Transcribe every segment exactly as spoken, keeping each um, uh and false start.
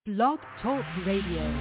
Blog Talk Radio.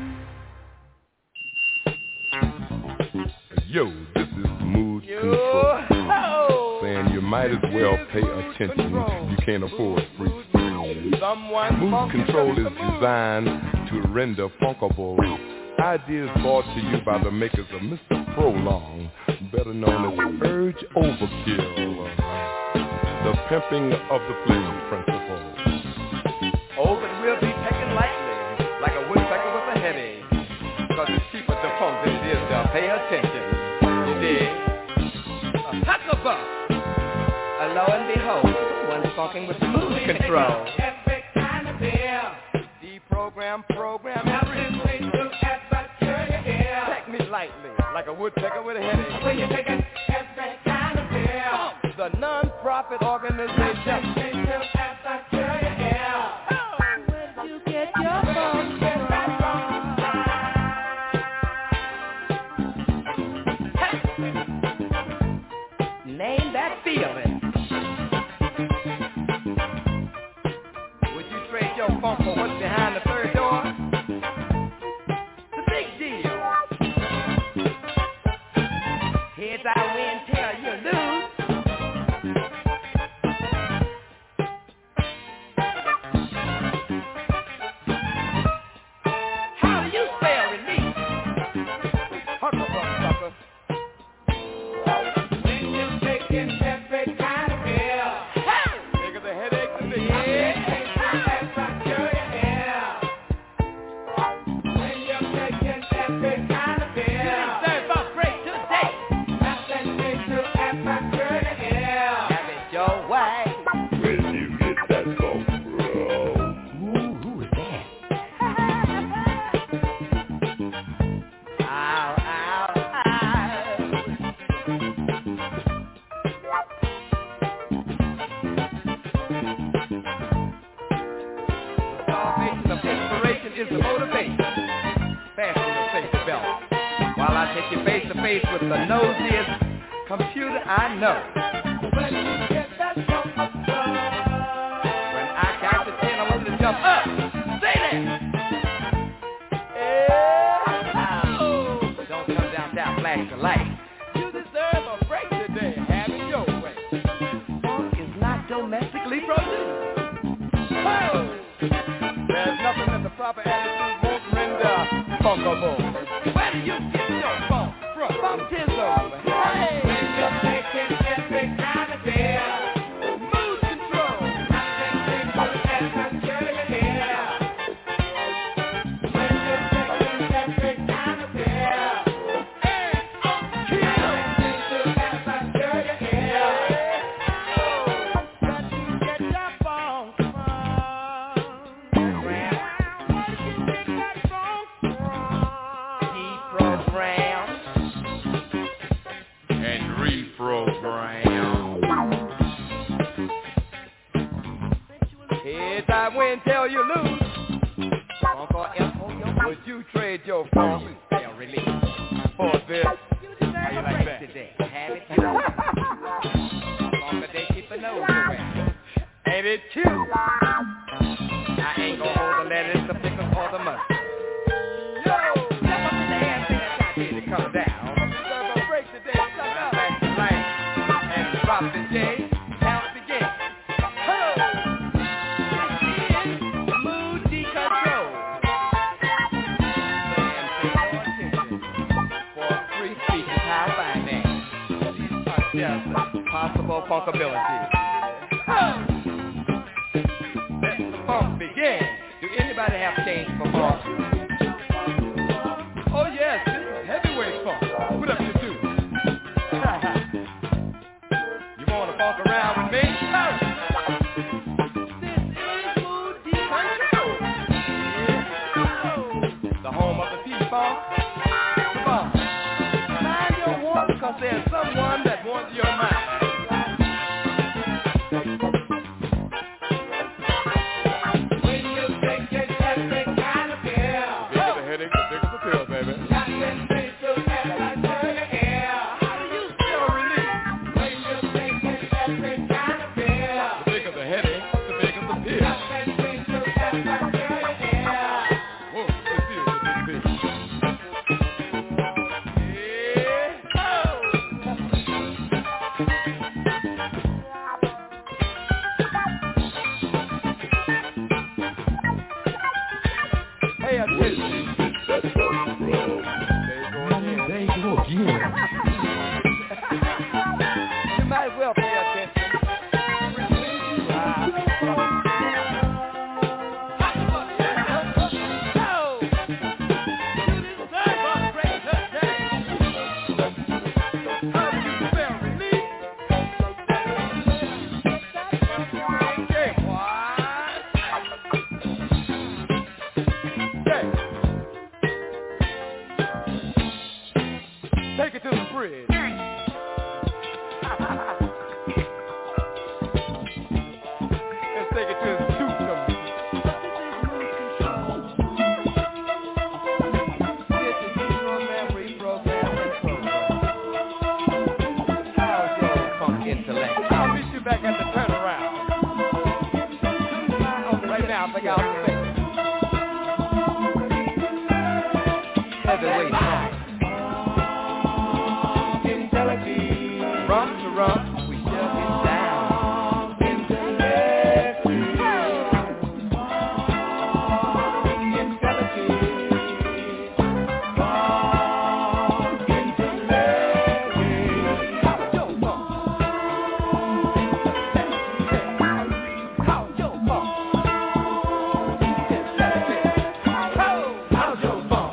Yo, this is Mood Yo. Control. Oh. Saying you might as well pay attention. You can't afford free speech. Mood Control is designed to render funkable ideas brought to you by the makers of Mister Prolong, better known as Urge Overkill, the pimping of the pleasure principle. Oh, but we'll be taken lightly, like a woodpecker with a headache, because it's cheaper to funk than it is to pay attention. You dig? A hucklebuck. Uh, lo and behold, one's funking with Mood Control. Every kind of beer. Deprogram, program, everything to take me lightly, like a woodpecker with a headache. When you take it, every kind of beer. Oh, the non-profit organization. Name that feeling. Would you trade your funk for what's behind the third door? It's a big deal. Heads I win, tail you lose. How do you spell release? Hucklebuck sucker. Is the motivation. Fasten your safety belt while I take you face to face with the nosiest computer I know. When I count to ten, I want you to jump up. Say that. Oh. Don't come down, down, flash the light. You deserve a break today. Have it your way. Funk is not domestically produced. Oh. There's nothing that the proper attitude won't render funkable. Where do you get your funk from? Funkism. Hey! You're taking every kind of beer. Mood Control. Nothing takes you ever turn here. When you're taking every kind of beer. Hey! Nothing takes you ever turn here. Oh, but you get your funk from. I win, tell you lose. Funk or F O yo, would you trade your funk and release for this? How you like that? Today. Have it too. Funk a day, keep a nose away. Ain't it cute? I ain't gonna hold the lettuce, the pickles, or the mustard. Yo, step up in the air, say that I did to come down. We're gonna break the day, suck up. Back to life and drop the J. Possible funkability. Oh. Let the funk begin. Do anybody have change for funk? Oh yes, this is heavyweight funk. What up you do? You wanna funk around with me? Oh. This is Mood Control. Yeah. The home of the P-Funk. Come on. Mind your walk, because there's someone that wants your mind. pay attention. That's us, bro. There you go again. You might as well pay attention. Take it to the bridge. Let's take it to the Dukedom. This is Negro Memory Program and Program. How's your funk intellect? I'll meet you back at the turnaround. Right now, I think I'll think. Heavyweight funk. Rum to rum, we shut it down. Intellect, intelligence, intellect. How's your funk? How's your funk? How's your funk?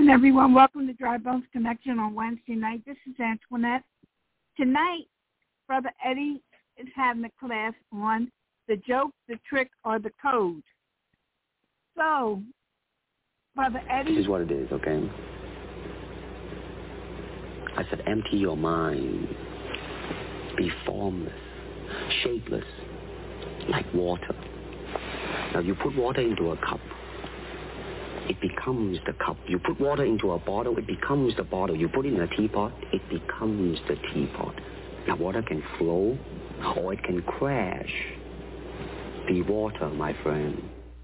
morning, everyone. Welcome to Dry Bones Connection on Wednesday night. This is Antoinette. Tonight, Brother Eddie is having a class on the joke, the trick, or the code. So, Brother Eddie... This is what it is, okay? I said, empty your mind. Be formless, shapeless, like water. Now, you put water into a cup. It becomes the cup. You put water into a bottle, it becomes the bottle. You put it in a teapot, it becomes the teapot. Now, water can flow, or it can crash. Be water, my friend.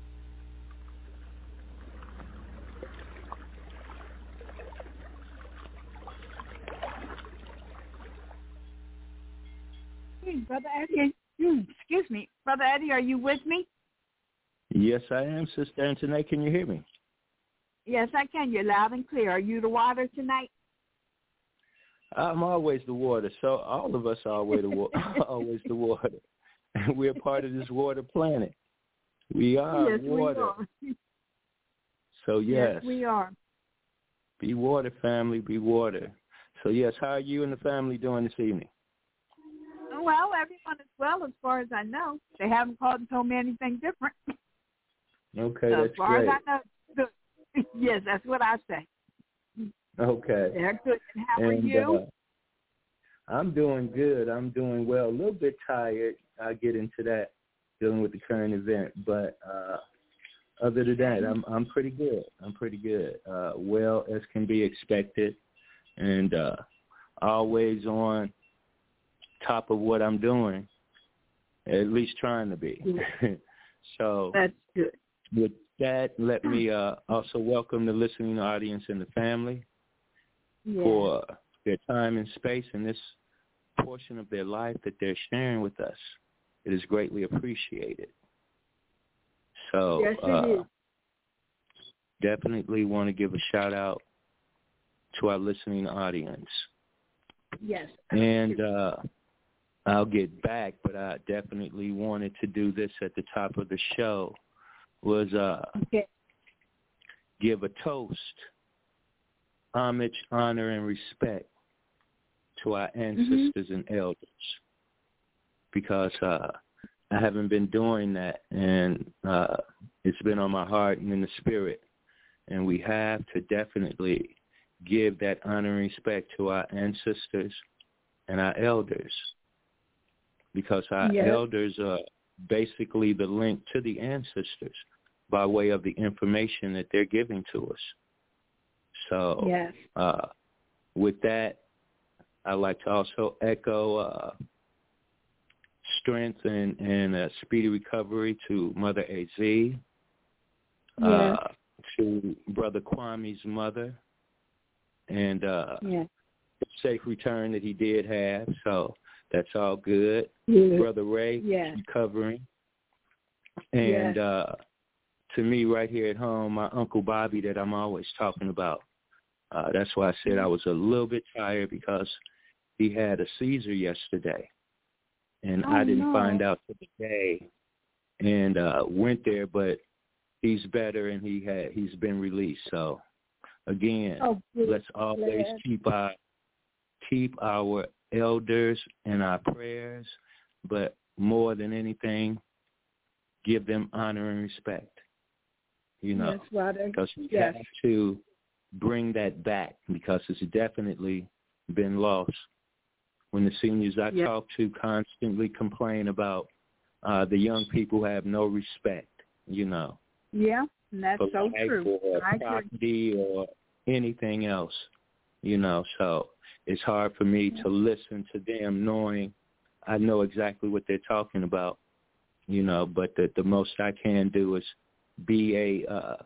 Hey, Brother Eddie, excuse me. Brother Eddie, are you with me? Yes, I am, Sister Antoinette. Can you hear me? Yes, I can. You're loud and clear. Are you the water tonight? I'm always the water. So all of us are always the, wa- always the water. And we're part of this water planet. We are yes, water. We are. So, yes. Yes, we are. Be water, family. Be water. So, yes, how are you and the family doing this evening? Well, everyone is well as far as I know. They haven't called and told me anything different. Okay, so that's as far great. as I know, good. Yes, that's what I say. Okay. They're good. And how and, are you? Uh, I'm doing good. I'm doing well. A little bit tired. I'll get into that, dealing with the current event. But uh, other than that, I'm I'm pretty good. I'm pretty good. Uh, well as can be expected, and uh, always on top of what I'm doing, at least trying to be. So that's good. With that, let me uh, also welcome the listening audience and the family yeah. for their time and space in this portion of their life that they're sharing with us. It is greatly appreciated. So yes, it uh, is. Definitely want to give a shout out to our listening audience. Yes. And uh, I'll get back, but I definitely wanted to do this at the top of the show. Was uh, okay. give a toast, homage, honor, and respect to our ancestors mm-hmm. and elders, because uh, I haven't been doing that, and uh, it's been on my heart and in the spirit, and we have to definitely give that honor and respect to our ancestors and our elders, because our yes. elders are basically the link to the ancestors by way of the information that they're giving to us. So yes. uh, with that, I'd like to also echo uh, strength and, and a speedy recovery to Mother A Z, yes. uh, to Brother Kwame's mother, and uh, yes. safe return that he did have. So that's all good. Yes. Brother Ray, yes. recovering. And yes. uh, to me right here at home, my Uncle Bobby that I'm always talking about. Uh, that's why I said I was a little bit tired, because he had a seizure yesterday. And oh, I didn't no. find out till the day, and uh, went there, but he's better and he had he's been released. So again, oh, let's always glad. keep our keep our elders in our prayers, but more than anything, give them honor and respect. You know, because we yes. have to bring that back, because it's definitely been lost. When the seniors I yes. talk to constantly complain about uh, the young people have no respect, you know. Yeah, and that's for so life true. Or I property agree. Or anything else, you know. So it's hard for me yeah. to listen to them knowing I know exactly what they're talking about, you know, but the, the most I can do is be a uh,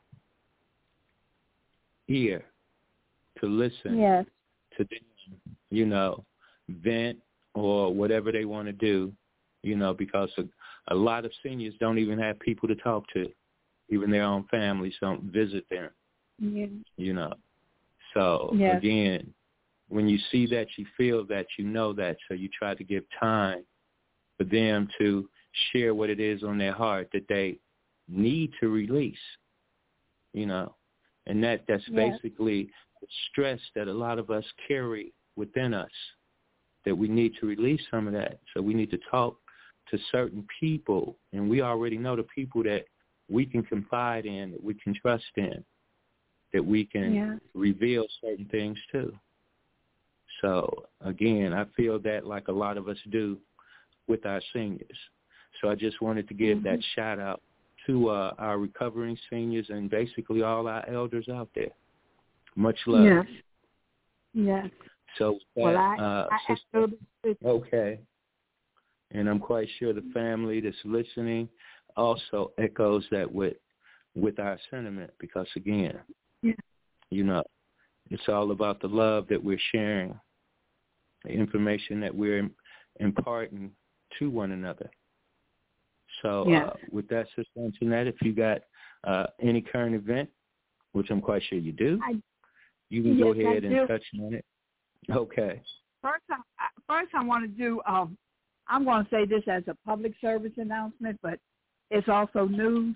ear to listen yes. to them, you know, vent or whatever they want to do, you know, because a, a lot of seniors don't even have people to talk to. Even their own families don't visit them, yeah. you know. So, yes. again, when you see that, you feel that, you know that, so you try to give time for them to share what it is on their heart that they need to release, you know. And that that's yes. basically stress that a lot of us carry within us, that we need to release some of that. So we need to talk to certain people, and we already know the people that we can confide in, that we can trust in, that we can yeah. reveal certain things to. So, again, I feel that like a lot of us do with our seniors. So I just wanted to give mm-hmm. that shout-out to uh, our recovering seniors and basically all our elders out there. Much love. Yes. Yes. So, that, well, I, uh, I sister, okay. And I'm quite sure the family that's listening also echoes that with with our sentiment because, again, yeah. you know, it's all about the love that we're sharing, the information that we're imparting to one another. So yeah. uh, with that, Sister Antoinette, if you got uh, any current event, which I'm quite sure you do, I, you can yes, go ahead I and do. touch on it. Okay. First, I, first I want to do, um, I'm going to say this as a public service announcement, but it's also news.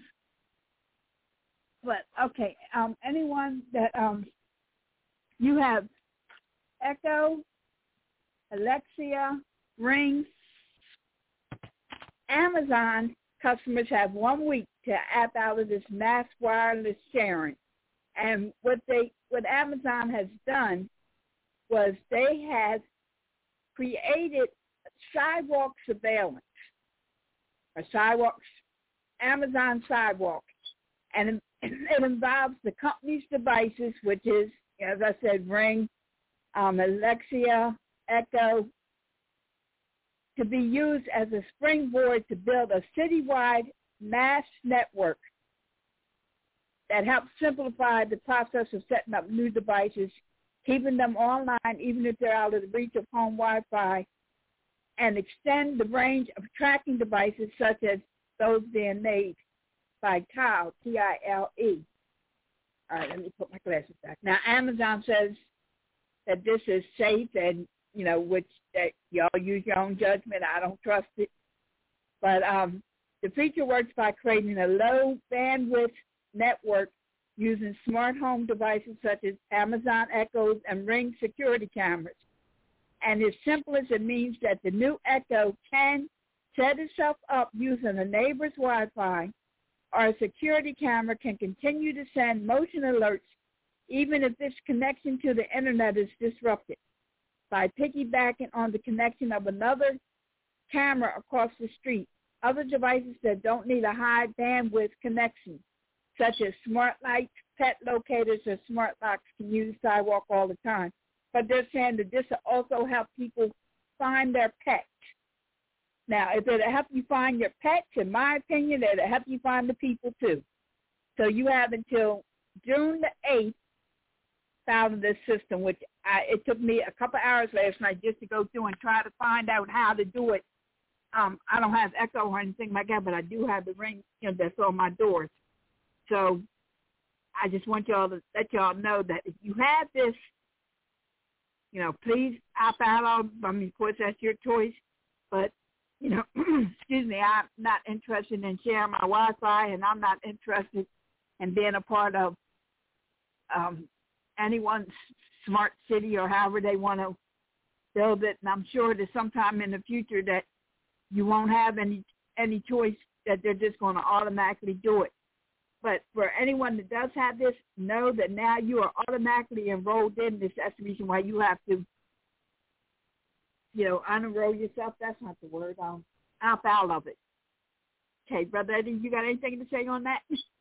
But, okay, um, anyone that um, you have Echo, Alexa, Ring, Amazon customers have one week to opt out of this mass wireless sharing. And what they, what Amazon has done was they have created sidewalk surveillance, or sidewalk, Amazon sidewalk, and it, it involves the company's devices, which is, as I said, Ring, um, Alexa, Echo, to be used as a springboard to build a citywide mass network that helps simplify the process of setting up new devices, keeping them online even if they're out of the reach of home Wi-Fi, and extend the range of tracking devices such as those being made by Tile, T I L E. All right, let me put my glasses back. Now, Amazon says that this is safe and, you know, which that y'all use your own judgment. I don't trust it. But um, the feature works by creating a low bandwidth network using smart home devices such as Amazon Echoes and Ring security cameras. And as simple as it means that the new Echo can set itself up using a neighbor's Wi-Fi, or a security camera can continue to send motion alerts even if this connection to the internet is disrupted, by piggybacking on the connection of another camera across the street. Other devices that don't need a high bandwidth connection, such as smart lights, pet locators, or smart locks, can use Sidewalk all the time. But they're saying that this will also help people find their pets. Now, if it'll help you find your pets, in my opinion, it'll help you find the people too. So you have until June the eighth out of this system, which I, it took me a couple hours last night just to go through and try to find out how to do it. Um, I don't have Echo or anything like that, but I do have the Ring, you know, that's on my doors. So I just want y'all to let y'all know that if you have this, you know, please opt out. I mean, of course, that's your choice. But, you know, excuse me, I'm not interested in sharing my Wi-Fi, and I'm not interested in being a part of um, anyone's smart city or however they want to build it. And I'm sure that sometime in the future that you won't have any any choice, that they're just going to automatically do it. But for anyone that does have this, know that now you are automatically enrolled in this. That's the reason why you have to, you know, unenroll yourself. That's not the word. Um, opt out of it. Okay, Brother Eddie, you got anything to say on that?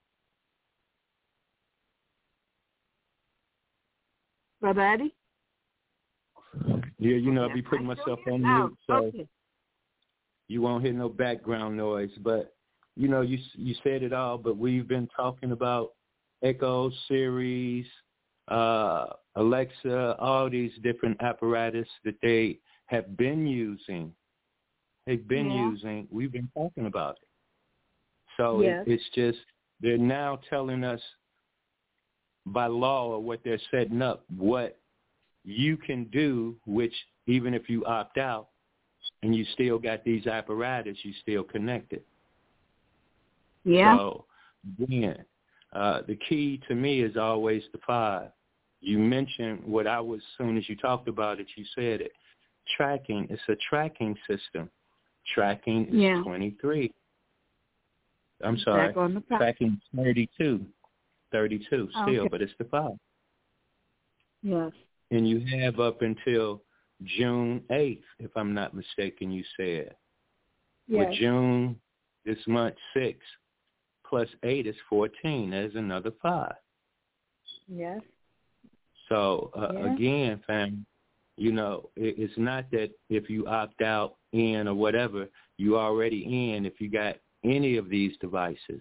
Brother Eddie? Yeah, you know, I'll be putting myself on mute, so okay. You won't hear no background noise. But, you know, you you said it all, but we've been talking about Echo, Siri, uh, Alexa, all these different apparatus that they have been using. They've been yeah. using. We've been talking about it. So yes. it, it's just they're now telling us by law or what they're setting up what you can do, which even if you opt out and you still got these apparatus, you still connected. Yeah. So, again, uh, the key to me is always the five. You mentioned what I was, as soon as you talked about it, you said it. Tracking, it's a tracking system. Tracking is yeah. twenty-three. I'm sorry, tracking is thirty-two. thirty-two still, okay. but it's the five. Yes. And you have up until June eighth, if I'm not mistaken, you said. Yes. With June, this month, six, plus eight is fourteen. There's another five. Yes. So, uh, yeah. again, fam, you know, it, it's not that if you opt out in or whatever, you already in if you got any of these devices.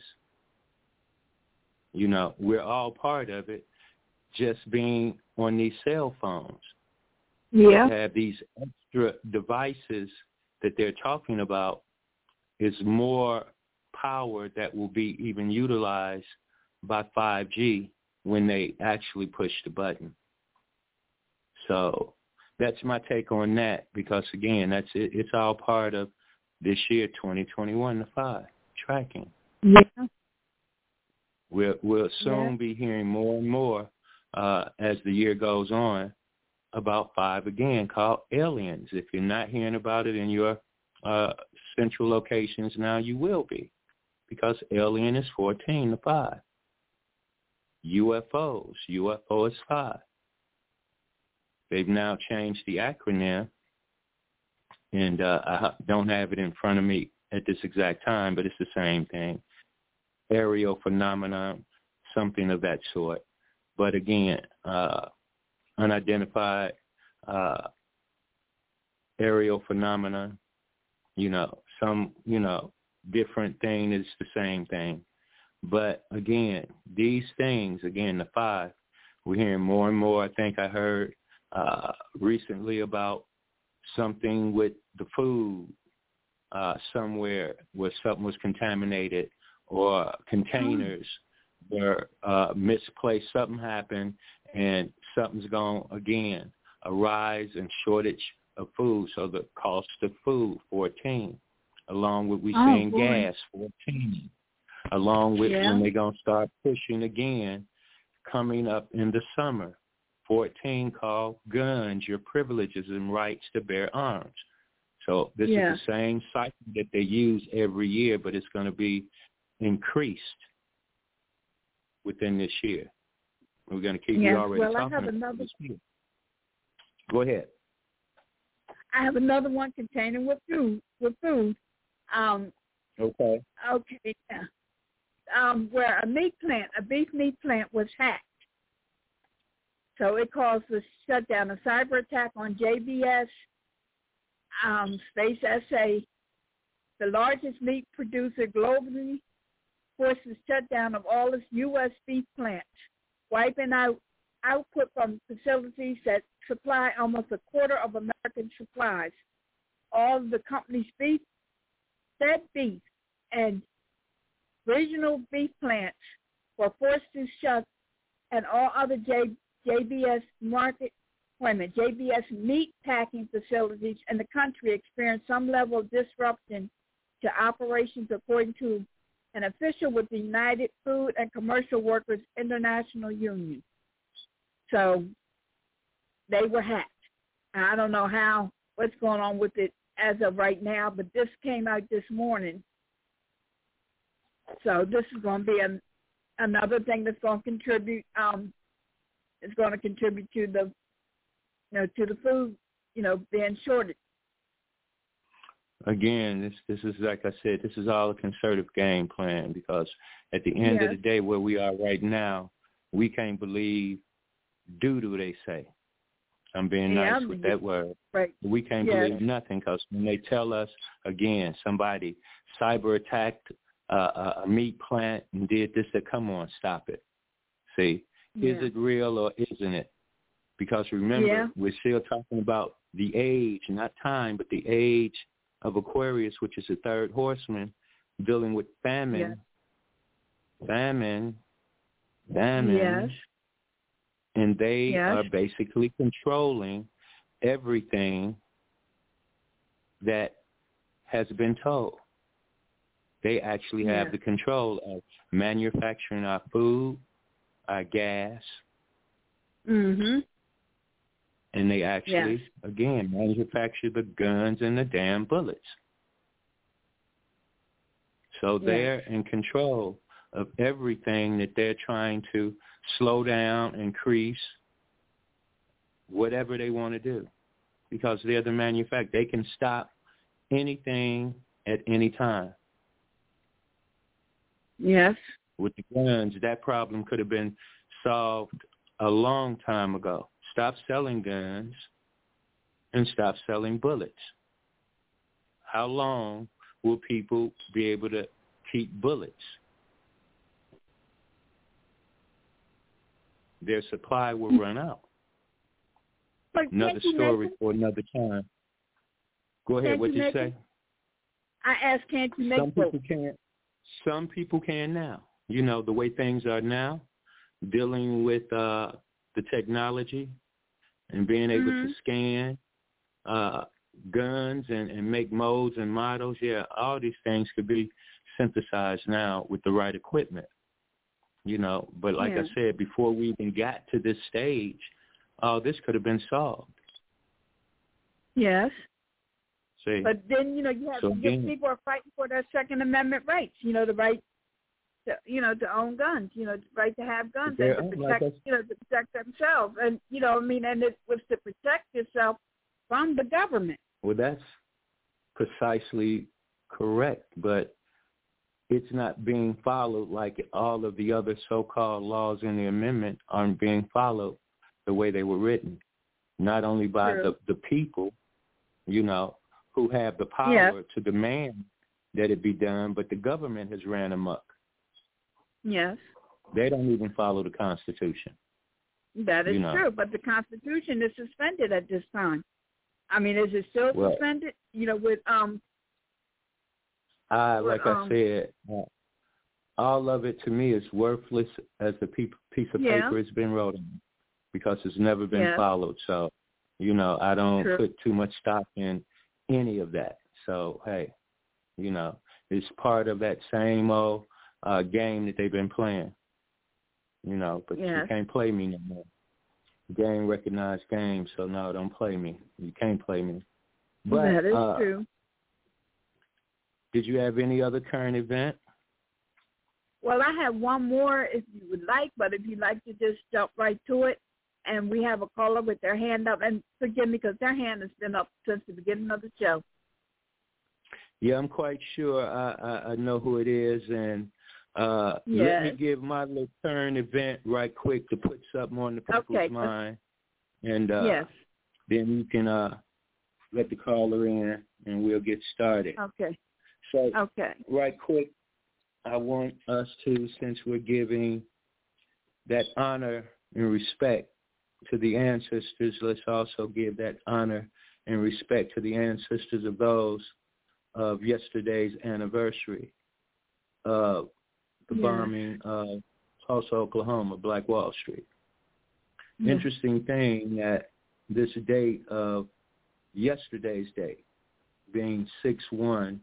You know, we're all part of it, just being on these cell phones. Yeah. To have these extra devices that they're talking about is more power that will be even utilized by five G when they actually push the button. So that's my take on that because, again, that's it, it's all part of this year, twenty twenty-one, the five, tracking. Yeah. We'll, we'll soon yeah. be hearing more and more uh, as the year goes on about five again, called aliens. If you're not hearing about it in your uh, central locations now, you will be, because alien is fourteen to five. U F Os, U F O is five. They've now changed the acronym, and uh, I don't have it in front of me at this exact time, but it's the same thing. Aerial phenomenon, something of that sort. But again, uh, unidentified uh, aerial phenomenon, you know, some, you know, different thing is the same thing. But again, these things, again, the five, we're hearing more and more. I think I heard uh, recently about something with the food uh, somewhere where something was contaminated or containers mm. were uh, misplaced. Something happened and something's going, again, a rise and shortage of food. So the cost of food, fourteen, along with we oh, seeing boy. gas, fourteen, along with yeah. when they're going to start pushing again coming up in the summer. fourteen called guns, your privileges and rights to bear arms. So this yeah. is the same cycle that they use every year, but it's going to be increased within this year. We're going to keep yes. you already well, talking I have about another, this year. Go ahead. I have another one containing with food. With food. Um, okay. Okay. Yeah. Um, where a meat plant, a beef meat plant, was hacked. So it caused a shutdown, a cyber attack on J B S um, Space S A, the largest meat producer globally, forced the shutdown of all its U S beef plants, wiping out output from facilities that supply almost a quarter of American supplies. All of the company's beef, fed beef, and regional beef plants were forced to shut, and all other J, JBS market, wait a minute, J B S meat packing facilities in the country experienced some level of disruption to operations, according to an official with the United Food and Commercial Workers International Union. So they were hacked. I don't know how, what's going on with it as of right now, but this came out this morning. So this is going to be an, another thing that's going to contribute. Um, it's going to contribute to the, you know, to the food, you know, being shorted. Again, this this is like I said, this is all a concerted game plan, because at the end yes. of the day, where we are right now, we can't believe doo doo they say. I'm being yeah, nice with that word. Right. We can't yes. believe nothing, because when they tell us, again, somebody cyber attacked uh, a meat plant and did this, that, come on, stop it. See, yeah. is it real or isn't it? Because remember, yeah. we're still talking about the age, not time, but the age of Aquarius, which is the third horseman, dealing with famine, yes. famine, famine, yes. and they yes. are basically controlling everything that has been told. They actually have yeah. the control of manufacturing our food, our gas. Mm-hmm. And they actually, yes. again, manufacture the guns and the damn bullets. So yes. they're in control of everything that they're trying to slow down, increase, whatever they want to do. Because they're the manufacturer. They can stop anything at any time. Yes. With the guns, that problem could have been solved a long time ago. Stop selling guns and stop selling bullets. How long will people be able to keep bullets? Their supply will run out. But another story it? for another time. Go ahead. What did you say? It? I asked, can't you make Some people both? can't. Some people can now. You know, the way things are now, dealing with uh, the technology and being able mm-hmm. to scan uh, guns and, and make molds and models. Yeah, all these things could be synthesized now with the right equipment. You know, but like yeah. I said, before we even got to this stage, all this could have been solved. Yes. See? But then, you know, you have so again, people are fighting for their Second Amendment rights, you know, the right to, you know, to own guns, you know, the right to have guns and to protect, like you know, to protect themselves. And, you know, I mean, and it was to protect yourself from the government. Well, that's precisely correct, but it's not being followed like all of the other so-called laws in the amendment aren't being followed the way they were written, not only by the, the people, you know, who have the power yes. to demand that it be done, but the government has ran amok. Yes. They don't even follow the Constitution. That is you know. true, but the Constitution is suspended at this time. I mean, is it still well, suspended? You know, with um. I like with, um, I said, uh, all of it to me is worthless as a pe- piece of yeah. paper it's been wrote on, because it's never been yes. followed. So, you know, I don't true. put too much stock in any of that. So, hey, you know, it's part of that same old uh, game that they've been playing. You know, but yes. you can't play me no more. Game recognized game, so no, don't play me. You can't play me. But, that is uh, true. Did you have any other current event? Well, I have one more if you would like, but if you'd like to just jump right to it. And we have a caller with their hand up. And forgive me because their hand has been up since the beginning of the show. Yeah, I'm quite sure I, I, I know who it is. And uh, yes. let me give my little current event right quick to put something on the people's okay. mind. And uh, yes. then you can uh, let the caller in, and we'll get started. Okay. So okay. right quick, I want us to, since we're giving that honor and respect to the ancestors, let's also give that honor and respect to the ancestors of those of yesterday's anniversary of the yeah. bombing of Tulsa, Oklahoma, Black Wall Street. Yeah. Interesting thing that this date of yesterday's date being six one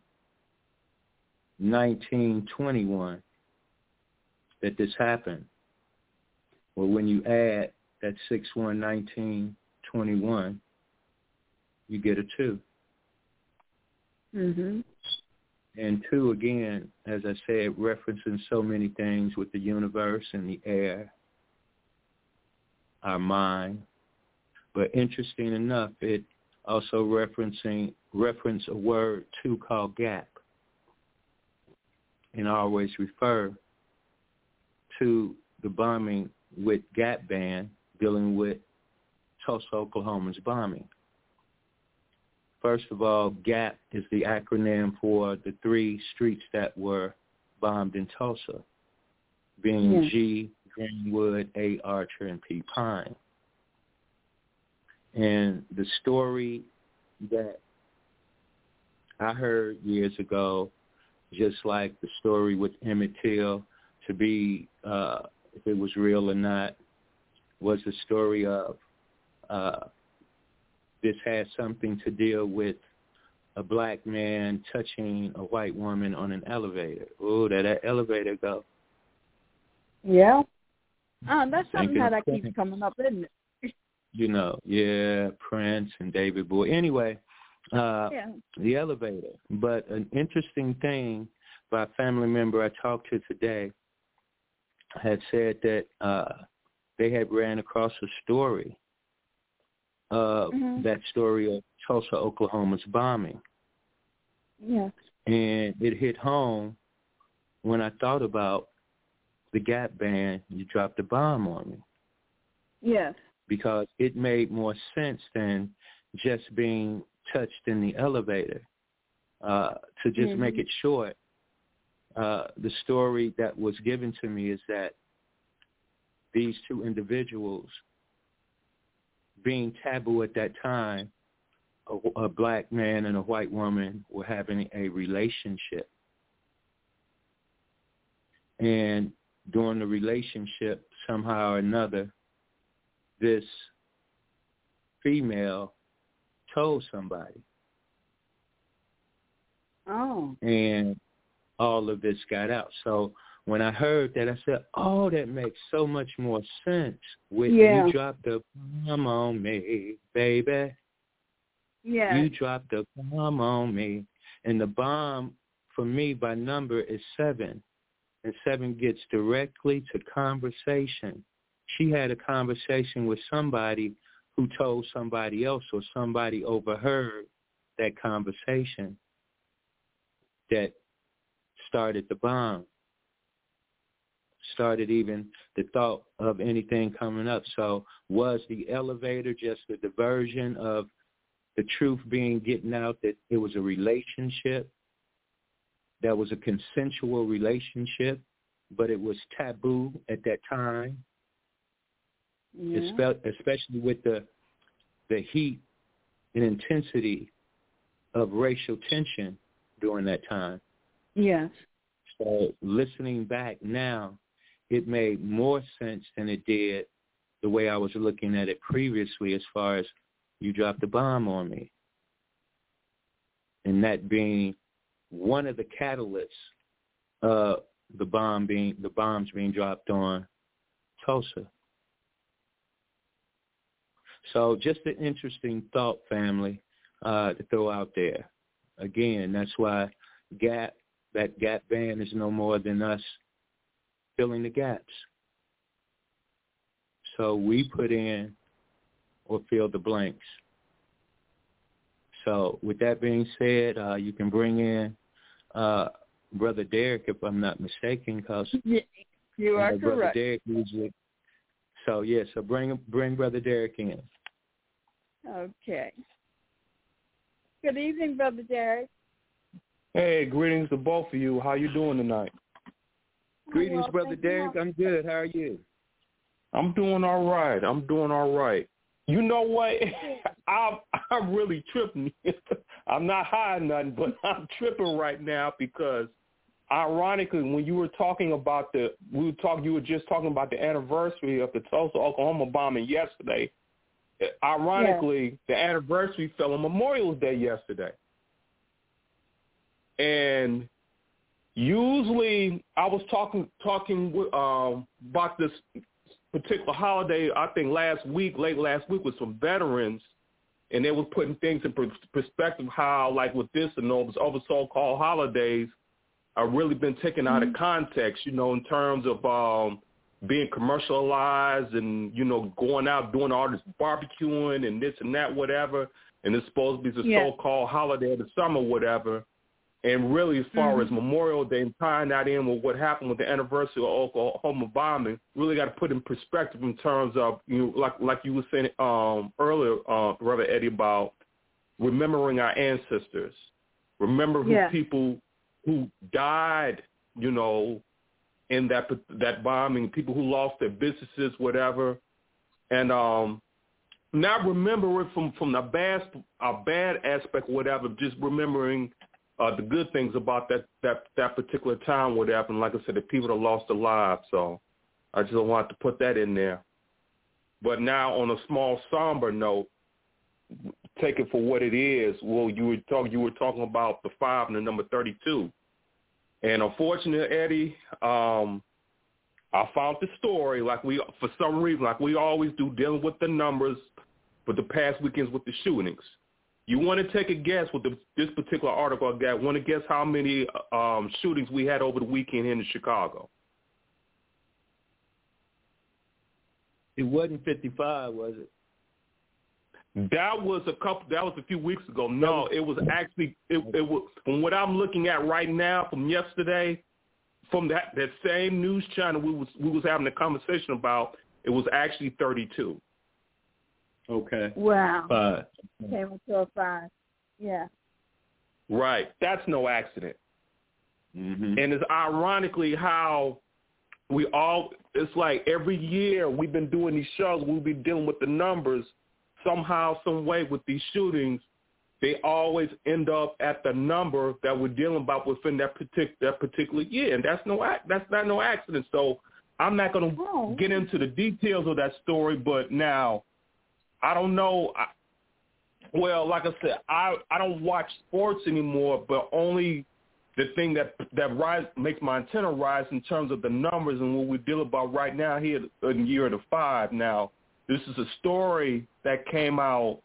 nineteen twenty-one, that this happened. Well, when you add that six one nineteen twenty-one, you get a two. Mm-hmm. And two, again, as I said, referencing so many things with the universe and the air, our mind. But interesting enough, it also referencing reference a word, two, called gap. And I always refer to the bombing with Gap Band dealing with Tulsa, Oklahoma's bombing. First of all, GAP is the acronym for the three streets that were bombed in Tulsa, being yeah. G, Greenwood, A, Archer, and P, Pine. And the story that I heard years ago, just like the story with Emmett Till, to be, uh, if it was real or not, was the story of uh, this had something to deal with a black man touching a white woman on an elevator. Oh, there that elevator go. Yeah. Oh, that's something Thinking that of I keep Prince. coming up, isn't it? You know, yeah, Prince and David Bowie. Anyway, uh, Yeah. the elevator. But an interesting thing by a family member I talked to today had said that uh, they had ran across a story, uh, mm-hmm. that story of Tulsa, Oklahoma's bombing. Yeah. And it hit home when I thought about the Gap Band, You Dropped the Bomb on Me. Yes. Because it made more sense than just being touched in the elevator. Uh, to just mm-hmm. make it short, uh, the story that was given to me is that these two individuals, being taboo at that time, a, a black man and a white woman were having a relationship. And during the relationship, somehow or another, this female told somebody. Oh. And all of this got out. So when I heard that, I said, oh, that makes so much more sense. With yeah. You dropped the bomb on me, baby. Yeah. You dropped the bomb on me. And the bomb, for me, by number is seven. And seven gets directly to conversation. She had a conversation with somebody who told somebody else, or somebody overheard that conversation that started the bomb, started even the thought of anything coming up. So was the elevator just a diversion of the truth being getting out that it was a relationship, that was a consensual relationship, but it was taboo at that time? Yeah. Especially with the the heat and intensity of racial tension during that time. Yes. So listening back now, it made more sense than it did the way I was looking at it previously, as far as you dropped the bomb on me. And that being one of the catalysts, uh, the bomb being the bombs being dropped on Tulsa. So just an interesting thought, family, uh, to throw out there. Again, that's why Gap, that Gap Band is no more than us filling the gaps. So we put in or fill the blanks. So with that being said, uh, you can bring in uh, Brother Derek, if I'm not mistaken, because you are uh, Brother correct. Derek usually. So yeah, so bring bring Brother Derek in. Okay. Good evening, Brother Derek. Hey, greetings to both of you. How you doing tonight? Greetings, well, Brother Derek. I'm good. How are you? I'm doing all right. I'm doing all right. You know what? I'm I'm really tripping. I'm not high or nothing, but I'm tripping right now because, ironically, when you were talking about the we were talking, you were just talking about the anniversary of the Tulsa, Oklahoma bombing yesterday. Ironically, yeah. the anniversary fell on Memorial Day yesterday, and usually I was talking talking um, about this particular holiday, I think last week, late last week, with some veterans, and they were putting things in perspective how, like with this and those other so-called holidays, are really been taken mm-hmm. out of context, you know, in terms of um, being commercialized and, you know, going out doing all this barbecuing and this and that, whatever, and it's supposed to be the yeah. so-called holiday of the summer, whatever. And really, as far mm-hmm. as Memorial Day and tying that in with what happened with the anniversary of Oklahoma bombing, really got to put in perspective in terms of, you know, like like you were saying um, earlier, uh, Brother Eddie, about remembering our ancestors, remember who yeah. people who died, you know, in that that bombing, people who lost their businesses, whatever, and um, not remember it from from the bad a bad aspect, whatever, just remembering. Uh, the good things about that, that, that particular time, what happened, like I said, the people that lost their lives. So I just wanted to put that in there. But now on a small somber note, take it for what it is, well, you were talking you were talking about the five and the number thirty-two, and unfortunately, Eddie, um, I found the story like we for some reason like we always do, dealing with the numbers, but the past weekends with the shootings. You want to take a guess with the, this particular article I got? Want to guess how many um, shootings we had over the weekend here in Chicago? It wasn't fifty-five, was it? That was a couple. That was a few weeks ago. No, it was actually. It, it was from what I'm looking at right now from yesterday, from that that same news channel we was we was having a conversation about. It was actually thirty-two. Okay. Wow. Five. Came up to a five. Yeah. Right. That's no accident. Mm-hmm. And it's ironically how we all. It's like every year we've been doing these shows. We've been dealing with the numbers. Somehow, some way with these shootings, they always end up at the number that we're dealing about within that particular that particular year, and that's no that's not no accident. So I'm not going to oh. get into the details of that story, but now I don't know. I, well, like I said, I I don't watch sports anymore, but only the thing that that rise makes my antenna rise in terms of the numbers and what we deal about right now here in year of the five now. This is a story that came out,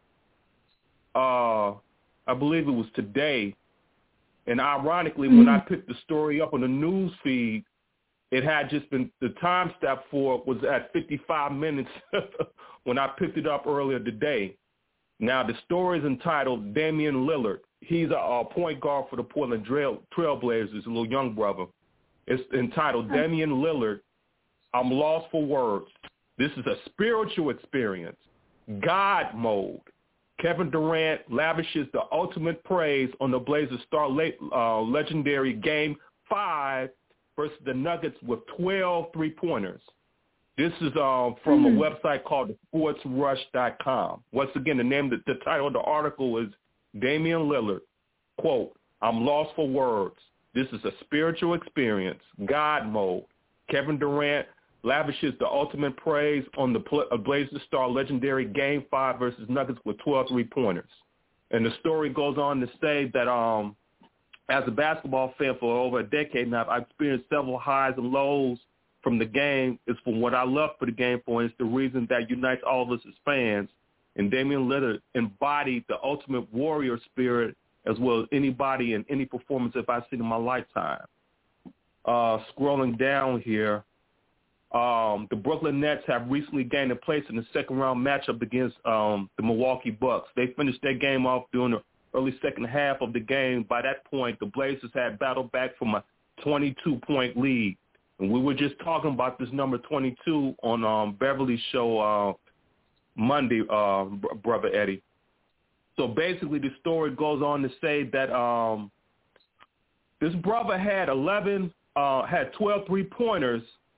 uh, I believe it was today. And ironically, mm-hmm. when I picked the story up on the news feed, it had just been, the time stamp for it was at fifty-five minutes when I picked it up earlier today. Now, the story is entitled Damian Lillard. He's a, a point guard for the Portland Trail, Trailblazers, a little young brother. It's entitled mm-hmm. Damian Lillard, I'm Lost for Words. This is a spiritual experience, God mode. Kevin Durant lavishes the ultimate praise on the Blazers' star late, uh, legendary Game five versus the Nuggets with twelve three-pointers. This is uh, from mm. a website called the sports rush dot com. Once again, the name, the, the title of the article is Damian Lillard, quote, I'm lost for words. This is a spiritual experience, God mode. Kevin Durant lavishes the ultimate praise on the Blazers star legendary Game five versus Nuggets with twelve three-pointers. And the story goes on to say that um, as a basketball fan for over a decade now, I've experienced several highs and lows from the game. It's from what I love for the game for, and it's the reason that unites all of us as fans. And Damian Lillard embodied the ultimate warrior spirit as well as anybody in any performance that I've seen in my lifetime. Uh, scrolling down here, Um, the Brooklyn Nets have recently gained a place in the second-round matchup against um, the Milwaukee Bucks. They finished their game off during the early second half of the game. By that point, the Blazers had battled back from a twenty-two point lead. And we were just talking about this number twenty-two on um, Beverly's show uh, Monday, uh, Brother Eddie. So basically the story goes on to say that um, this brother had eleven, uh, had twelve three-pointers,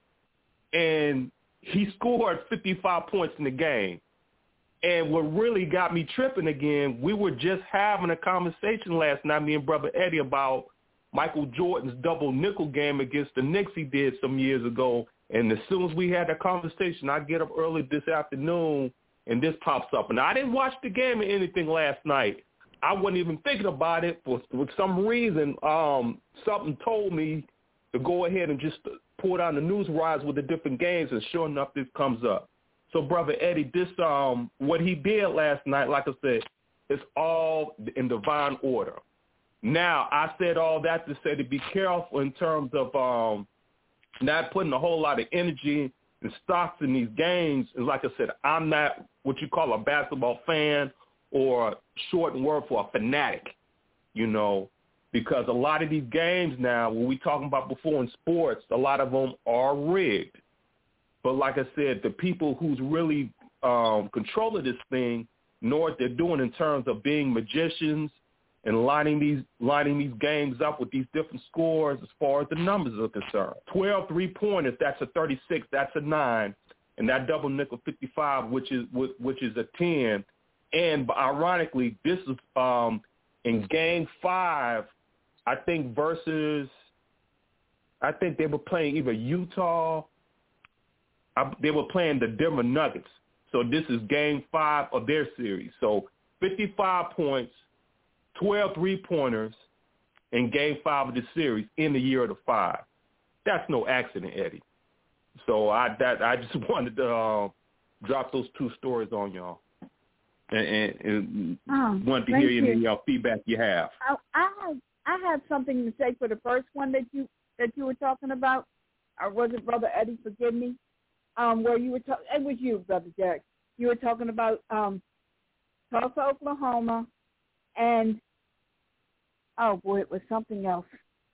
and he scored fifty-five points in the game. And what really got me tripping again, we were just having a conversation last night, me and Brother Eddie, about Michael Jordan's double nickel game against the Knicks he did some years ago. And as soon as we had that conversation, I get up early this afternoon, and this pops up. And I didn't watch the game or anything last night. I wasn't even thinking about it. For, for some reason, um, something told me to go ahead and just pour down the news rise with the different games, and sure enough, this comes up. So, Brother Eddie, this um, what he did last night, like I said, it's all in divine order. Now, I said all that to say to be careful in terms of um, not putting a whole lot of energy and stocks in these games. And like I said, I'm not what you call a basketball fan, or short word for a fanatic, you know, because a lot of these games now, when we talking about before in sports, a lot of them are rigged. But like I said, the people who's really um, controlling this thing know what they're doing in terms of being magicians and lining these lining these games up with these different scores as far as the numbers are concerned. twelve three-pointers, that's a thirty-six, that's a nine, and that double nickel fifty-five, which is which is a ten. And ironically, this is um, in game five, I think, versus, I think they were playing either Utah, I, they were playing the Denver Nuggets. So this is game five of their series. So fifty-five points, twelve three-pointers in Game Five of the series in the year of the five. That's no accident, Eddie. So I that I just wanted to uh, drop those two stories on y'all, and, and, and oh, wanted to hear any uh, feedback you have. I, I have I have something to say for the first one that you that you were talking about, or was it Brother Eddie? Forgive me. Um, where you were talking, it was you, Brother Derek. You were talking about um, Tulsa, Oklahoma, and oh boy, it was something else.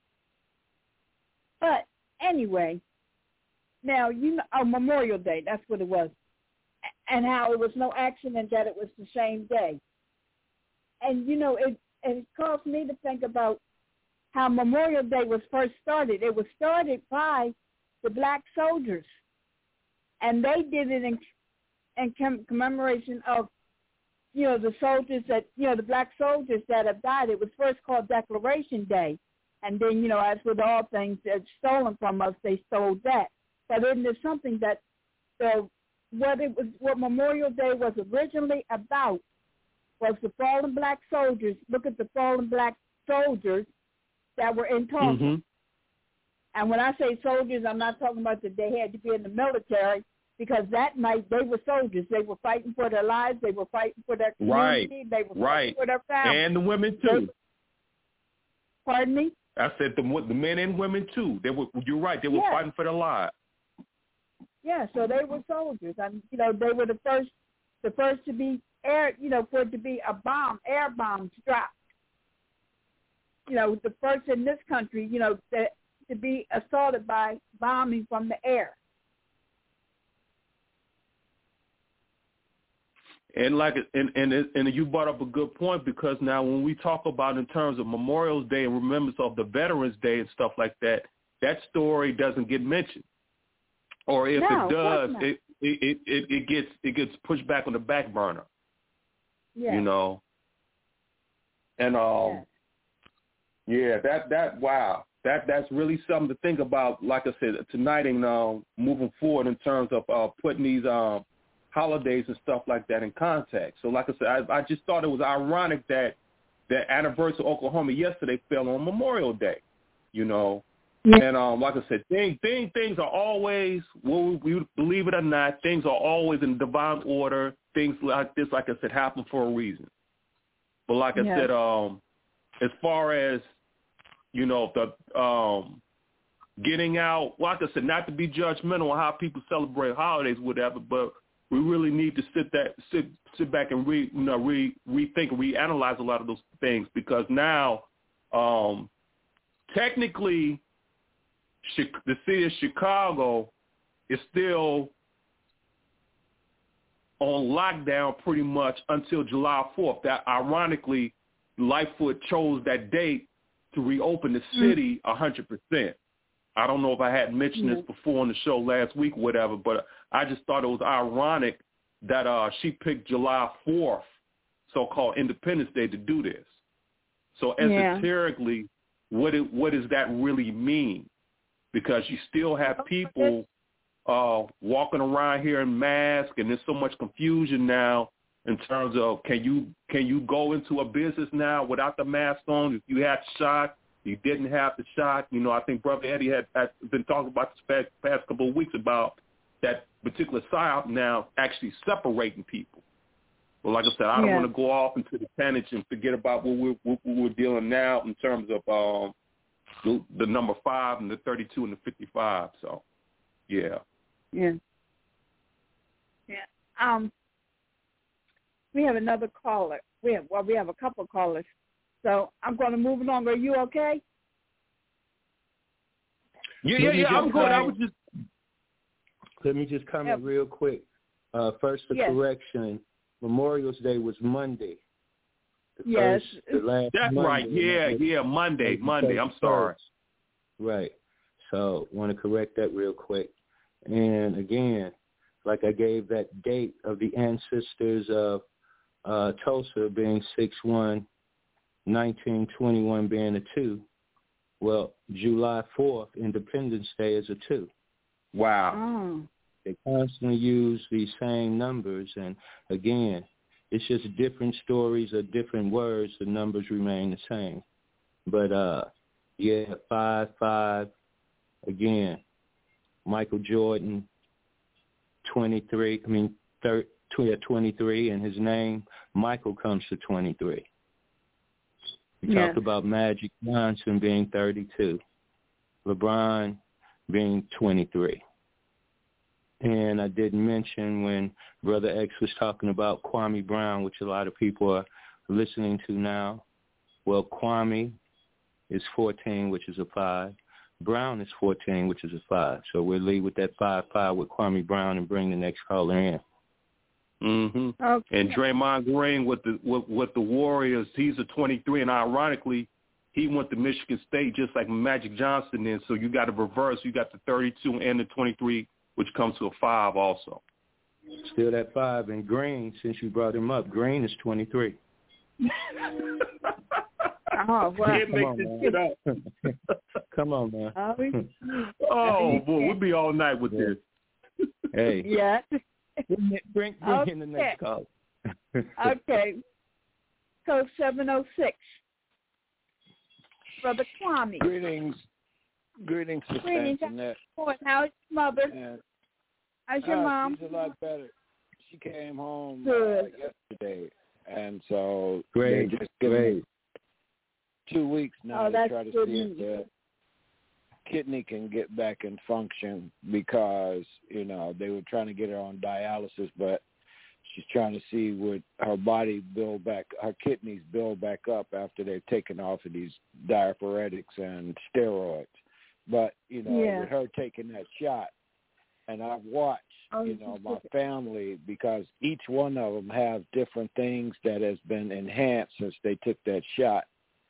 But anyway, now you know, oh, Memorial Day, that's what it was, and how it was no accident that it was the same day. And you know, it it caused me to think about how Memorial Day was first started. It was started by the black soldiers, and they did it in in com- commemoration of, you know, the soldiers that, you know, the black soldiers that have died. It was first called Declaration Day. And then, you know, as with all things that's stolen from us, they stole that. But then there's something that the what it was, what Memorial Day was originally about was the fallen black soldiers. Look at the fallen black soldiers that were in Tulsa. Mm-hmm. And when I say soldiers, I'm not talking about that they had to be in the military, because that night they were soldiers. They were fighting for their lives. They were fighting for their community. Right. They were right. fighting for their family. And the women too. They, pardon me? I said the the men and women too. They were. You're right. They were yeah. fighting for their lives. Yeah. So they were soldiers. I mean, you know, they were the first, the first to be air. You know, for it to be a bomb, air bombs dropped. You know, the first in this country. You know, that to be assaulted by bombing from the air. And like and and and you brought up a good point, because now when we talk about in terms of Memorial Day and remembrance of the Veterans Day and stuff like that, that story doesn't get mentioned, or if no, it does, it, it it it gets it gets pushed back on the back burner. Yeah. You know. And um, yeah. yeah, that that wow, that that's really something to think about. Like I said tonight, and um, moving forward in terms of uh, putting these um. holidays and stuff like that in context. So like I said, I, I just thought it was ironic that that anniversary of Oklahoma yesterday fell on Memorial Day, you know. Yeah. And um, like I said, things, things, things are always, well, we believe it or not, things are always in divine order. Things like this, like I said, happen for a reason. But like I yeah. said, um, as far as, you know, the um, getting out, like I said, not to be judgmental on how people celebrate holidays, whatever, but we really need to sit that sit sit back and re you know re rethink and reanalyze a lot of those things, because now, um, technically, the city of Chicago is still on lockdown pretty much until July fourth. That ironically, Lightfoot chose that date to reopen the city a hundred percent. I don't know if I had mentioned mm-hmm. this before on the show last week or whatever, but I just thought it was ironic that uh, she picked July fourth, so-called Independence Day, to do this. So esoterically, yeah. what it, what does that really mean? Because you still have people uh, walking around here in masks, and there's so much confusion now in terms of can you can you go into a business now without the mask on if you had shot? You didn't have the shot. You know, I think Brother Eddie had, had been talking about this past, past couple of weeks about that particular psyop now actually separating people. Well, like I said, I don't yeah. want to go off into the tangent and forget about what we're, what we're dealing now in terms of um, the, the number five and the thirty-two and the fifty-five. So, yeah. Yeah. Yeah. Um, we have another caller. We have, well, we have a couple of callers. So I'm going to move along. Are you okay? Yeah, yeah, yeah. I'm good. I was just. Let me just comment yep. real quick. Uh, first, the yes. correction: Memorial Day was Monday. The yes, first, the last that's Monday, right. Yeah, Monday, yeah, Monday, Monday. I'm sorry. Right. So, want to correct that real quick. And again, like I gave that date of the ancestors of uh, Tulsa being six one. nineteen twenty-one being a two. Well, July fourth, Independence Day, is a two. Wow. Oh. They constantly use these same numbers. And again, It's just different stories or different words. The numbers remain the same. But, uh, yeah, five, five, again, Michael Jordan, twenty-three, I mean, thir- twenty-three, and his name, Michael, comes to twenty-three. We yeah. talked about Magic Johnson being thirty-two, LeBron being twenty-three. And I didn't mention when Brother X was talking about Kwame Brown, which a lot of people are listening to now. Well, Kwame is fourteen, which is a five. Brown is fourteen, which is a five. So we'll leave with that five five with Kwame Brown and bring the next caller in. Mm-hmm. Okay. And Draymond Green with the with, with the Warriors, he's a twenty-three, and ironically, he went to Michigan State just like Magic Johnson did. So you got to reverse. You got the thirty-two and the twenty-three, which comes to a five also. Still that five. And Green, since you brought him up, Green is twenty-three. Oh, wow. Can't make this shit up. Come on, man. Oh, boy, we'll be all night with this. Hey. Yeah. Bring, bring, bring okay. in the next call. Okay. Code seven oh six. Brother Kwame. Greetings. Greetings to Greetings. Antoinette. How's your mother? And, How's your uh, mom? She's a lot better. She came home Good. uh, yesterday, and so Great. they just give me two weeks now Oh, to that's try to good see if the kidney can get back in function because, you know, they were trying to get her on dialysis, but she's trying to see would her body build back, her kidneys build back up after they've taken off of these diaphoretics and steroids. But, you know, Yeah. with her taking that shot, and I've watched, Oh, you know, my family, because each one of them have different things that has been enhanced since they took that shot.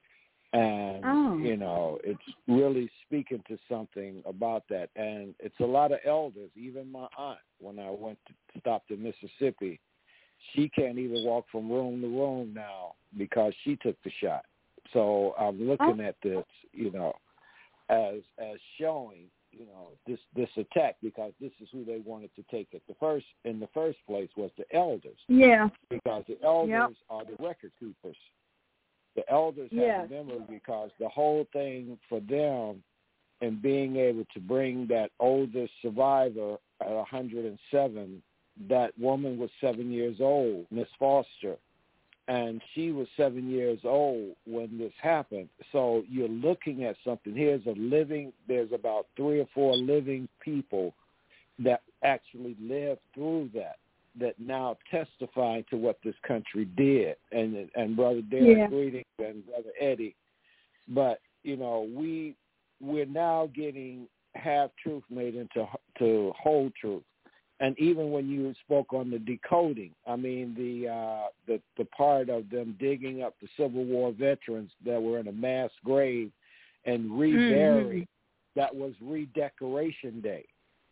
And, oh. you know, it's really speaking to something about that. And it's a lot of elders, even my aunt, when I went to stop in Mississippi, she can't even walk from room to room now because she took the shot. So I'm looking oh. at this, you know, as as showing, you know, this, this attack, because this is who they wanted to take it. The first, in the first place was the elders. Yeah. Because the elders yep. are the record keepers. The elders yes. have the memory because the whole thing for them and being able to bring that oldest survivor at one hundred seven, that woman was seven years old, Miss Foster, and she was seven years old when this happened. So you're looking at something. Here's a living, there's about three or four living people that actually lived through that, that now testifying to what this country did. And and Brother Derek, yeah. greetings, and Brother Eddie. But, you know, we, we're now getting half-truth made into to whole truth. And even when you spoke on the decoding, I mean, the, uh, the, the part of them digging up the Civil War veterans that were in a mass grave and reburying, mm-hmm. that was Redecoration Day.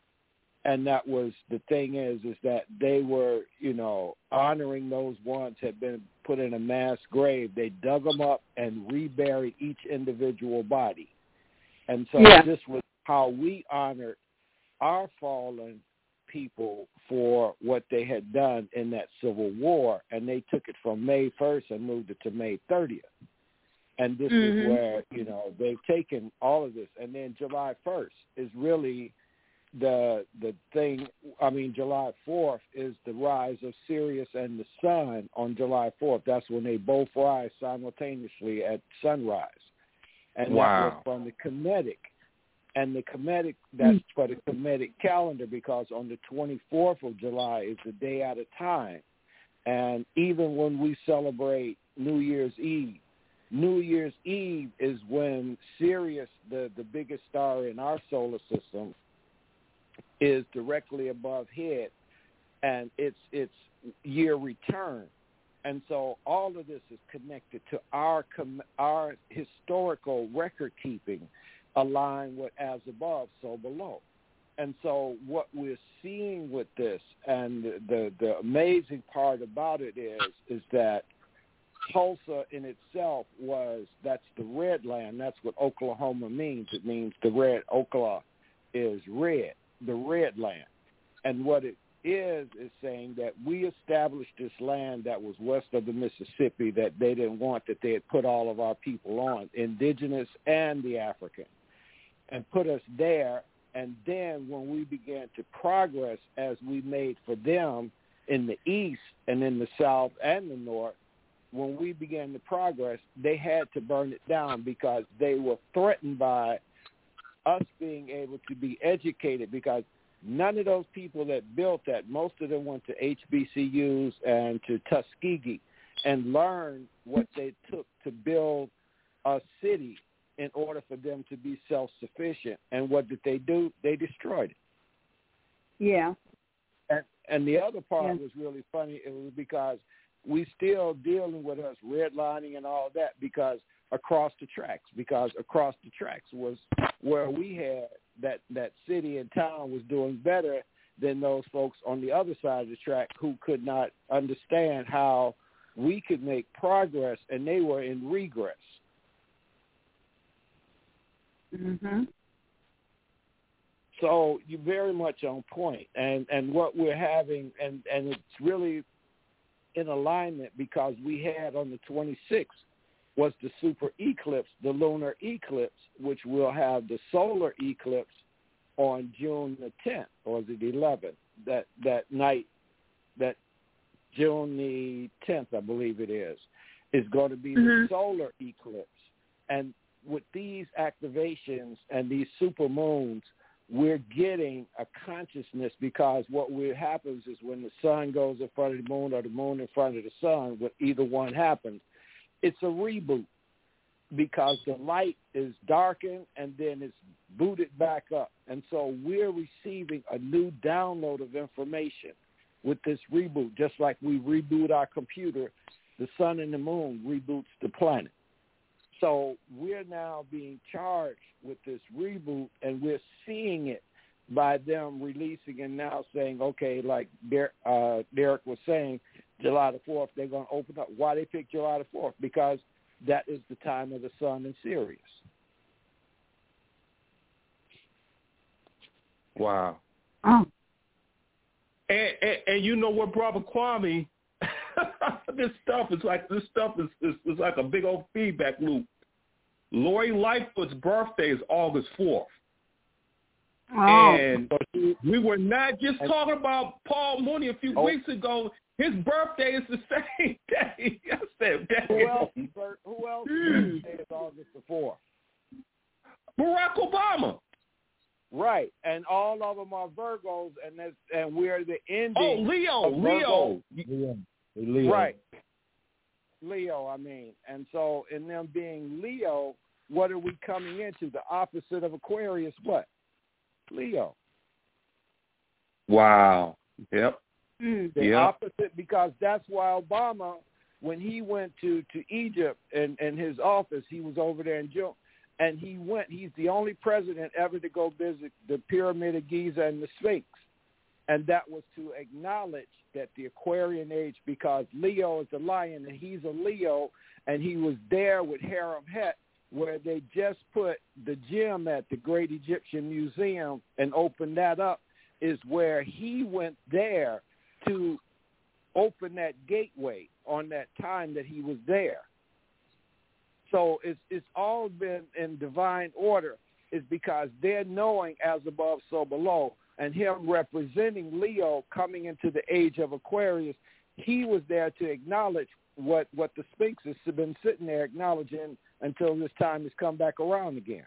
And that was, the thing is, is that they were, you know, honoring those ones had been put in a mass grave. They dug them up and reburied each individual body. And so yeah. this was how we honored our fallen people for what they had done in that Civil War. And they took it from May first and moved it to May thirtieth. And this mm-hmm. is where, you know, they've taken all of this. And then July first is really the the thing. I mean, July fourth is the rise of Sirius and the sun on July fourth. That's when they both rise simultaneously at sunrise. And wow. that was from the Kemetic. And the Kemetic, that's mm. for the Kemetic calendar, because on the twenty-fourth of July is the day at a time. And even when we celebrate New Year's Eve, New Year's Eve is when Sirius, the, the biggest star in our solar system, is directly above head, and it's it's year return. And so all of this is connected to our our historical record keeping, aligned with as above, so below. And so what we're seeing with this, and the, the, the amazing part about it is, is that Tulsa in itself was, that's the red land. That's what Oklahoma means. It means the red, Oklahoma is red, the red land. And what it is is saying that we established this land that was west of the Mississippi that they didn't want, that they had put all of our people on, indigenous and the African, and put us there. And then when we began to progress as we made for them in the east and in the south and the north, when we began to progress, they had to burn it down because they were threatened by us being able to be educated, because none of those people that built that, most of them went to H B C Us and to Tuskegee and learned what they took to build a city in order for them to be self-sufficient. And what did they do? They destroyed it. Yeah. And, and the other part yeah. was really funny. It was because we still dealing with us redlining and all that because across the tracks, because across the tracks was where we had that, that city and town was doing better than those folks on the other side of the track who could not understand how we could make progress, and they were in regress. Mm-hmm. So you're very much on point. And, and what we're having, and, and it's really in alignment because we had on the twenty-sixth was the super eclipse, the lunar eclipse, which will have the solar eclipse on June the tenth, or is it eleventh, that, that night, that June the tenth, I believe it is, is going to be mm-hmm. the solar eclipse. And with these activations and these super moons, we're getting a consciousness, because what will happens is when the sun goes in front of the moon or the moon in front of the sun, when either one happens, it's a reboot, because the light is darkened and then it's booted back up. And so we're receiving a new download of information with this reboot. Just like we reboot our computer, the sun and the moon reboots the planet. So we're now being charged with this reboot, and we're seeing it by them releasing and now saying, okay, like Der- uh, Derek was saying, July the fourth, they're going to open up. Why they pick July the fourth? Because that is the time of the sun in Sirius. Wow. Oh. And, and, and you know what, Brother Kwame, this stuff is like this stuff is, is, is like a big old feedback loop. Lori Lightfoot's birthday is August fourth. Oh. And we were not just talking about Paul Mooney a few oh. weeks ago. His birthday is the same day. I said, who else? Who else? Mm. Birthday is August the fourth. Barack Obama. Right, and all of them are Virgos, and that's, and we're the ending. Oh, Leo, Leo. Leo, Leo, right? Leo, I mean, and so in them being Leo, what are we coming into? The opposite of Aquarius, what? Leo. Wow. Yep. Mm. The yep. opposite, because that's why Obama, when he went to, to Egypt and, and his office, he was over there in June, and he went, he's the only president ever to go visit the Pyramid of Giza and the Sphinx. And that was to acknowledge that the Aquarian age, because Leo is a lion and he's a Leo, and he was there with Hiram Het, where they just put the gem at the Great Egyptian Museum and opened that up, is where he went there to open that gateway on that time that he was there. So it's it's all been in divine order. Is because they're knowing as above, so below, and him representing Leo coming into the age of Aquarius, he was there to acknowledge what, what the Sphinx has been sitting there acknowledging until this time has come back around again.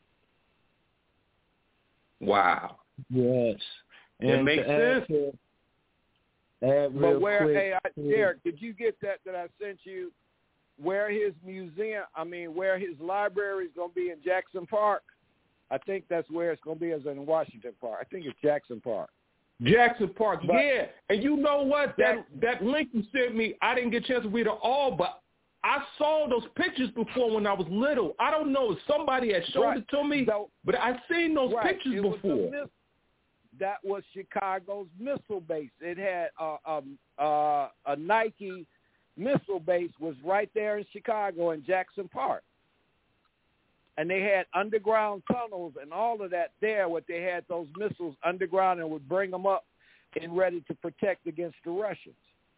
Wow. Yes. And it makes sense. To, add but where, quick, hey, I, Derek, did you get that that I sent you? Where his museum, I mean, where his library is going to be in Jackson Park? I think that's where it's going to be, as in Washington Park. I think it's Jackson Park. Jackson Park, but yeah. And you know what? That Jackson, that link you sent me, I didn't get a chance to read it all, but I saw those pictures before when I was little. I don't know if somebody had showed right. it to me, so, but I've seen those right. pictures it before. Was miss- that was Chicago's missile base. It had uh, um, uh, a Nike missile base was right there in Chicago in Jackson Park. And they had underground tunnels and all of that there, what they had those missiles underground and would bring them up and ready to protect against the Russians.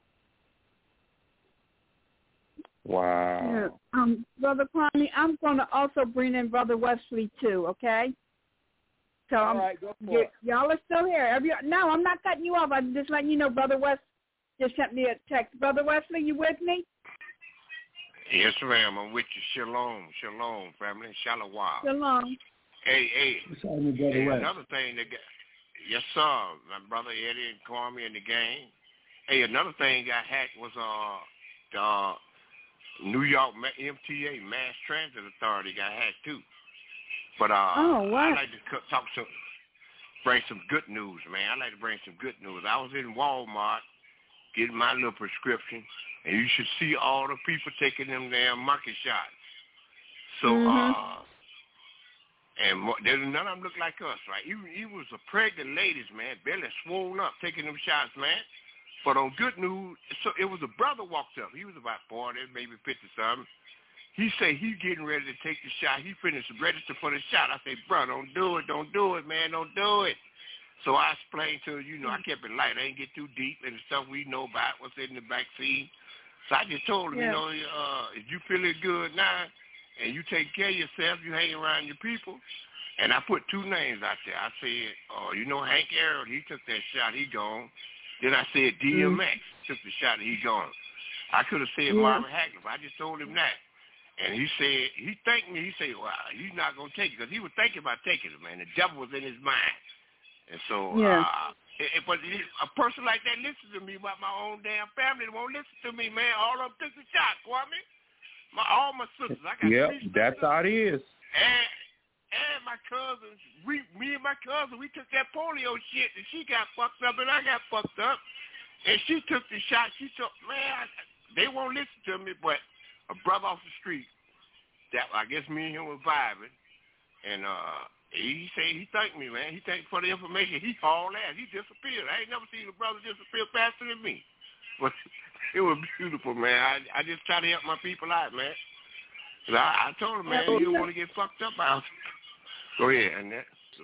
Wow. Yeah. Um, Brother Kwame, I'm going to also bring in Brother Wesley too, okay? So All I'm, right, go for y- it. y'all are still here. Every, no, I'm not cutting you off. I'm just letting you know Brother Wes just sent me a text. Brother Wesley, you with me? Yes, ma'am. I'm with you. Shalom. Shalom, family. Shalom. Shalom. Hey, hey. Sorry, Brother Hey, Wes. another thing that got, yes, sir. My brother Eddie and Kwame in the game. Hey, another thing got hacked was uh the uh, New York M T A, Mass Transit Authority, got hacked too. But uh, oh, what? I like to c- talk some, bring some good news, man. I like to bring some good news. I was in Walmart getting my little prescription, and you should see all the people taking them damn monkey shots. So, mm-hmm. uh, and mo- there's none of them look like us, right? Even even was a pregnant ladies, man, belly swollen up taking them shots, man. But on good news, so it was a brother walked up. He was about forty, maybe fifty something. He said he getting ready to take the shot. He finished register for the shot. I said, bro, don't do it, don't do it, man, don't do it. So I explained to her, you know, I kept it light. I ain't get too deep in the stuff we know about what's in the vaccine. So I just told him, yeah. you know, uh, if you feeling good now and you take care of yourself, you hang around your people. And I put two names out there. I said, oh, you know, Hank Aaron, he took that shot, he gone. Then I said D M X mm. took the shot, he gone. I could have said yeah. Marvin Hagler, I just told him that. And he said, he thanked me. He said, well, he's not going to take it because he was thinking about taking it, man. The devil was in his mind. And so, yeah. uh, it, it, but it, a person like that listens to me about my own damn family. They won't listen to me, man. All of them took the shot, Kwame. My, all my sisters. I got yep, three sisters. That's how it is. And, and my cousins, we, me and my cousin, we took that polio shit, and she got fucked up, and I got fucked up. And she took the shot. She took, man, I, they won't listen to me, but a brother off the street, that I guess me and him were vibing, and uh, he said he thanked me, man. He thanked for the information. He hauled ass. He disappeared. I ain't never seen a brother disappear faster than me. But it was beautiful, man. I, I just try to help my people out, man. And I, I told him, man, you don't want to get fucked up out. Go ahead, and that. So.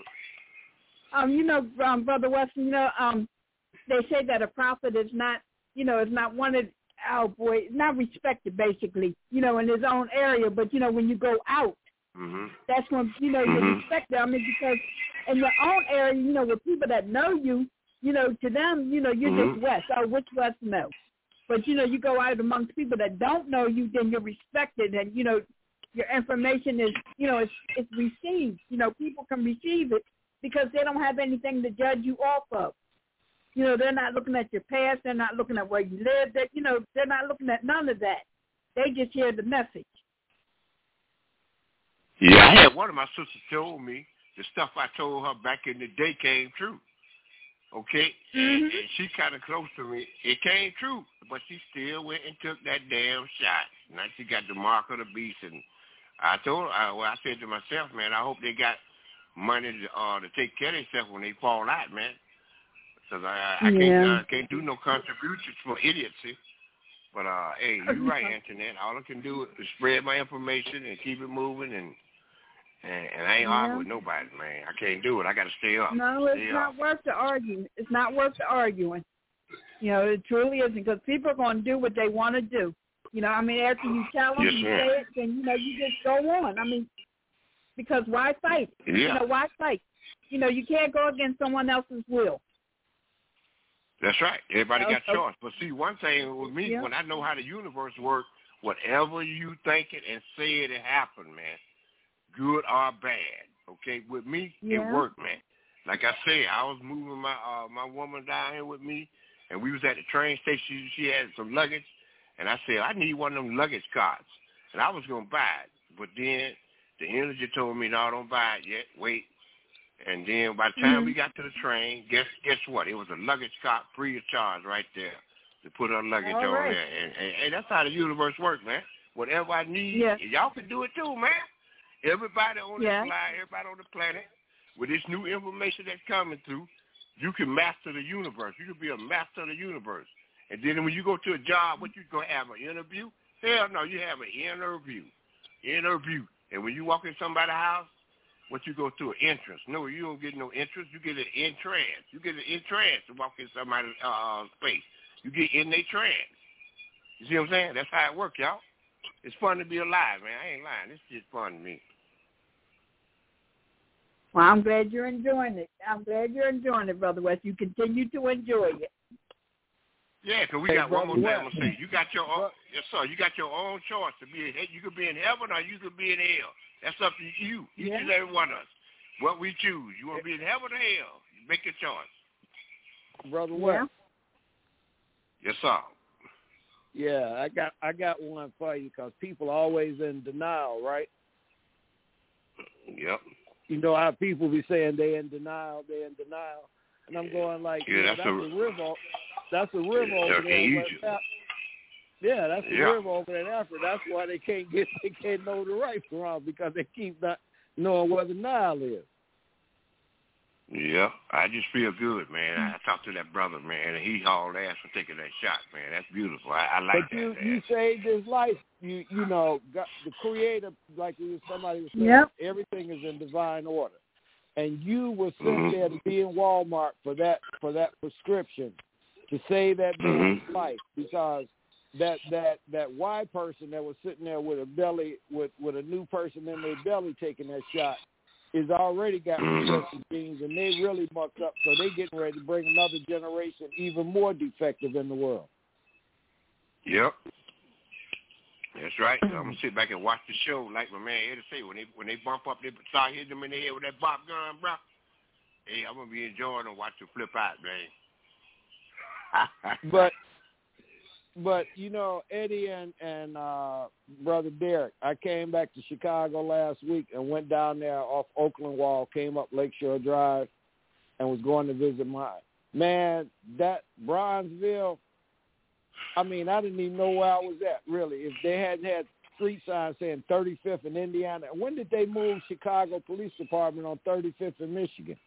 Um, you know, um, Brother Weston, you know, um, they say that a prophet is not, you know, is not wanted. Oh boy, not respected basically, you know, in his own area. But you know, when you go out, mm-hmm. that's when you know mm-hmm. you're respected. I mean, because in your own area, you know, with people that know you, you know, to them, you know, you're mm-hmm. just West. Oh, which West? No. But you know, you go out amongst people that don't know you, then you're respected, and you know, your information is, you know, it's it's received. You know, people can receive it because they don't have anything to judge you off of. You know, they're not looking at your past. They're not looking at where you live. That you know, they're not looking at none of that. They just hear the message. Yeah, I had one of my sisters told me the stuff I told her back in the day came true. Okay, mm-hmm. and, and she kind of close to me. It came true, but she still went and took that damn shot. Now she got the mark of the beast, and I told her, I, well, I said to myself, man, I hope they got money to, uh, to take care of themselves when they fall out, man. Because I, I, I, yeah. can't, I can't do no contributions for idiocy. But, uh, hey, you're right, Antoinette. All I can do is spread my information and keep it moving, and and, and I ain't yeah. arguing with nobody, man. I can't do it. I got to stay up. No, it's stay not up. worth the arguing. It's not worth the arguing. You know, it truly isn't, because people are going to do what they want to do. You know, I mean, after you tell them, yes, you ma'am. say it, then, you know, you just go on. I mean, because why fight? Yeah. You know, why fight? You know, you can't go against someone else's will. That's right. Everybody you know, got so, choice. But see, one thing with me, yeah. when I know how the universe works, whatever you think it and say it, it happen, man. Good or bad. Okay? With me, yeah. it worked, man. Like I said, I was moving my uh, my woman down here with me, and we was at the train station. She had some luggage, and I said, I need one of them luggage carts. And I was going to buy it. But then the energy told me, no, don't buy it yet. Wait. And then by the time mm-hmm. we got to the train, guess guess what? It was a luggage cart free of charge right there to put her luggage All on right. there. And, and, and that's how the universe works, man. Whatever I need, yeah. y'all can do it too, man. Everybody on yeah. the fly, everybody on the planet, with this new information that's coming through, you can master the universe. You can be a master of the universe. And then when you go to a job, what you going to have, an interview? Hell no, you have an interview. Interview. And when you walk in somebody's house, what you go through, an entrance. No, you don't get no entrance. You get an entrance. You get an entrance to walk in somebody's uh, space. You get in their trance. You see what I'm saying? That's how it works, y'all. It's fun to be alive, man. I ain't lying. This shit's fun to me. Well, I'm glad you're enjoying it. I'm glad you're enjoying it, Brother West. You continue to enjoy it. Yeah, because we Hey, got one more thing West. I'm going to say. You got your own, yes, sir, you got your own choice to be in, you could be in heaven or you could be in hell. That's up to you, each Yeah. and every one of us. What we choose. You want to be in heaven or hell? You make your choice. Brother Yeah. West. Yes, sir. Yeah, I got I got one for you because people are always in denial, right? Yep. You know how people be saying they in denial, they in denial, and I'm going like, Yeah, yeah, that's that's, a- a river, that's a river Yeah, over in there. in Egypt. West Af- yeah, that's a Yeah. river over there in Africa. That's why they can't get they can't know the right from wrong because they keep not knowing where the Nile is. Yeah, I just feel good, man. I talked to that brother, man, and he hauled ass for taking that shot, man. That's beautiful. I, I like But that. you man. you saved his life. You you know got the Creator, like somebody was saying, Yep. everything is in divine order, and you were sent Mhm. there to be in Walmart for that for that prescription to save that man's Mhm. life because that that that white person that was sitting there with a belly with with a new person in their belly taking that shot is already got Mhm. recessive genes and they really mucked up, so they getting ready to bring another generation even more defective in the world. Yep. That's right. So I'm gonna sit back and watch the show, like my man Eddie say. When they when they bump up, they start hitting them in the head with that bop gun, bro. Hey, I'm gonna be enjoying and watch them flip out, man. But but you know, Eddie and and uh, Brother Derek, I came back to Chicago last week and went down there off Oakland Wall, came up Lakeshore Drive, and was going to visit my man. That Bronzeville. I mean, I didn't even know where I was at, really. If they hadn't had street signs saying thirty-fifth in Indiana, when did they move Chicago Police Department on thirty-fifth in Michigan?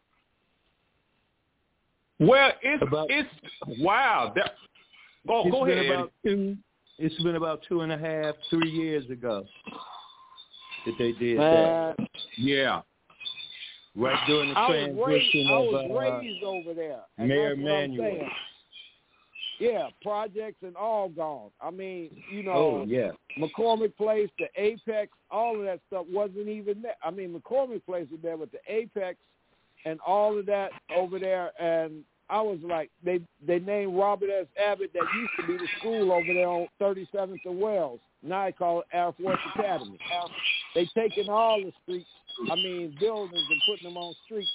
Well, it's About- it's wow. That, go It's go been ahead, Eddie. about two. It's been about two and a half, three years ago that they did that. Man, Yeah. Right during the I was raised, transition I of was uh, raised over there. And Mayor that's what I'm Emanuel. saying. Yeah, projects and all gone. I mean, you know, Oh yeah, McCormick Place, the Apex, all of that stuff wasn't even there. I mean, McCormick Place was there, but the Apex and all of that over there, and I was like, they they named Robert S. Abbott, that used to be the school over there on thirty-seventh and Wells. Now they call it Air Force Academy. They taking all the streets, I mean, buildings and putting them on streets.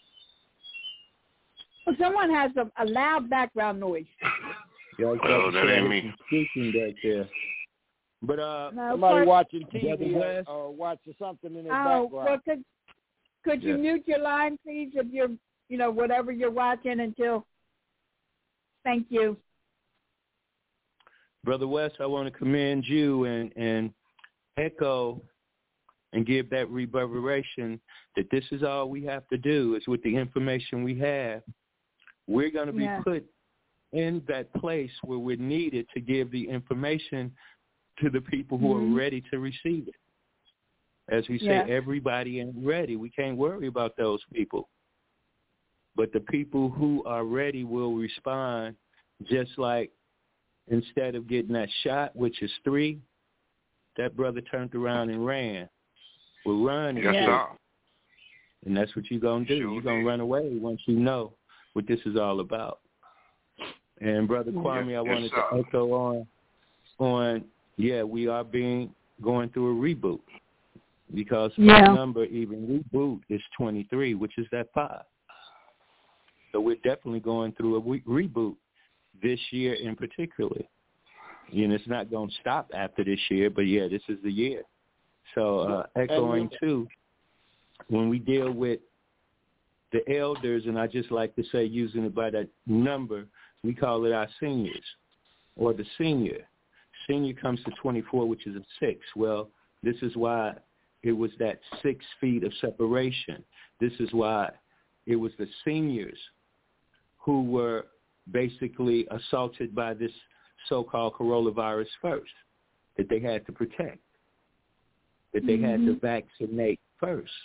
Well, someone has a, a loud background noise. yeah, I Oh, that ain't me. Speaking back there, but uh, No, Somebody first- watching T Brother V or, West. or watching something in their Oh, background. well, could could you Yeah. mute your line, please, if you're, you know, whatever you're watching until. Thank you. Brother West, I want to commend you and and echo and give that reverberation that this is all we have to do is with the information we have. We're going to be Yeah. put in that place where we're needed to give the information to the people who Mhm. are ready to receive it. As we say, Yeah. everybody ain't ready. We can't worry about those people. But the people who are ready will respond, just like instead of getting that shot, which is three, that brother turned around and ran. We're running. Yes, Yeah. sir. And that's what you're going to do. Sure You're going did. to run away once you know what this is all about. And Brother Kwame, Yes, I yes, wanted sir. to echo on, on, yeah, we are being, going through a reboot. Because Yeah. my number, even reboot, is twenty-three, which is that five. So we're definitely going through a re- reboot this year in particular. You know, it's not going to stop after this year, but, yeah, this is the year. So uh, echoing, too, when we deal with the elders, and I just like to say, using it by that number, we call it our seniors or the senior. Senior comes to twenty-four, which is a six. Well, this is why it was that six feet of separation. This is why it was the seniors who were basically assaulted by this so-called coronavirus first, that they had to protect, that they had to vaccinate first.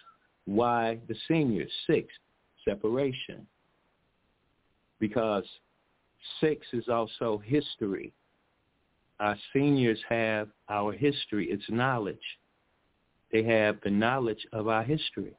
Why the seniors? Six, separation. Because six is also history. Our seniors have our history. It's knowledge. They have the knowledge of our history.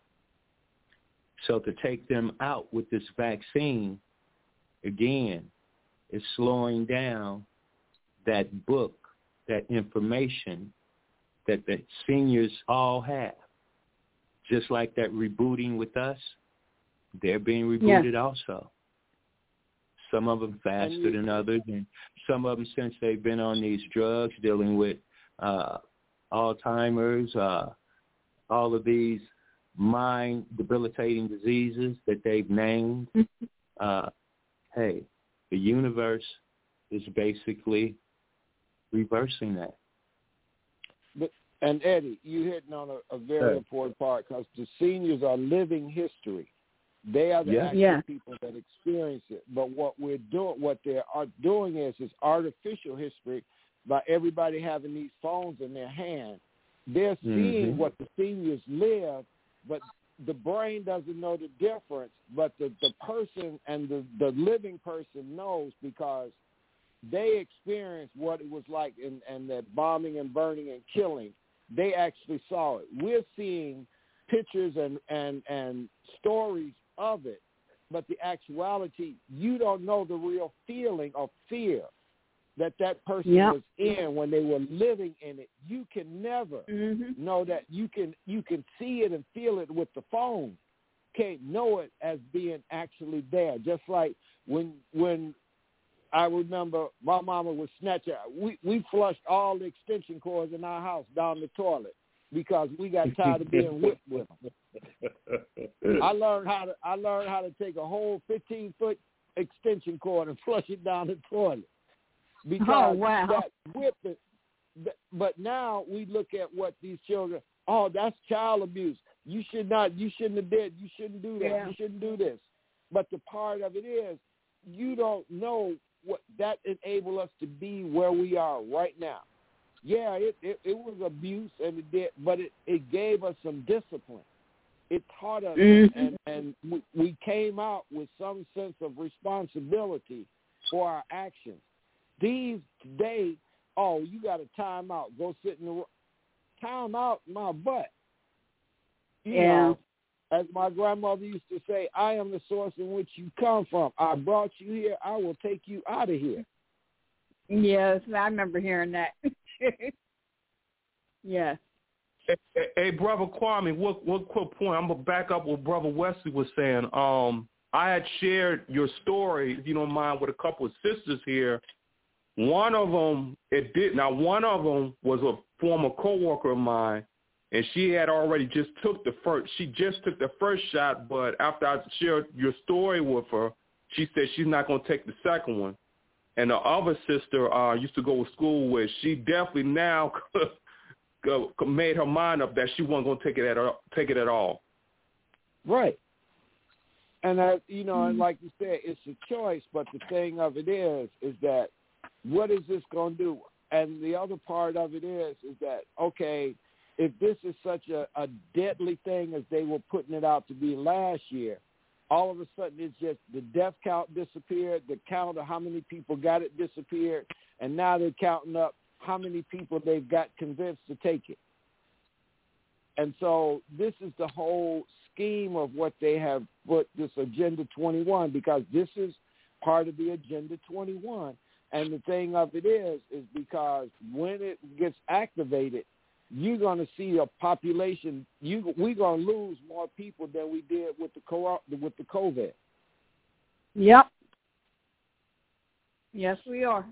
So to take them out with this vaccine, again, is slowing down that book, that information that the seniors all have. Just like that rebooting with us, they're being rebooted yeah. also. Some of them faster you, than others, and some of them, since they've been on these drugs, dealing with uh, Alzheimer's, uh, all of these mind-debilitating diseases that they've named. uh, hey, the universe is basically reversing that. But and Eddie, you hitting on a, a very sure. important part, because the seniors are living history. They are the yeah. actual yeah. people that experience it. But what we're doing, what they are doing is, is artificial history by everybody having these phones in their hand. They're seeing mm-hmm. what the seniors live, but the brain doesn't know the difference. But the, the person and the, the living person knows, because they experienced what it was like in, in that bombing and burning and killing. They actually saw it. We're seeing pictures and, and, and stories of it, but the actuality, you don't know the real feeling of fear that that person yep. was in when they were living in it. You can never mm-hmm. know that. You can you can see it and feel it with the phone. Can't know it as being actually there. Just like when when I remember my mama would snatch it. We we flushed all the extension cords in our house down the toilet because we got tired of being whipped with them. I learned how to I learned how to take a whole fifteen foot extension cord and flush it down the toilet. Because oh, wow. that whipping, but now we look at what these children, oh, that's child abuse. You should not, you shouldn't have did, you shouldn't do that, yeah. you shouldn't do this. But the part of it is, you don't know what that enabled us to be where we are right now. Yeah, it, it, it was abuse, and it did, but it, it gave us some discipline. It taught us, mm-hmm. and, and we, we came out with some sense of responsibility for our actions. These today, oh, you got a time out. Go sit in the time out my butt. You yeah. know, as my grandmother used to say, I am the source in which you come from. I brought you here. I will take you out of here. Yes, I remember hearing that. yeah. Hey, hey, hey, Brother Kwame, what what quick point? I'm gonna back up what Brother Wesley was saying. Um, I had shared your story, if you don't mind, with a couple of sisters here. One of them, it did. Now, one of them was a former coworker of mine, and she had already just took the first. She just took the first shot, but after I shared your story with her, she said she's not going to take the second one. And the other sister uh, used to go to school with. She definitely now made her mind up that she wasn't going to take it at take it at all. Right. And I, you know, and like you said, it's a choice. But the thing of it is, is that what is this going to do? And the other part of it is, is that, okay, if this is such a, a deadly thing as they were putting it out to be last year, all of a sudden it's just the death count disappeared, the count of how many people got it disappeared, and now they're counting up how many people they've got convinced to take it. And so this is the whole scheme of what they have put this Agenda twenty-one, because this is part of the Agenda twenty-one. And the thing of it is, is because when it gets activated, you're going to see a population. You we're going to lose more people than we did with the with the COVID. Yep. Yes, we are.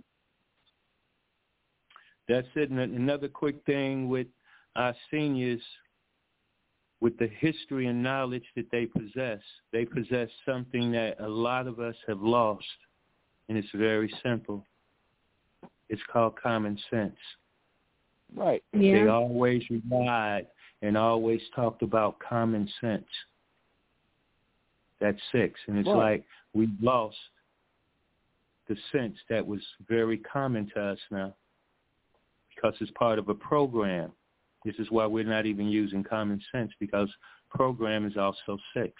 That's it. And another quick thing with our seniors, with the history and knowledge that they possess, they possess something that a lot of us have lost, and it's very simple. It's called common sense. Right. Yeah. They always relied and always talked about common sense. That's six. And it's right. like we've lost the sense that was very common to us now, because it's part of a program. This is why we're not even using common sense, because program is also six.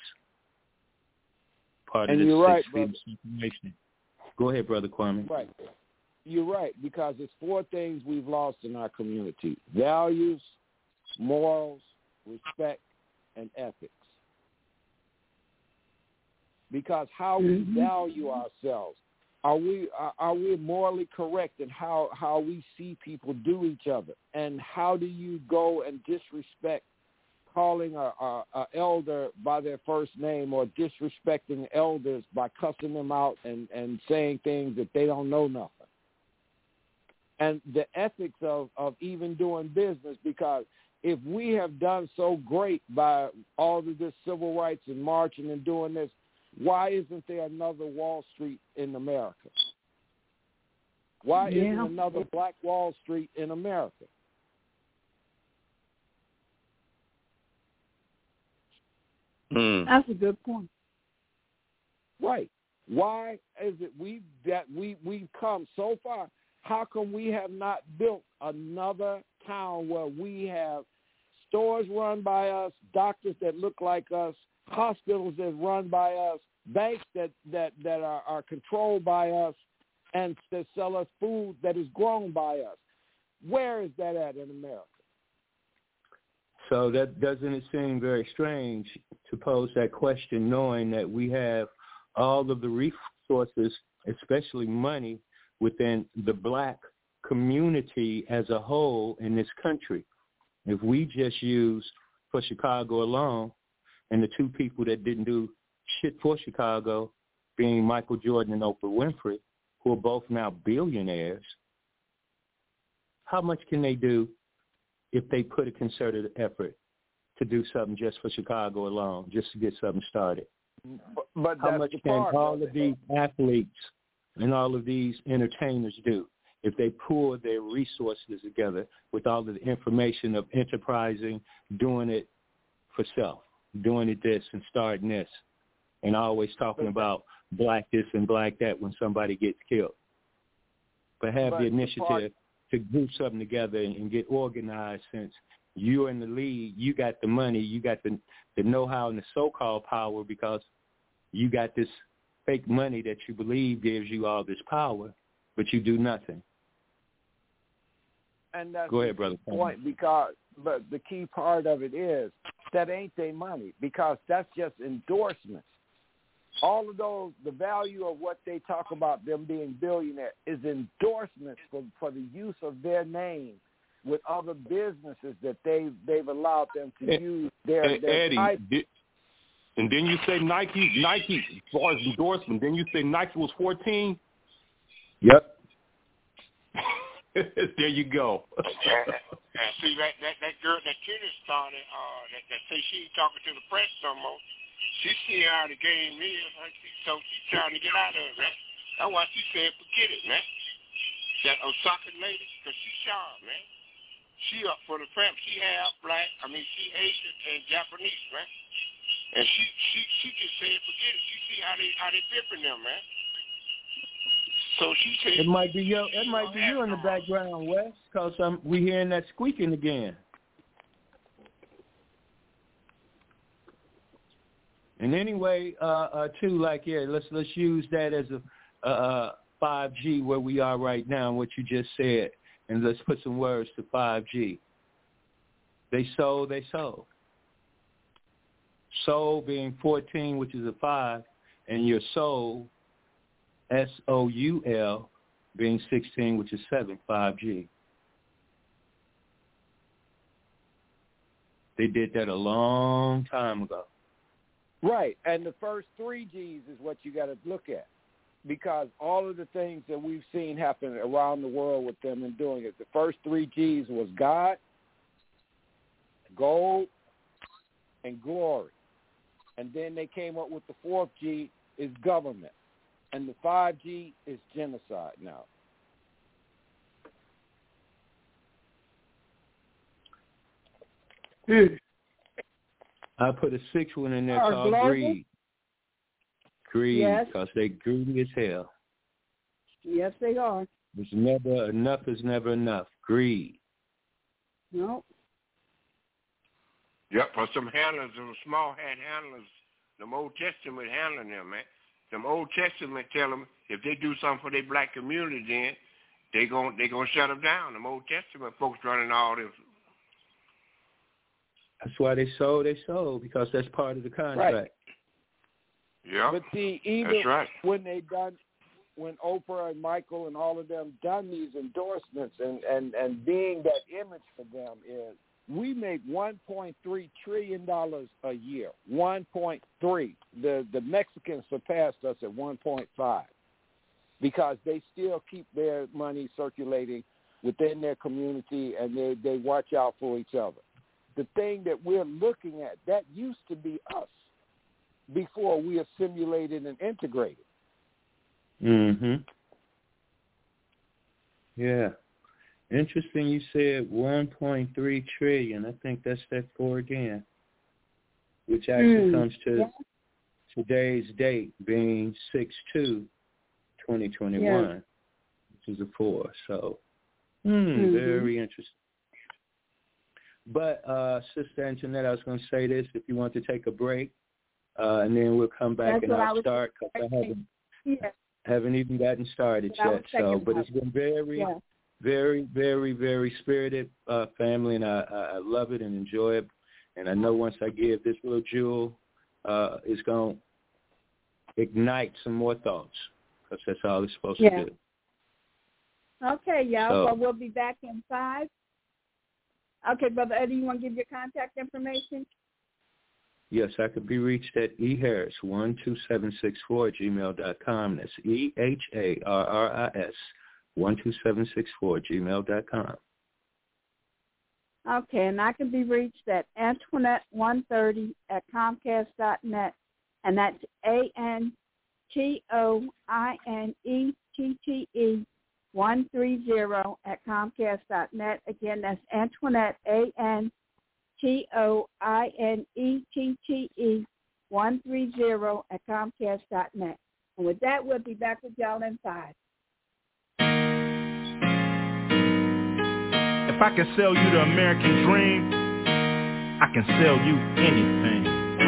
Part and of the you're right, six freedom information. Go ahead, Brother Kwame. Right. You're right, because it's four things we've lost in our community: values, morals, respect, and ethics. Because how mm-hmm. we value ourselves, are we are, are we morally correct in how, how we see people do each other? And how do you go and disrespect calling a, a, a elder by their first name, or disrespecting elders by cussing them out and, and saying things that they don't know nothing? And the ethics of, of even doing business, because if we have done so great by all of this civil rights and marching and doing this, why isn't there another Wall Street in America? Why yeah. isn't another Black Wall Street in America? Mm. That's a good point. Right. Why is it we that we we've come so far? How come we have not built another town where we have stores run by us, doctors that look like us, hospitals that run by us, banks that, that, that are, are controlled by us, and that sell us food that is grown by us? Where is that at in America? So that doesn't it seem very strange to pose that question, knowing that we have all of the resources, especially money, within the Black community as a whole in this country? If we just use, for Chicago alone, and the two people that didn't do shit for Chicago being Michael Jordan and Oprah Winfrey, who are both now billionaires, how much can they do if they put a concerted effort to do something just for Chicago alone, just to get something started? But, but how that's much the can part, all brother. of these athletes and all of these entertainers do if they pull their resources together with all of the information of enterprising, doing it for self, doing it this and starting this, and always talking about black this and black that when somebody gets killed? But have But the the initiative part- to group something together and, and get organized, since you're in the lead, you got the money, you got the, the know-how and the so-called power, because you got this fake money that you believe gives you all this power, but you do nothing. And that's Go ahead, the brother. point, because but the key part of it is that ain't their money, because that's just endorsements. All of those, the value of what they talk about them being billionaire is endorsements for, for the use of their name with other businesses that they've they've allowed them to use their, Hey, their Eddie, type. did, and then you say Nike, Nike, as far as endorsement, then you say Nike was fourteen? Yep. There you go. And see, that, that, that girl, that tennis star that, uh, that, that say she ain't talking to the press no more, she see how the game is, so she's trying to get out of it, man. That's why she said, forget it, man. That Osaka lady, because she's sharp, man. She up for the prep. She half black, I mean, she Asian and Japanese, man. And she she she just said, forget it. She see how they how they pimping them, man. So she said, It might be you. It might be you in the background, Wes, because um, we hearing that squeaking again. And anyway, uh, uh, too, like yeah, let's let's use that as a uh, five G where we are right now, what you just said, and let's put some words to five G. They sold, they sold. Soul being fourteen, which is a five, and your soul, S O U L, being sixteen, which is seven, five G. They did that a long time ago. Right, and the first three G's is what you got to look at, because all of the things that we've seen happen around the world with them and doing it, the first three G's was God, gold, and glory. And then they came up with the fourth G is government. And the five G is genocide now. Hmm. I put a sixth one in there Our called global? greed. Greed, Yes. because they greedy as hell. Yes, they are. There's never, enough is never enough. Greed. No. Yep, for some handlers, some small hat handlers, them Old Testament handling them, man. Them Old Testament tell them if they do something for their black community, then they gon' they gonna shut them down. Them Old Testament folks running all this. That's why they sold. They sold because that's part of the contract. Right. Yeah, but see, even that's right. when they done, when Oprah and Michael and all of them done these endorsements and and and being that image for them is, we make one point three trillion dollars a year. one point three. The the Mexicans surpassed us at one point five because they still keep their money circulating within their community and they, they watch out for each other. The thing that we're looking at, that used to be us before we assimilated and integrated. Mm-hmm. Yeah. Interesting you said one point three trillion. I think that's that four again, which actually mm. comes to yeah. today's date being six two twenty twenty-one, yeah. which is a four. So, mm, mm-hmm. very interesting. But, uh, Sister Antoinette, I was going to say this, if you want to take a break, uh, and then we'll come back that's and I'll start because I haven't, yeah. haven't even gotten started yet. So, but it's been very, yeah. very, very, very spirited uh, family, and I, I love it and enjoy it. And I know once I give this little jewel, uh, it's going to ignite some more thoughts because that's all it's supposed yeah. to do. Okay, y'all. So, well, we'll be back in five. Okay, Brother Eddie, you want to give your contact information? Yes, I could be reached at e harris one two seven six four at gmail dot com. That's E H A R R I S one two seven six four at gmail dot com. Okay, and I can be reached at Antoinette one thirty at Comcast dot net, and that's A N T O I N E T T E one thirty at Comcast dot net. Again, that's Antoinette, A N T O I N E T T E one thirty at Comcast dot net. And with that, we'll be back with y'all in five. If I can sell you the American dream, I can sell you anything.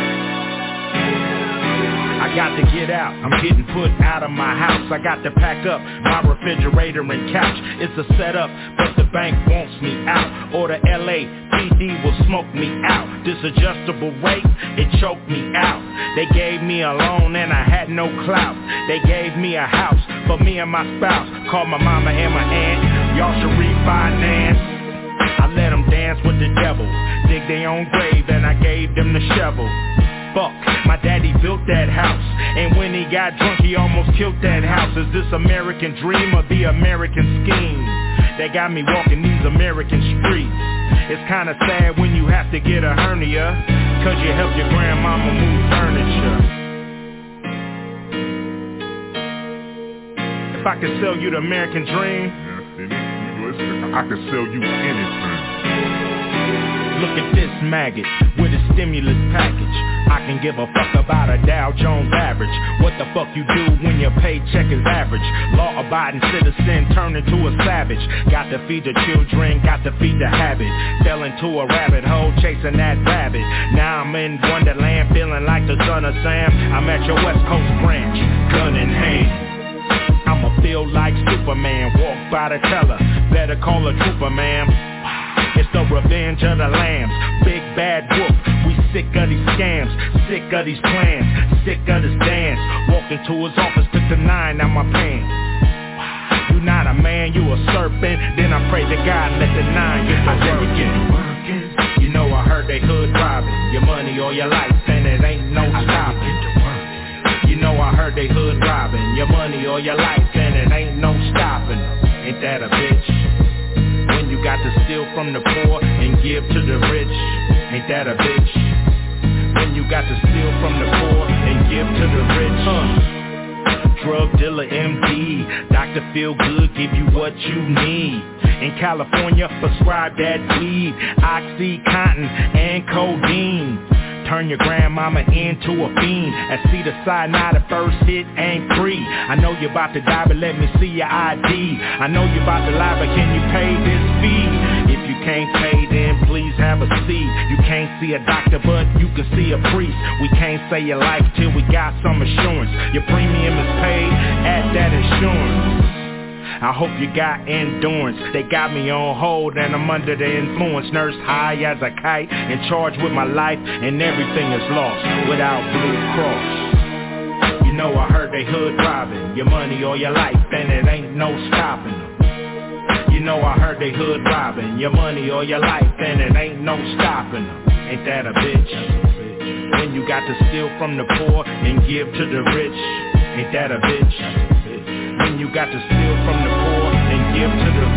I got to get out, I'm getting put out of my house. I got to pack up my refrigerator and couch. It's a setup, but the bank wants me out. Or the L A P D will smoke me out. This adjustable rate, it choked me out. They gave me a loan and I had no clout. They gave me a house for me and my spouse. Called my mama and my aunt, y'all should refinance. I let them dance with the devil, dig their own grave, and I gave them the shovel. Fuck, my daddy built that house, and when he got drunk, he almost killed that house. Is this American dream or the American scheme? They got me walking these American streets. It's kinda sad when you have to get a hernia, cause you helped your grandmama move furniture. If I could sell you the American dream, I could sell you anything. Look at this maggot with a stimulus package. I can give a fuck about a Dow Jones average. What the fuck you do when your paycheck is average? Law-abiding citizen turned into a savage. Got to feed the children, got to feed the habit. Fell into a rabbit hole chasing that rabbit. Now I'm in Wonderland feeling like the son of Sam. I'm at your West Coast branch, gun in hand. I'ma feel like Superman, walk by the teller, better call a trooper, ma'am. It's the revenge of the lambs, big bad wolf. We sick of these scams, sick of these plans, sick of this dance. Walked into his office, took the nine out my pants. You not a man, you a serpent. Then I pray to God, let the nine get the working. You know I heard they hood robbing your money or your life, and it ain't no stopping. You know I heard they hood robbing your money or your life, and it ain't no stopping. Ain't that a bitch? When you got to steal from the poor and give to the rich, ain't that a bitch? When you got to steal from the poor and give to the rich, huh? Drug dealer M D, Doctor Feel Good, give you what you need. In California, prescribe that weed, OxyContin and codeine. Turn your grandmama into a fiend. And see the cyanide, the first hit ain't free. I know you about to die, but let me see your I D. I know you about to lie, but can you pay this fee? If you can't pay, then please have a a seed. You can't see a doctor, but you can see a priest. We can't say your life till we got some assurance. Your premium is paid at that insurance. I hope you got endurance. They got me on hold and I'm under the influence. Nursed high as a kite, in charge with my life, and everything is lost without Blue Cross. You know I heard they hood robbing your money or your life, and it ain't no stopping them. You know I heard they hood robbing your money or your life, and it ain't no stopping them. Ain't that a bitch? When you got to steal from the poor and give to the rich, ain't that a bitch? When you got to steal from the poor and give to the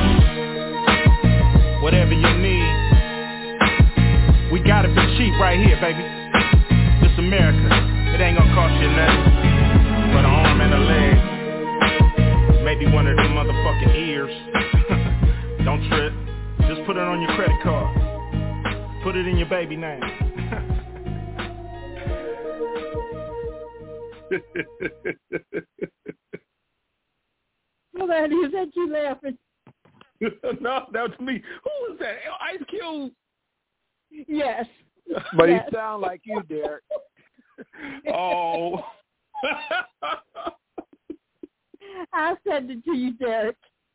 rich. Whatever you need, we got it for cheap right here, baby. This America, it ain't gonna cost you nothing but an arm and a leg. Maybe one of them motherfucking ears. Don't trip. Just put it on your credit card. Put it in your baby name. Well, that is that you laughing. No, that was me. Who was that? Ice Cube? Yes. But yes. he sound like you, Derek. Oh. I said it to you, Derek.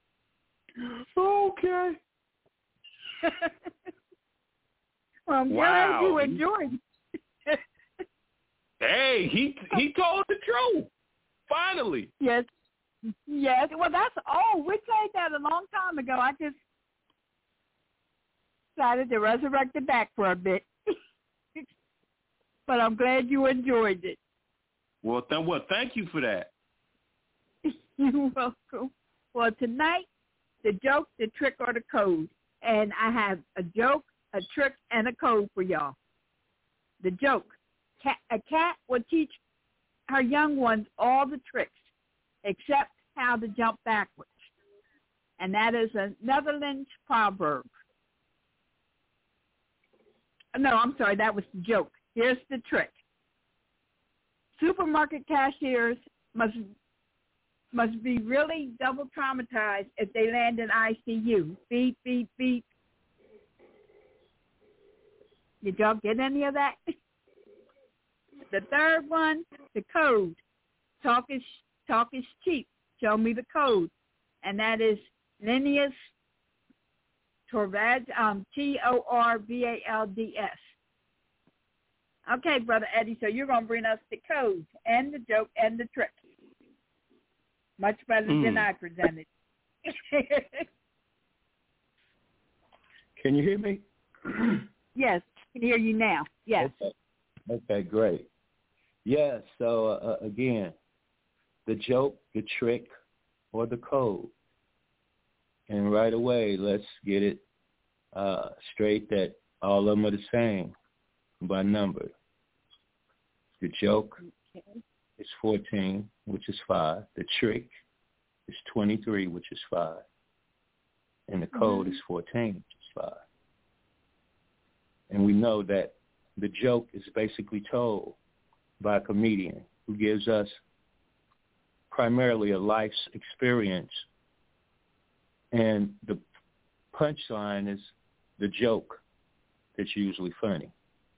Okay. Well, I'm wow. glad you enjoyed it. Hey, he he told the truth. Finally. Yes. Yes. Well, that's all. We played that a long time ago. I just decided to resurrect it back for a bit. But I'm glad you enjoyed it. Well, then, well, thank you for that. You're welcome. Well, tonight, the joke, the trick, or the code. And I have a joke, a trick, and a code for y'all. The joke. Cat, a cat will teach her young ones all the tricks except how to jump backwards. And that is a Netherlands proverb. No, I'm sorry, that was the joke. Here's the trick. Supermarket cashiers must must be really double traumatized if they land in I C U. Beep, beep, beep. Did y'all get any of that? The third one, the code. Talk is talk is cheap. Show me the code. And that is Linnaeus Torvalds, um, T O R V A L D S. Okay, Brother Eddie, so you're going to bring us the code and the joke and the trick. Much better mm. than I presented. Can you hear me? Yes, I can hear you now. Yes. Okay, okay great. Yes, so uh, again, the joke, the trick, or the code. And right away, let's get it uh, straight that all of them are the same by number. The joke okay. is fourteen, which is five. The trick is twenty-three, which is five. And the code mm-hmm. is fourteen, which is five. And we know that the joke is basically told by a comedian who gives us primarily a life's experience. And the punchline is the joke that's usually funny.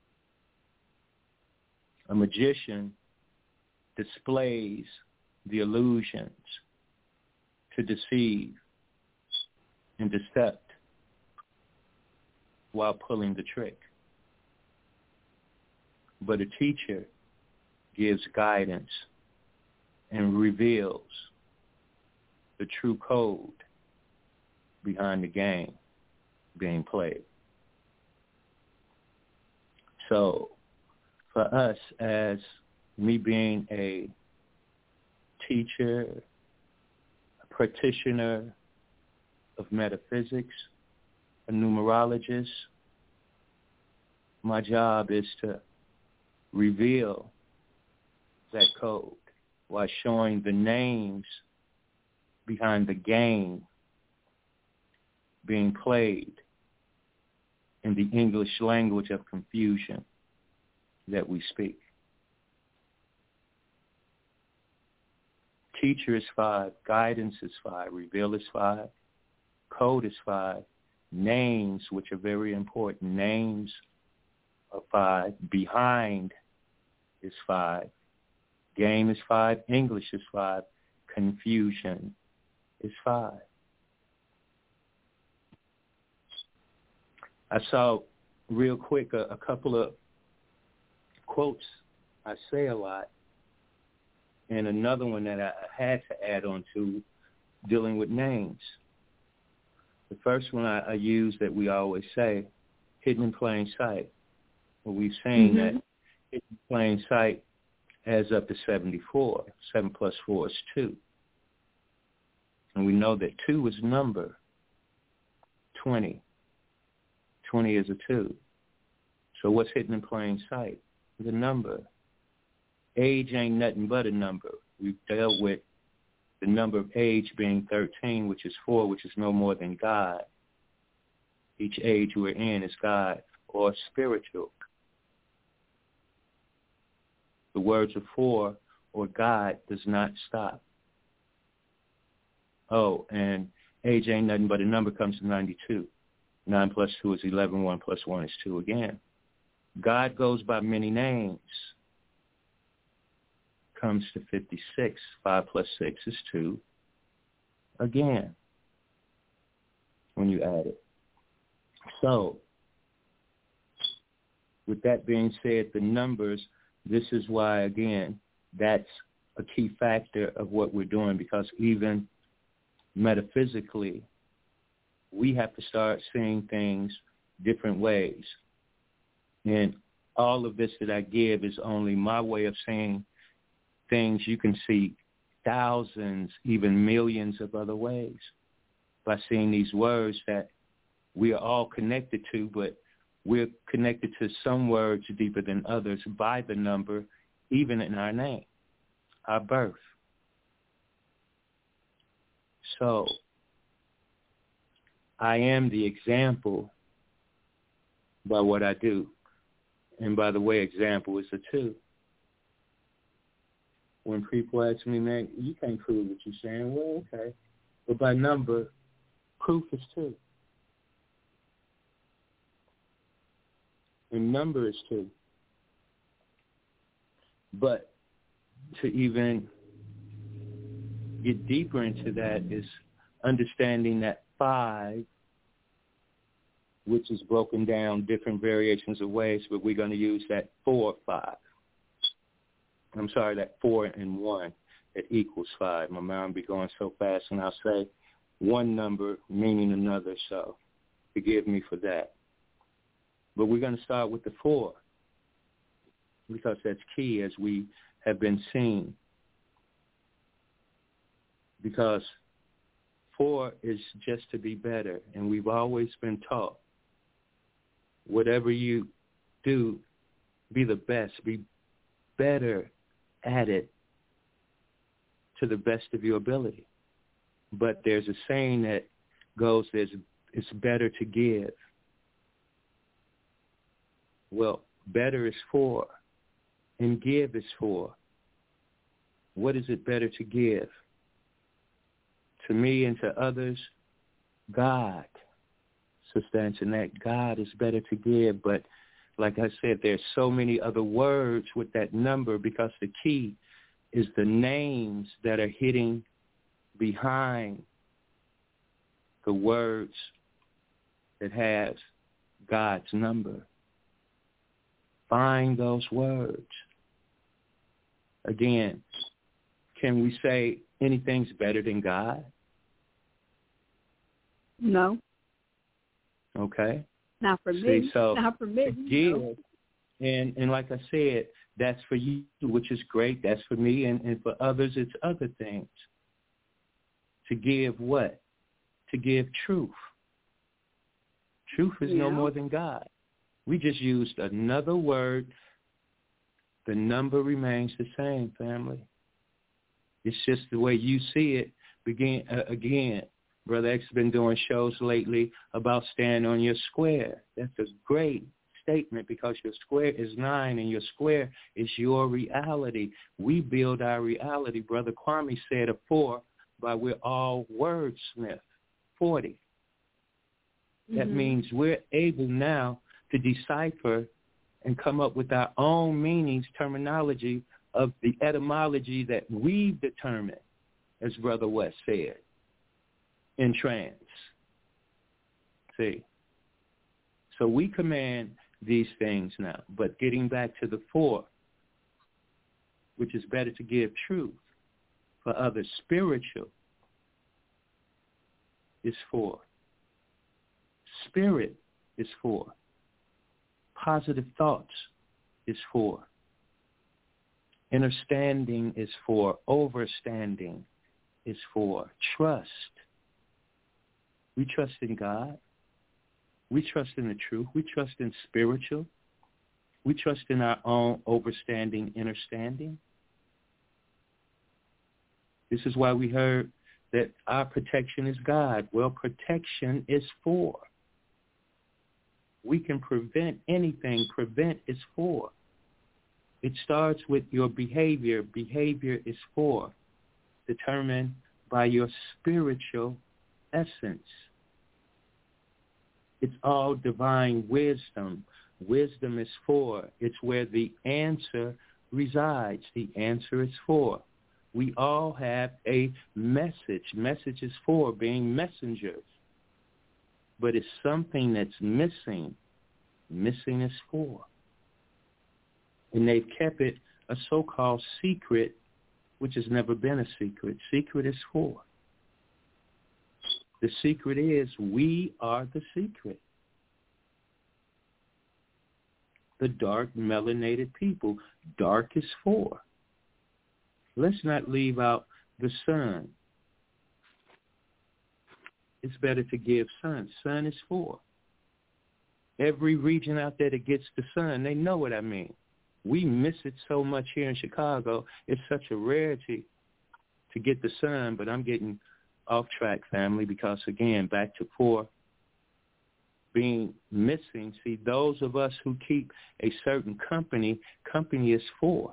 A magician displays the illusions to deceive and decept while pulling the trick. But a teacher gives guidance and reveals the true code behind the game being played. So for us, as me being a teacher, a practitioner of metaphysics, a numerologist, my job is to reveal that code while showing the names behind the game being played in the English language of confusion that we speak. Teacher is five, guidance is five, reveal is five, code is five, names, which are very important. Names are five. Behind is five. Game is five. English is five. Confusion is five. I saw real quick a, a couple of quotes I say a lot, and another one that I had to add on to dealing with names. The first one I, I use that we always say, hidden in plain sight. Well, we've seen mm-hmm. that hidden in plain sight adds up to seventy-four. Seven plus four is two. And we know that two is number. twenty. twenty is a two. So what's hidden in plain sight? The number. Age ain't nothing but a number. We've dealt with the number of age being thirteen, which is four, which is no more than God. Each age we're in is God or spiritual. The words of four or God does not stop. Oh, and age ain't nothing but a number comes to ninety-two. nine plus two is eleven. one plus one is two again. God goes by many names. Comes to fifty-six. five plus six is two. Again, when you add it. So, with that being said, the numbers, this is why, again, that's a key factor of what we're doing, because even metaphysically, we have to start seeing things different ways. And all of this that I give is only my way of saying things. You can see thousands, even millions of other ways by seeing these words that we are all connected to, but we're connected to some words deeper than others by the number, even in our name, our birth. So I am the example by what I do. And by the way, example is a two. When people ask me, man, you can't prove what you're saying. Well, okay. But by number, proof is two. And number is two. But to even get deeper into that is understanding that five, which is broken down different variations of ways, but we're going to use that four, five. I'm sorry, that four and one, that equals five. My mind be going so fast, and I'll say one number meaning another, so forgive me for that. But we're going to start with the four, because that's key, as we have been seeing. Because four is just to be better, and we've always been taught, whatever you do, be the best, be better at it to the best of your ability. But there's a saying that goes, there's, it's better to give. Well, better is four, and give is four. What is it better to give? To me and to others, God. Sister Antoinette, God is better to give. But like I said, there's so many other words with that number, because the key is the names that are hitting behind the words that has God's number. Find those words. Again, can we say anything's better than God? No. Okay. Not for See, me. so Not for me. Give, no. and and like I said, that's for you, which is great. That's for me, and, and for others, it's other things. To give what? To give truth. Truth is yeah. no more than God. We just used another word. The number remains the same, family. It's just the way you see it. Begin uh, again. Brother X has been doing shows lately about stand on your square. That's a great statement, because your square is nine and your square is your reality. We build our reality. Brother Kwame said a four by we're all wordsmith, forty. That mm-hmm. means we're able now to decipher and come up with our own meanings, terminology of the etymology that we've determined, as Brother West said, in trance. See? So we command these things now. But getting back to the four, which is better to give truth for others, spiritual is four. Spirit is four. Positive thoughts is four. Understanding is four. Overstanding is four. Trust. We trust in God. We trust in the truth. We trust in spiritual. We trust in our own overstanding, understanding. This is why we heard that our protection is God. Well, protection is four. We can prevent anything. Prevent is four. It starts with your behavior. Behavior is four, determined by your spiritual essence. It's all divine wisdom. Wisdom is four. It's where the answer resides. The answer is four. We all have a message. Message is four, being messengers. But it's something that's missing. Missing is four. And they've kept it a so-called secret, which has never been a secret. Secret is four. The secret is we are the secret. The dark melanated people. Dark is four. Let's not leave out the sun. It's better to give sun. Sun is four. Every region out there that gets the sun, they know what I mean. We miss it so much here in Chicago. It's such a rarity to get the sun, but I'm getting off track, family, because, again, back to four being missing. See, those of us who keep a certain company, company is four.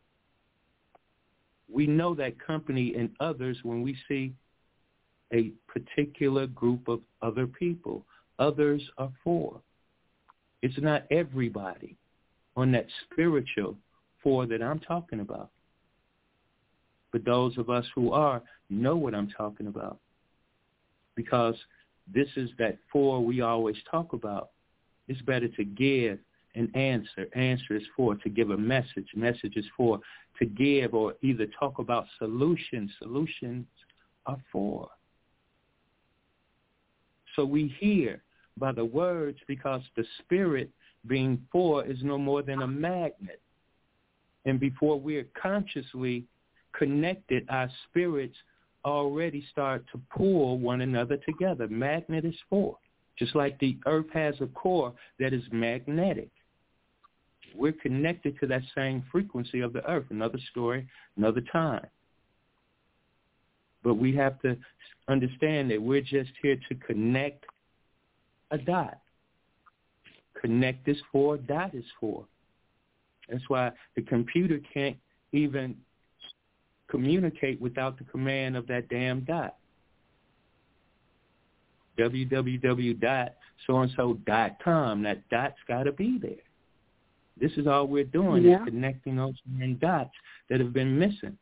We know that company in others when we see a particular group of other people. Others are four. It's not everybody on that spiritual four that I'm talking about. But those of us who are know what I'm talking about, because this is that four we always talk about. It's better to give an answer. Answer is four. To give a message. Message is four. To give or either talk about solutions. Solutions are four. So we hear by the words because the spirit being four is no more than a magnet. And before we're consciously connected, our spirits already start to pull one another together. Magnet is four. Just like the earth has a core that is magnetic. We're connected to that same frequency of the earth. Another story, another time. But we have to understand that we're just here to connect a dot. Connect is four, dot is four. That's why the computer can't even communicate without the command of that damn dot. w w w dot so and so dot com. That dot's got to be there. This is all we're doing yeah. is connecting those nine dots that have been missing.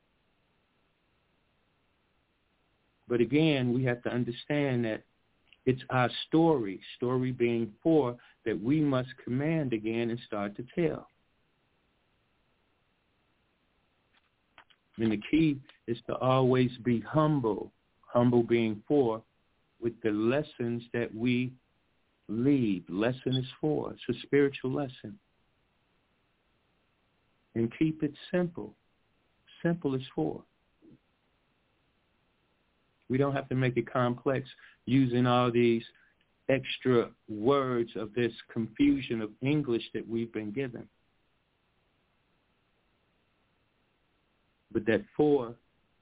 But again, we have to understand that it's our story, story being four, that we must command again and start to tell. And the key is to always be humble, humble being four, with the lessons that we lead. Lesson is four. It's a spiritual lesson. And keep it simple. Simple is four. We don't have to make it complex using all these extra words of this confusion of English that we've been given. But that four,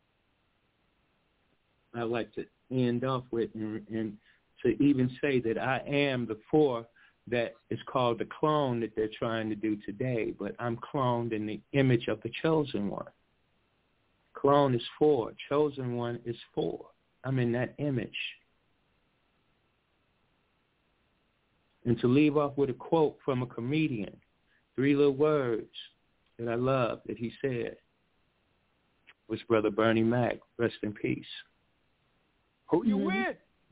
I like to end off with and, and to even say that I am the four that is called the clone that they're trying to do today, but I'm cloned in the image of the chosen one. Clone is four. Chosen one is four. I'm in that image. And to leave off with a quote from a comedian, three little words that I love that he said was Brother Bernie Mac, rest in peace. Who you Mm-hmm.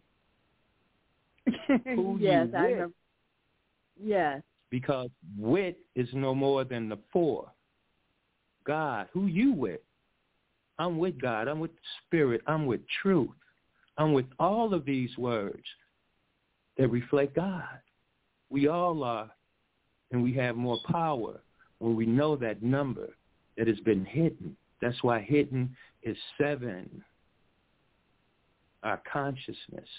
with? Who yes, you I with? know. Yes. Because wit is no more than the four. God, who you with? I'm with God. I'm with Spirit. I'm with truth. I'm with all of these words that reflect God. We all are, and we have more power when we know that number that has been hidden. That's why hidden is seven, our consciousness.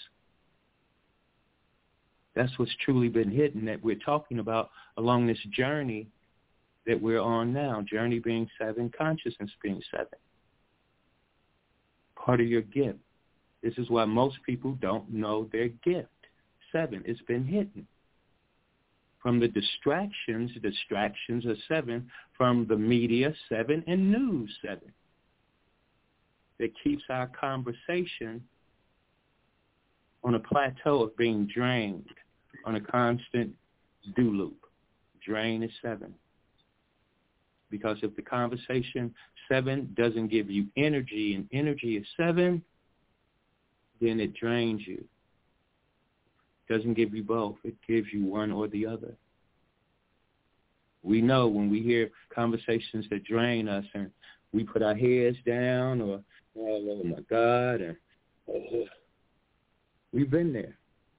That's what's truly been hidden that we're talking about along this journey that we're on now, journey being seven, consciousness being seven. Part of your gift. This is why most people don't know their gift. Seven, it's been hidden. From the distractions, distractions are seven, from the media, seven, and news, seven. That keeps our conversation on a plateau of being drained, on a constant do loop. Drain is seven. Because if the conversation, seven, doesn't give you energy, and energy is seven, then it drains you. Doesn't give you both. It gives you one or the other. We know when we hear conversations that drain us and we put our heads down or, oh, oh my God, and oh, we've been there.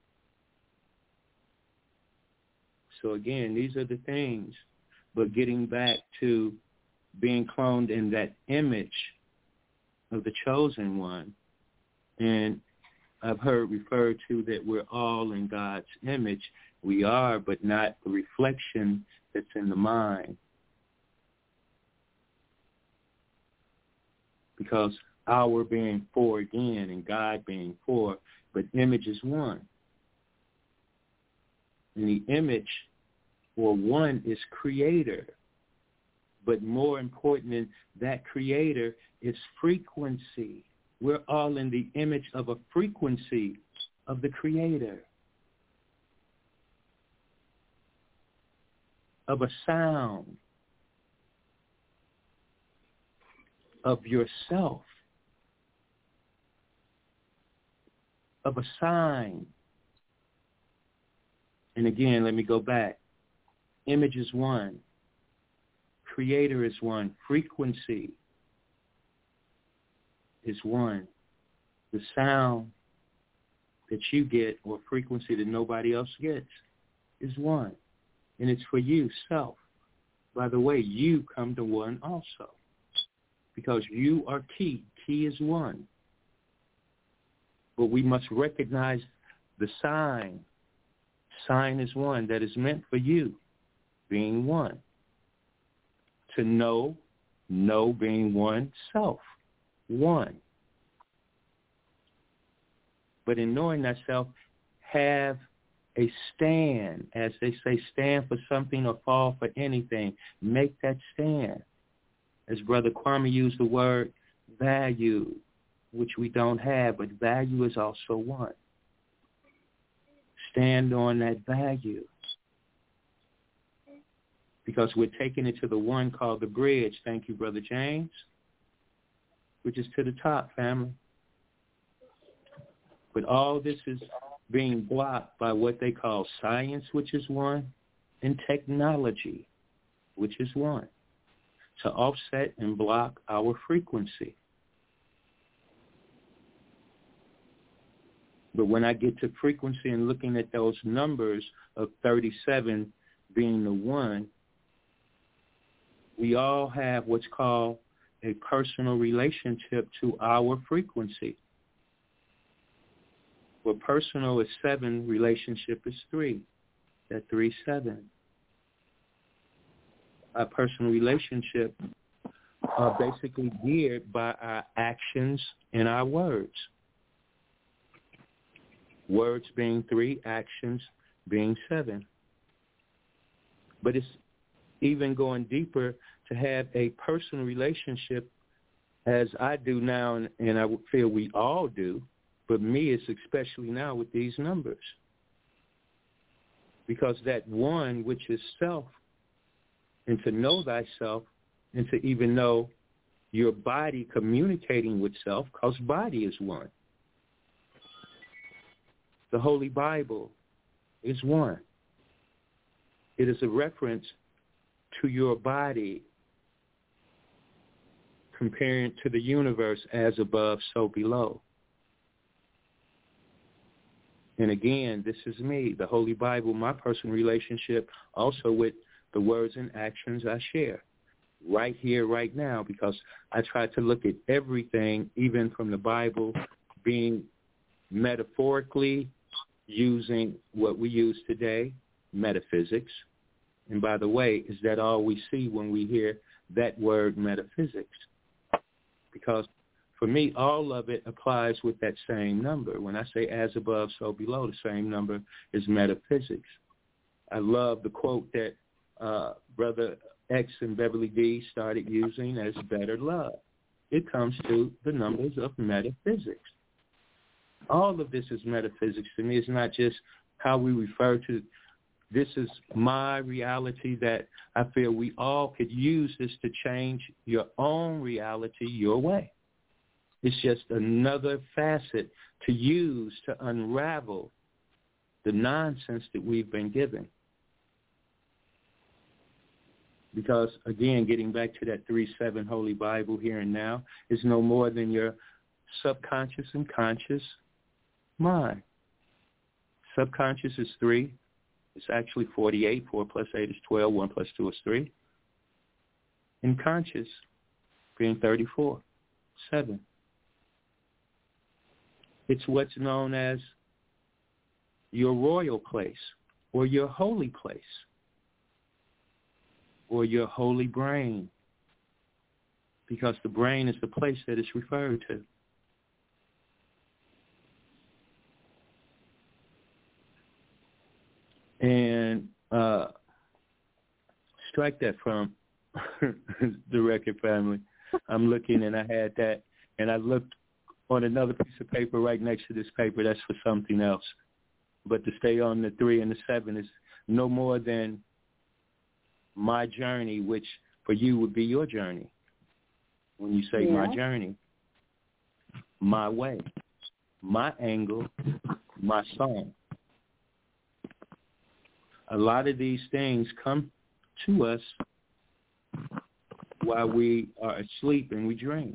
So again, these are the things. But getting back to being cloned in that image of the chosen one, and I've heard referred to that we're all in God's image. We are, but not the reflection that's in the mind. Because our being four again and God being four, but image is one. And the image, or one, is creator. But more important than that creator is frequency. We're all in the image of a frequency of the Creator, of a sound, of yourself, of a sign. And again, let me go back. Image is one. Creator is one. Frequency is one. The sound that you get, or frequency that nobody else gets, is one. And it's for you, self. By the way, you come to one also. Because you are key. Key is one. But we must recognize the sign. Sign is one that is meant for you, being one. To know, know being one, self. One. But in knowing that self, have a stand. As they say, stand for something or fall for anything. Make that stand. As Brother Kwame used the word value, which we don't have, but value is also one. Stand on that value. Because we're taking it to the one called the bridge. Thank you, Brother James. Which is to the top, family. But all this is being blocked by what they call science, which is one, and technology, which is one, to offset and block our frequency. But when I get to frequency and looking at those numbers of thirty-seven being the one, we all have what's called a personal relationship to our frequency. Well, personal is seven, relationship is three. That three, seven. Our personal relationship are basically geared by our actions and our words. Words being three, actions being seven. But it's even going deeper to have a personal relationship, as I do now, and, and I feel we all do, but me is especially now with these numbers. because that one, which is self, and to know thyself, and to even know your body communicating with self, because body is one. The Holy Bible is one. It is a reference to your body, comparing to the universe as above, so below. And again, this is me, the Holy Bible, my personal relationship also with the words and actions I share right here, right now, because I try to look at everything, even from the Bible, being metaphorically using what we use today, metaphysics. And by the way, is that all we see when we hear that word metaphysics? Because for me, all of it applies with that same number. When I say as above, so below, the same number is metaphysics. I love the quote that uh, Brother X and Beverly D started using as better love. It comes to the numbers of metaphysics. All of this is metaphysics to me. It's not just how we refer to. This is my reality that I feel we all could use this to change your own reality your way. It's just another facet to use to unravel the nonsense that we've been given. Because, again, getting back to that three seven Holy Bible here and now is no more than your subconscious and conscious mind. Subconscious is three. It's actually forty-eight. four plus eight is twelve. one plus two is three. And conscious being thirty-four. seven. It's what's known as your royal place or your holy place or your holy brain, because the brain is the place that it's referred to. And uh, strike that from the record family. I'm looking, and I had that, and I looked on another piece of paper right next to this paper. That's for something else. But to stay on the three and the seven is no more than my journey, which for you would be your journey. When you say yeah. my journey, my way, my angle, my song. A lot of these things come to us while we are asleep and we dream.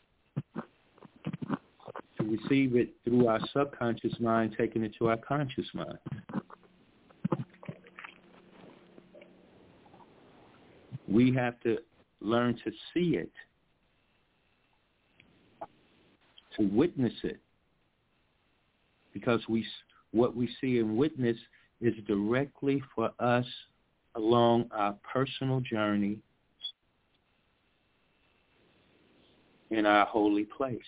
To receive it through our subconscious mind, taking it to our conscious mind. We have to learn to see it, to witness it, because we what we see and witness is directly for us along our personal journey in our holy place.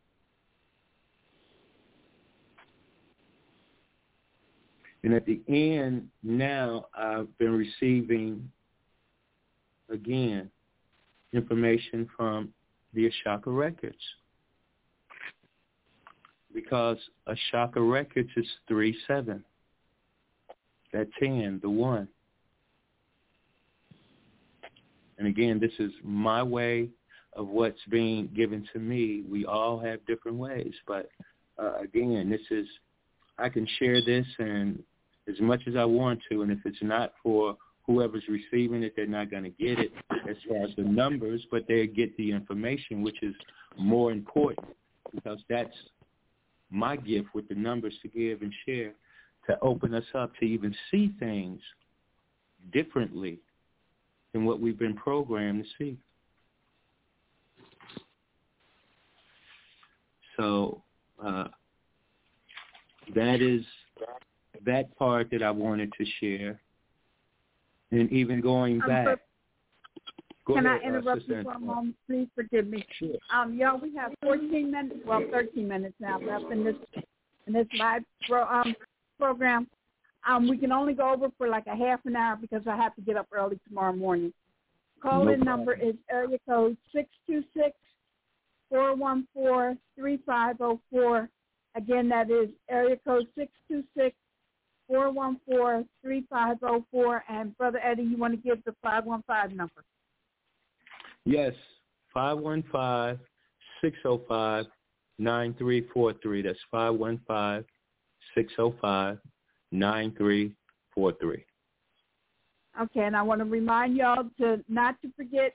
And at the end, now I've been receiving, again, information from the Ashaka Records. Because Ashaka Records is three seven. That ten, the one. And again, this is my way of what's being given to me. We all have different ways. But uh, again, this is, I can share this and as much as I want to, and if it's not for whoever's receiving it, they're not going to get it as far as the numbers, but they get the information, which is more important, because that's my gift with the numbers to give and share, to open us up to even see things differently than what we've been programmed to see. So uh, that is that part that I wanted to share. And even going back. Um, Go can ahead, I interrupt uh, you for a moment? Please forgive me. Sure. Um, y'all, we have fourteen minutes, well, thirteen minutes now left in this in this live pro, um, program. Um, we can only go over for like a half an hour because I have to get up early tomorrow morning. Call-in no number is area code six two six, four one four, three five zero four. Again, that is area code six two six, four one four, three five zero four. And, Brother Eddie, you want to give the five one five number? Yes, five one five, six zero five, nine three four three. That's five one five, six zero five, nine three four three. Okay, and I want to remind y'all to not to forget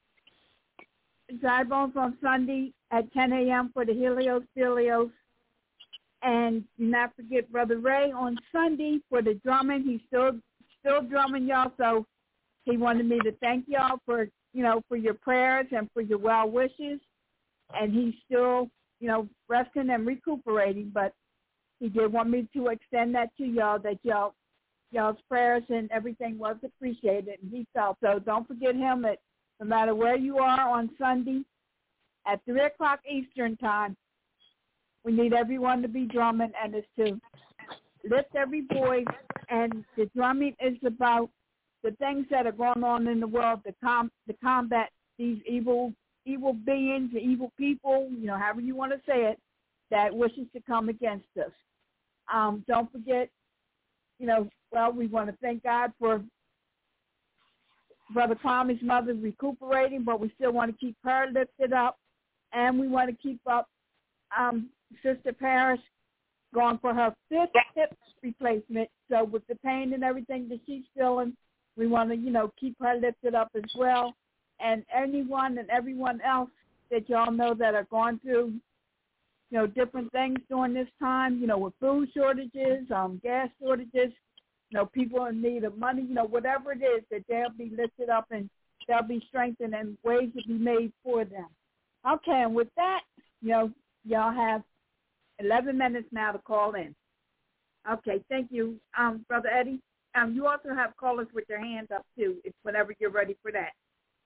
Dry Bones on Sunday at ten a.m. for the Helios Filios. And do not forget Brother Ray on Sunday for the drumming. He's still still drumming, y'all, so he wanted me to thank y'all for, you know, for your prayers and for your well wishes. And he's still, you know, resting and recuperating, but he did want me to extend that to y'all, that y'all, y'all's prayers and everything was appreciated, and he felt. So don't forget him at, no matter where you are on Sunday at three o'clock Eastern time. We need everyone to be drumming, and it's to lift every voice, and the drumming is about the things that are going on in the world to, com- to combat these evil evil beings, the evil people, you know, however you want to say it, that wishes to come against us. Um, don't forget, you know, well, we want to thank God for Brother Kwame's mother recuperating, but we still want to keep her lifted up, and we want to keep up um, Sister Parrish going for her fifth hip replacement. So with the pain and everything that she's feeling, we want to, you know, keep her lifted up as well. And anyone and everyone else that y'all know that are going through, you know, different things during this time, you know, with food shortages, um, gas shortages, you know, people in need of money, you know, whatever it is, that they'll be lifted up and they'll be strengthened and ways to be made for them. Okay, and with that, you know, y'all have eleven minutes now to call in. Okay, thank you, um, Brother Eddie. Um, you also have callers with their hands up, too, if, whenever you're ready for that.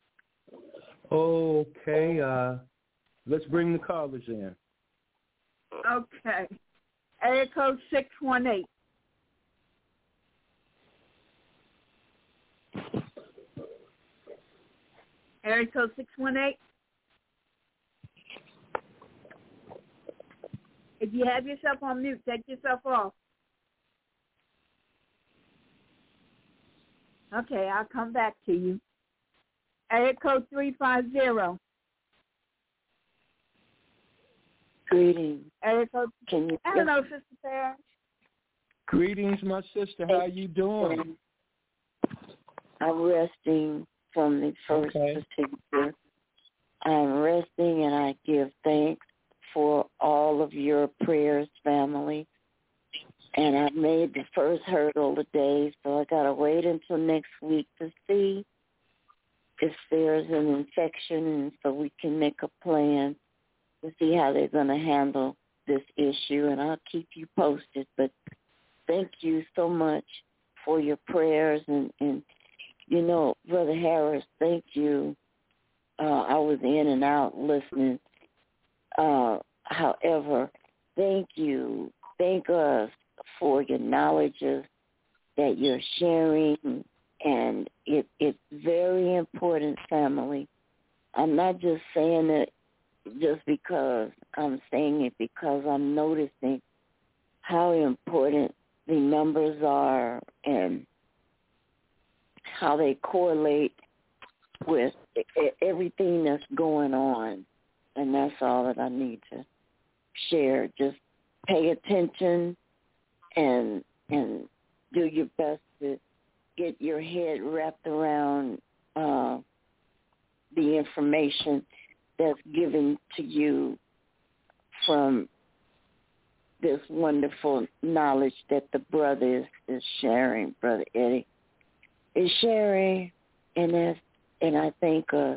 Okay, uh, let's bring the callers in. Okay. Area code six one eight. Area code six one eight. If you have yourself on mute, take yourself off. Okay, I'll come back to you. Area code three five zero. Greetings. Area code. Can you? Hello, Sister Sarah. Greetings, my sister. How you doing? I'm resting from the first okay. procedure. I'm resting, and I give thanks for all of your prayers, family. And I made the first hurdle today, so I got to wait until next week to see if there's an infection, and so we can make a plan to see how they're going to handle this issue, and I'll keep you posted. But thank you so much for your prayers, and, and you know, Brother Harris, thank you. Uh, I was in and out listening. Uh, however, thank you. Thank us for your knowledges that you're sharing, and it, it's very important, family. I'm not just saying it just because I'm saying it, because I'm noticing how important the numbers are and how they correlate with everything that's going on. And that's all that I need to share. Just pay attention and and do your best to get your head wrapped around uh, the information that's given to you from this wonderful knowledge that the brother is, is sharing, Brother Eddie is sharing, and that's, and I thank us.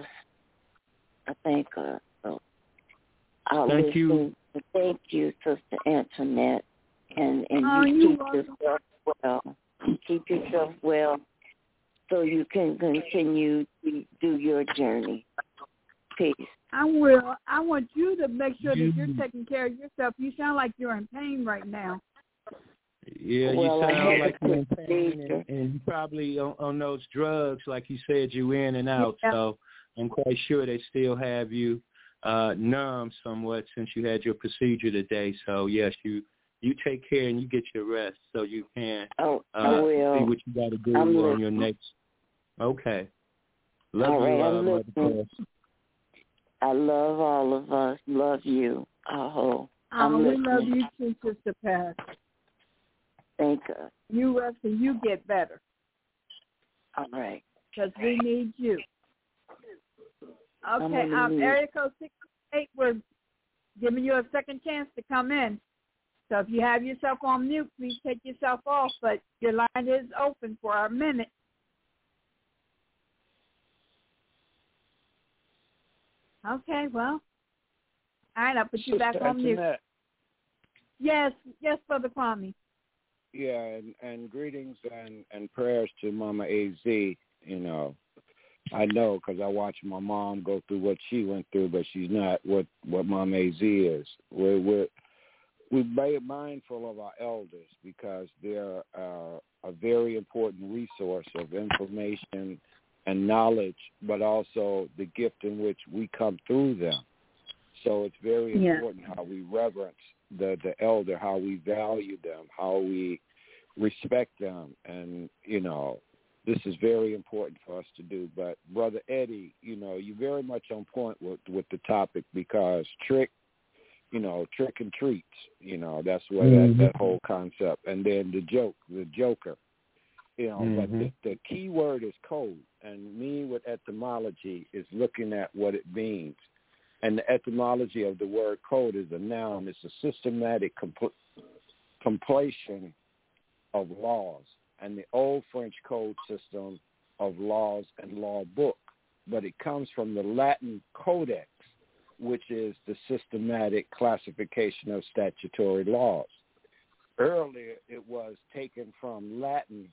I thank us. So I'll thank listen. you. Thank you, Sister Antoinette, and and oh, you you keep welcome. yourself well. Keep yourself well, so you can continue to do your journey. Peace. I will. I want you to make sure that you're taking care of yourself. You sound like you're in pain right now. Yeah, you well, sound like you're in pain, and, and you probably on, on those drugs, like you said, you in and out. Yeah. So I'm quite sure they still have you uh, numb somewhat since you had your procedure today. So yes, you you take care and you get your rest so you can oh, uh, I will. see what you got to do I'm on your next. Okay. Love all you, right, uh, I'm Mother listening. Paul. I love all of us. Love you. Oh, I'm Oh, we listening. love you too, Sister Pat. Thank you. You rest and you get better. All right. Because we need you. I'm Okay, gonna um, leave. area code six eight, we're giving you a second chance to come in. So if you have yourself on mute, please take yourself off, but your line is open for a minute. Okay, well, all right, I'll put you Sister back on mute. Antoinette. Yes, yes, Brother Kwame. Yeah, and, and greetings and, and prayers to Mama A Z. You know, I know because I watched my mom go through what she went through, but she's not what, what Mama A Z is. We're, we're, we're mindful of our elders because they're uh, a very important resource of information and knowledge, but also the gift in which we come through them. So it's very Yeah. important how we reverence the, the elder, how we value them, how we respect them. And, you know, this is very important for us to do. But, Brother Eddie, you know, you're very much on point with, with the topic because trick, you know, trick and treats, you know, that's what Mm-hmm. that, that whole concept. And then the joke, the joker, you know, Mm-hmm. but the, the key word is code. And me with etymology is looking at what it means. And the etymology of the word code is a noun. It's a systematic compl- compilation of laws. And the old French code system of laws and law book. But it comes from the Latin codex, which is the systematic classification of statutory laws. Earlier, it was taken from Latin,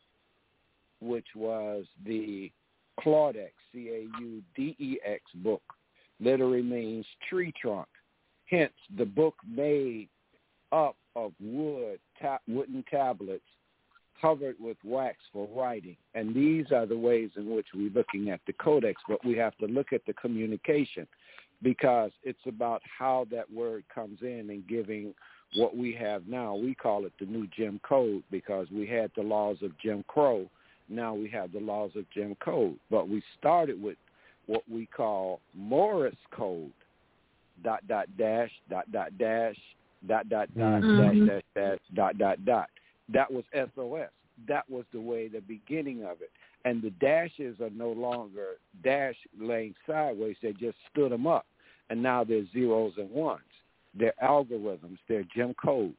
which was the Claudex, C A U D E X book. Literally means tree trunk. Hence, the book made up of wood, ta- wooden tablets covered with wax for writing. And these are the ways in which we're looking at the codex, but we have to look at the communication because it's about how that word comes in and giving what we have now. We call it the new Jim Code because we had the laws of Jim Crow. Now we have the laws of Jim Code. But we started with what we call Morris Code, dot, dot, dash, dot, dot, dash, dot, dot, dot, Mm-hmm. dash, dash, dash, dot, dot, dot. That was S O S. That was the way, the beginning of it. And the dashes are no longer dash laying sideways. They just stood them up. And now they're zeros and ones. They're algorithms. They're Jim codes.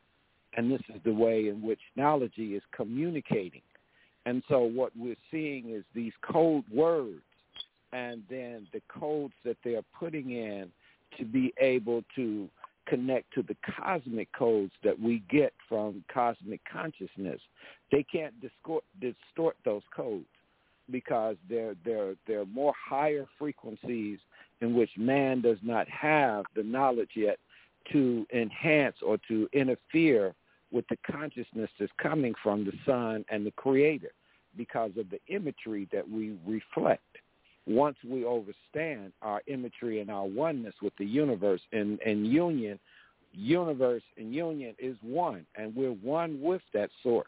And this is the way in which technology is communicating. And so what we're seeing is these code words and then the codes that they're putting in to be able to connect to the cosmic codes that we get from cosmic consciousness. They can't distort, distort those codes because they're, they're, they're more higher frequencies in which man does not have the knowledge yet to enhance or to interfere with the consciousness that's coming from the sun and the creator because of the imagery that we reflect. Once we understand our imagery and our oneness with the universe and, and union, universe and union is one, and we're one with that source.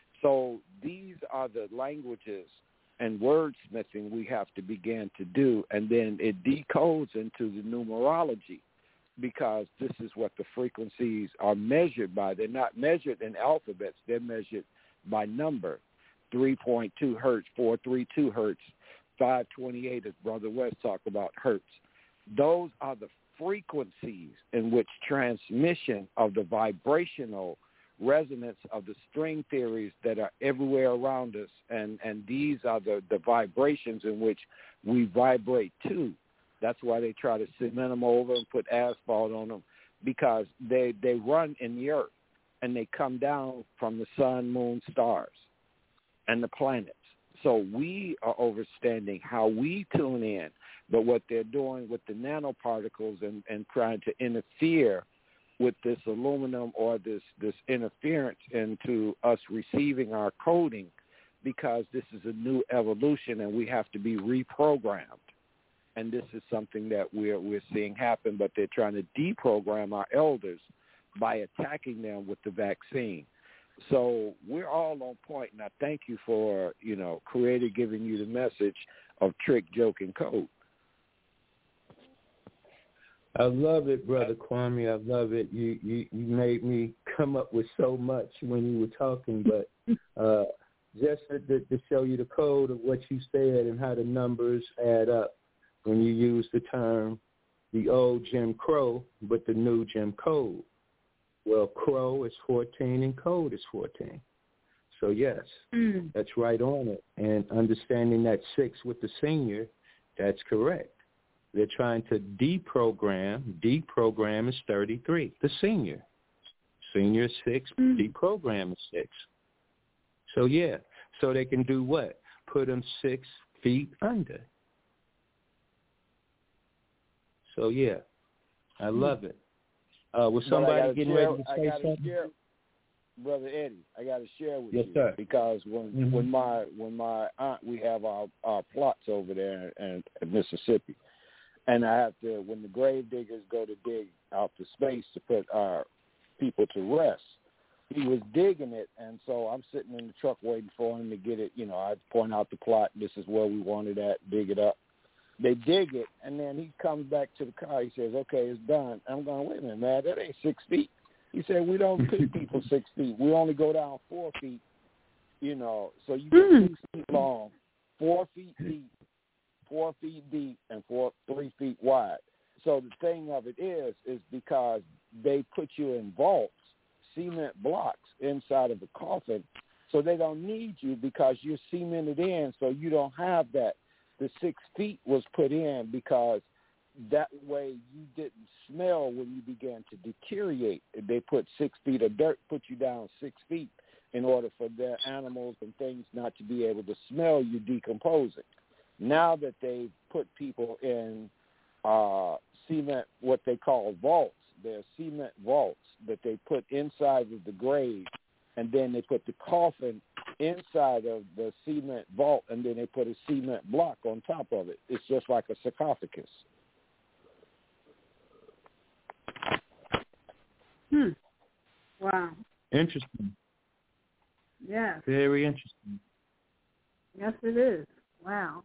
So these are the languages and wordsmithing we have to begin to do, and then it decodes into the numerology because this is what the frequencies are measured by. They're not measured in alphabets. They're measured by number, three point two hertz, four thirty-two hertz, five twenty-eight, as Brother West talked about, hertz. Those are the frequencies in which transmission of the vibrational resonance of the string theories that are everywhere around us, and, and these are the, the vibrations in which we vibrate to. That's why they try to cement them over and put asphalt on them, because they, they run in the earth, and they come down from the sun, moon, stars, and the planets. So we are understanding how we tune in, but what they're doing with the nanoparticles and, and trying to interfere with this aluminum or this, this interference into us receiving our coding, because this is a new evolution and we have to be reprogrammed. And this is something that we're, we're seeing happen, but they're trying to deprogram our elders by attacking them with the vaccine. So we're all on point, and I thank you for, you know, Creator giving you the message of trick, joke, and code. I love it, Brother Kwame. I love it. You, you you made me come up with so much when you were talking, but uh, just to, to show you the code of what you said and how the numbers add up when you use the term the old Jim Crow, but the new Jim Code. Well, Crow is fourteen and Code is fourteen. So, yes, mm. that's right on it. And understanding that six with the senior, that's correct. They're trying to deprogram. Deprogram is thirty-three, the senior. Senior is six, mm. deprogram is six. So, yeah, so they can do what? Put them six feet under. So, yeah, I love it. Uh, was somebody getting share, ready to say something? Share, Brother Eddie, I got to share with yes, you sir. because when mm-hmm. when my when my aunt, we have our, our plots over there in, in Mississippi, and I have to, when the grave diggers go to dig out the space to put our people to rest, he was digging it, and so I'm sitting in the truck waiting for him to get it. You know, I point out the plot. This is where we want it at. Dig it up. They dig it, and then he comes back to the car. He says, okay, it's done. I'm going, wait a minute, man, that ain't six feet. He said, we don't put people six feet. We only go down four feet, you know, so you get two feet long, four feet deep, four feet deep, and four, three feet wide. So the thing of it is, is because they put you in vaults, cement blocks inside of the coffin, so they don't need you because you're cemented in, so you don't have that. The six feet was put in because that way you didn't smell when you began to deteriorate. They put six feet of dirt, put you down six feet in order for their animals and things not to be able to smell you decomposing. Now that they've put people in uh, cement, what they call vaults, they're cement vaults that they put inside of the grave, and then they put the coffin inside of the cement vault, and then they put a cement block on top of it. It's just like a sarcophagus. Hmm. Wow. Interesting. Yeah. Very interesting. Yes, it is. Wow.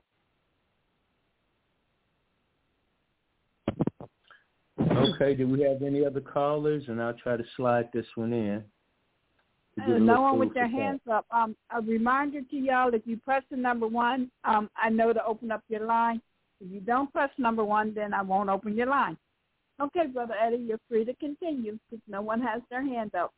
Okay, do we have any other callers? And I'll try to slide this one in. Uh, no one with their hands up. Um, a reminder to y'all, if you press the number one, um, I know to open up your line. If you don't press number one, then I won't open your line. Okay, Brother Eddie, you're free to continue because no one has their hand up.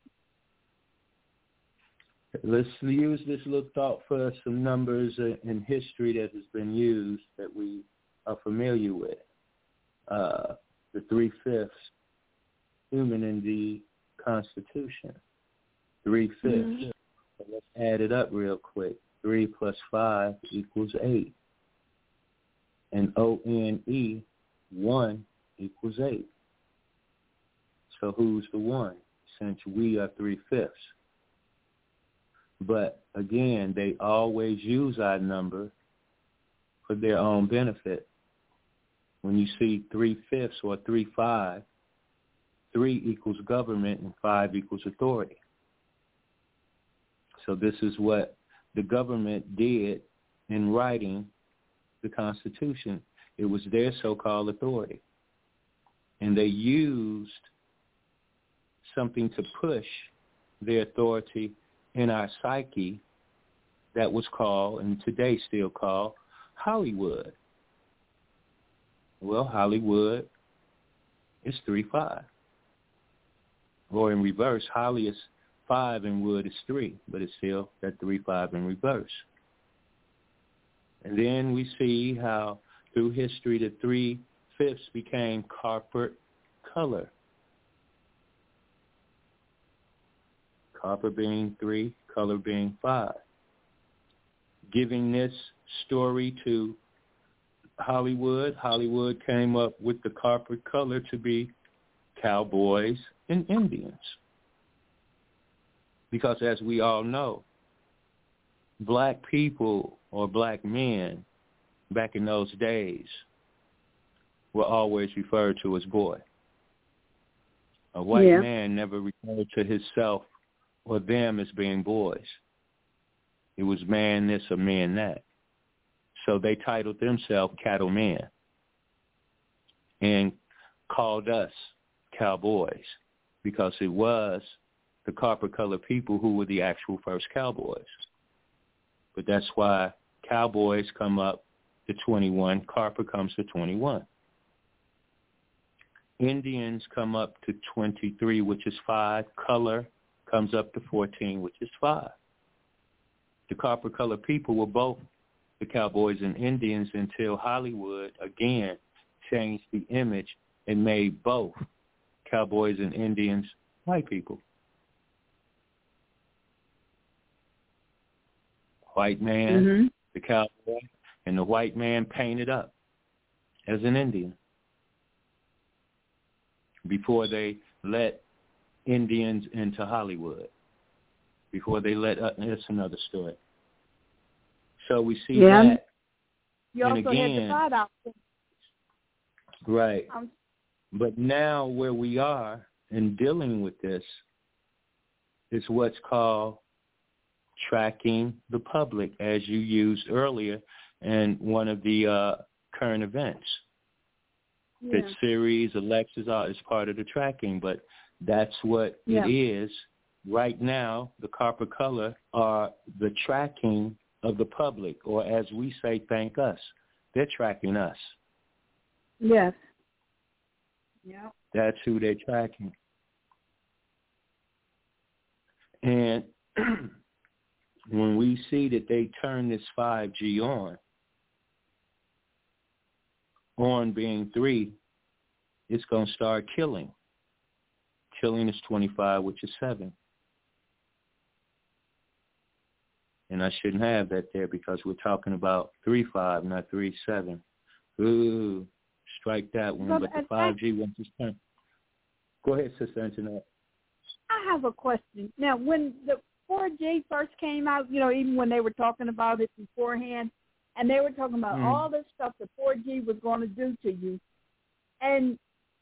Let's use this little thought for some numbers in history that has been used that we are familiar with. Uh, the three-fifths human in the Constitution. Three-fifths. Mm-hmm. So let's add it up real quick. Three plus five equals eight. And O N E, one, equals eight. So who's the one? Since we are three-fifths. But, again, they always use our number for their own benefit. When you see three-fifths or three-five, three equals government and five equals authority. So this is what the government did in writing the Constitution. It was their so-called authority. And they used something to push their authority in our psyche that was called, and today still called, Hollywood. Well, Hollywood is three five. Or in reverse, Holly is five and Wood is three, but it's still that three five in reverse. And then we see how through history the three-fifths became copper color. Copper being three, color being five. Giving this story to Hollywood, Hollywood came up with the copper color to be cowboys and Indians. Because as we all know, black people or black men back in those days were always referred to as boy. A white yeah. man never referred to himself or them as being boys. It was man this or man that. So they titled themselves cattlemen and called us cowboys because it was the copper-colored people who were the actual first cowboys. But that's why cowboys come up to twenty-one, copper comes to twenty-one. Indians come up to twenty-three, which is five. Color comes up to fourteen, which is five. The copper-colored people were both the cowboys and Indians until Hollywood, again, changed the image and made both cowboys and Indians white people. White man, mm-hmm. the cowboy, and the white man painted up as an Indian before they let Indians into Hollywood, before they let, uh, that's another story. So we see yeah. that. You and also again, had the side outfit. Right. Um, but now where we are in dealing with this is what's called tracking the public, as you used earlier in one of the uh, current events. yeah. That series, Alexis are is part of the tracking, but that's what yeah. it is. Right now, the copper color are the tracking of the public, or as we say, thank us. They're tracking us. Yes. Yeah. That's who they're tracking. And when we see that they turn this five G on, on being three, it's going to start killing. Killing is twenty-five, which is seven. And I shouldn't have that there because we're talking about three five, not three seven. Ooh, strike that one. But the five G once it's turned. Go ahead, Sister Antoinette. I have a question. Now, when the four G first came out, you know, even when they were talking about it beforehand, and they were talking about mm. all this stuff that four G was going to do to you, and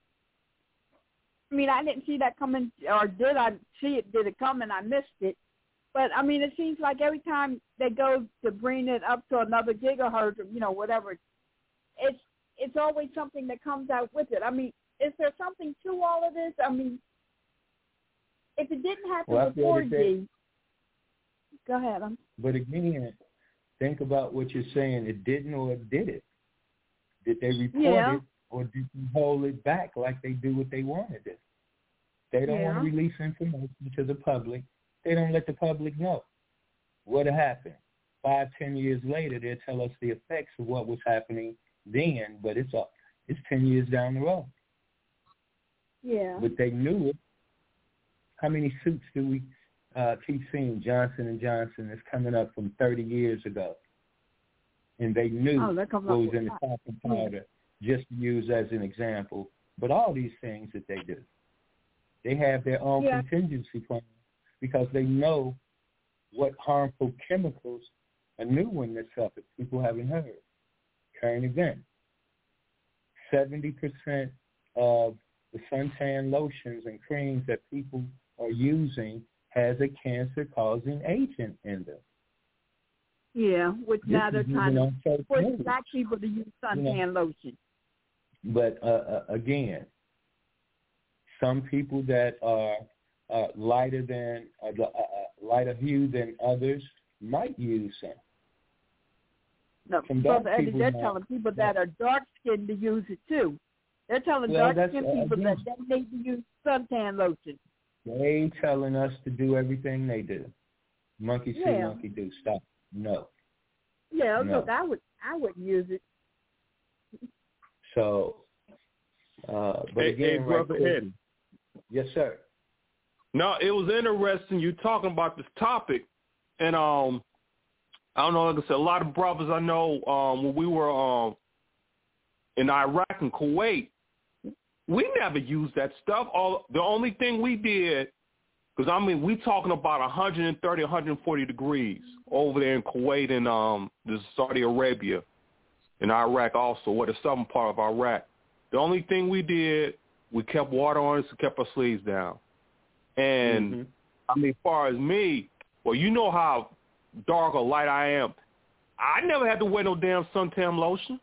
I mean, I didn't see that coming, or did I see it? Did it come and I missed it? But, I mean, it seems like every time they go to bring it up to another gigahertz or, you know, whatever, it's it's always something that comes out with it. I mean, is there something to all of this? I mean, if it didn't happen well, with four G, they, go ahead. I'm, but again, think about what you're saying. It didn't or it did it? Did they report yeah. it or did they hold it back like they do what they wanted to? They don't yeah. want to release information to the public. They don't let the public know what happened. Five, ten years later, they'll tell us the effects of what was happening then, but it's up. It's ten years down the road. Yeah. But they knew it. How many suits do we uh, keep seeing? Johnson and Johnson is coming up from thirty years ago, and they knew oh, what was in the talcum powder. Yeah. Just to use as an example. But all these things that they do, they have their own yeah. contingency plan. Because they know what harmful chemicals, a new one that's up that people haven't heard. Current event. seventy percent of the suntan lotions and creams that people are using has a cancer-causing agent in them. Yeah, which this now they're trying to push black people to use suntan you know, lotion. But, uh, uh, again, some people that are Uh, lighter than uh, uh, lighter hue than others might use them. No, Brother Eddie, they're might, telling people that are dark skinned to use it too. They're telling well, dark skinned uh, people again, that they need to use suntan lotion. They telling us to do everything they do. Monkey see, yeah. monkey do. Stop. No. Yeah, no. look, I would, I wouldn't use it. So, uh, but hey, again, hey, Brother right Eddie. Yes, sir. No, it was interesting you talking about this topic, and um, I don't know. Like I said, a lot of brothers I know um, when we were um in Iraq and Kuwait, we never used that stuff. All the only thing we did, because I mean, we talking about one thirty, one forty degrees over there in Kuwait and um, the Saudi Arabia, and Iraq also, or the southern part of Iraq. The only thing we did We kept water on us and kept our sleeves down. And, mm-hmm. I mean, as far as me, well, you know how dark or light I am. I never had to wear no damn suntan lotion.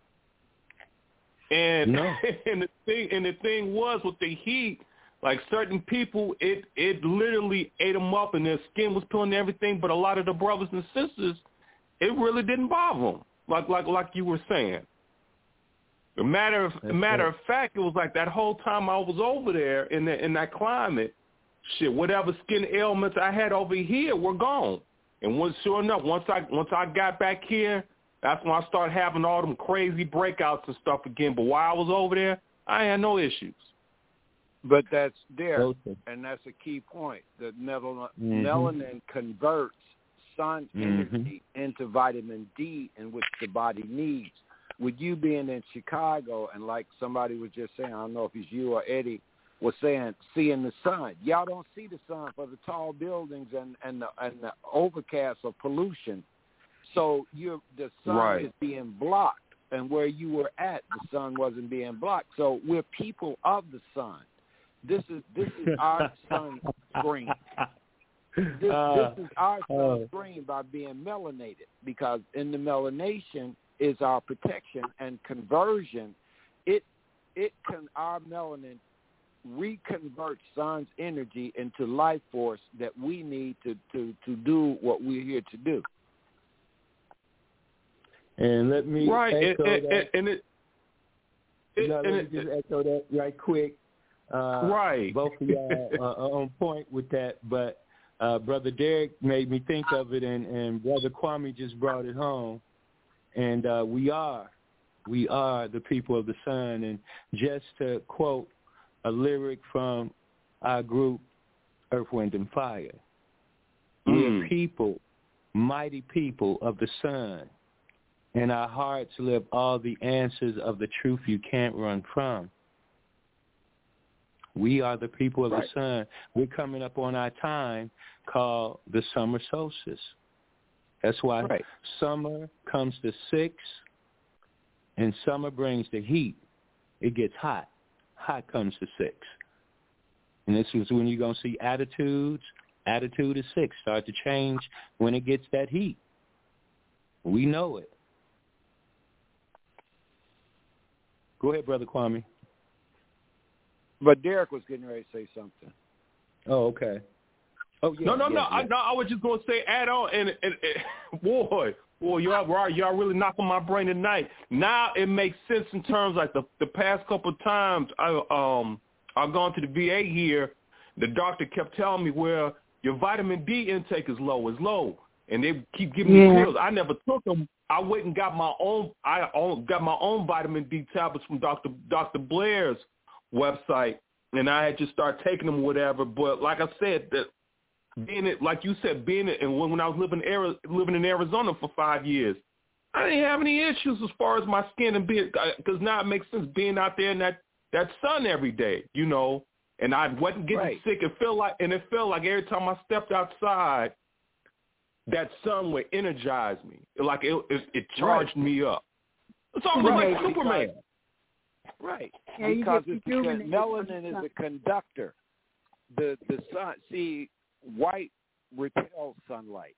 And, no. and the thing and the thing was with the heat, like certain people, it, it literally ate them up and their skin was peeling and everything. But a lot of the brothers and sisters, it really didn't bother them, like like like you were saying. A matter of a matter of fact, it was like that whole time I was over there in the, in that climate, shit, whatever skin ailments I had over here were gone. And once, sure enough, once I once I got back here, that's when I started having all them crazy breakouts and stuff again. But while I was over there, I had no issues. But that's there, okay. And that's a key point. The melanin, mm-hmm. melanin converts sun mm-hmm. energy into vitamin D, in which the body needs. With you being in Chicago, and like somebody was just saying, I don't know if it's you or Eddie, was saying, seeing the sun. Y'all don't see the sun for the tall buildings and, and, the, and the overcast of pollution. So you're, the sun right. is being blocked, and where you were at, the sun wasn't being blocked. So we're people of the sun. This is this is our sun screen. This, uh, this is our sun screen by being melanated, because in the melanation is our protection and conversion. It it can our melanin reconvert sun's energy into life force that we need to, to, to do what we're here to do. And let me right. echo it, that. It, and it, it, no, let and me it, just echo that right quick. Uh, right. Both of y'all uh, are on point with that, but uh, Brother Derek made me think of it, and, and Brother Kwame just brought it home. And uh, we are, we are the people of the sun. And just to quote a lyric from our group, Earth, Wind, and Fire, mm. we're people, mighty people of the sun. In our hearts live all the answers of the truth you can't run from. We are the people of right. the sun. We're coming up on our time called the summer solstice. That's why right. summer comes to six, and summer brings the heat. It gets hot. Hot comes to six. And this is when you're going to see attitudes. Attitude is six. Start to change when it gets that heat. We know it. Go ahead, Brother Kwame. But Derek was getting ready to say something. Oh, okay. Oh, yeah. No, no, yeah, no. yeah. I, no. I was just going to say, add on, and, and, and boy, boy, y'all, y'all really knocking my brain tonight. Now it makes sense in terms like the the past couple of times I um I've gone to the V A here. The doctor kept telling me, well, your vitamin D intake is low, is low, and they keep giving yeah. me pills. I never took them. I went and got my own. I own, got my own vitamin D tablets from Doctor Doctor Blair's website, and I had just started taking them, whatever. But like I said, that being it, like you said, being it, and when, when I was living in living in Arizona for five years, I didn't have any issues as far as my skin and being, because now it makes sense being out there in that that sun every day, you know. And I wasn't getting right. sick. It felt like, and it felt like every time I stepped outside, that sun would energize me. Like it, it, it charged right. me up. It's almost right. like Superman. Right, yeah, because it's the, melanin is a conductor. The the sun, see, white repels sunlight,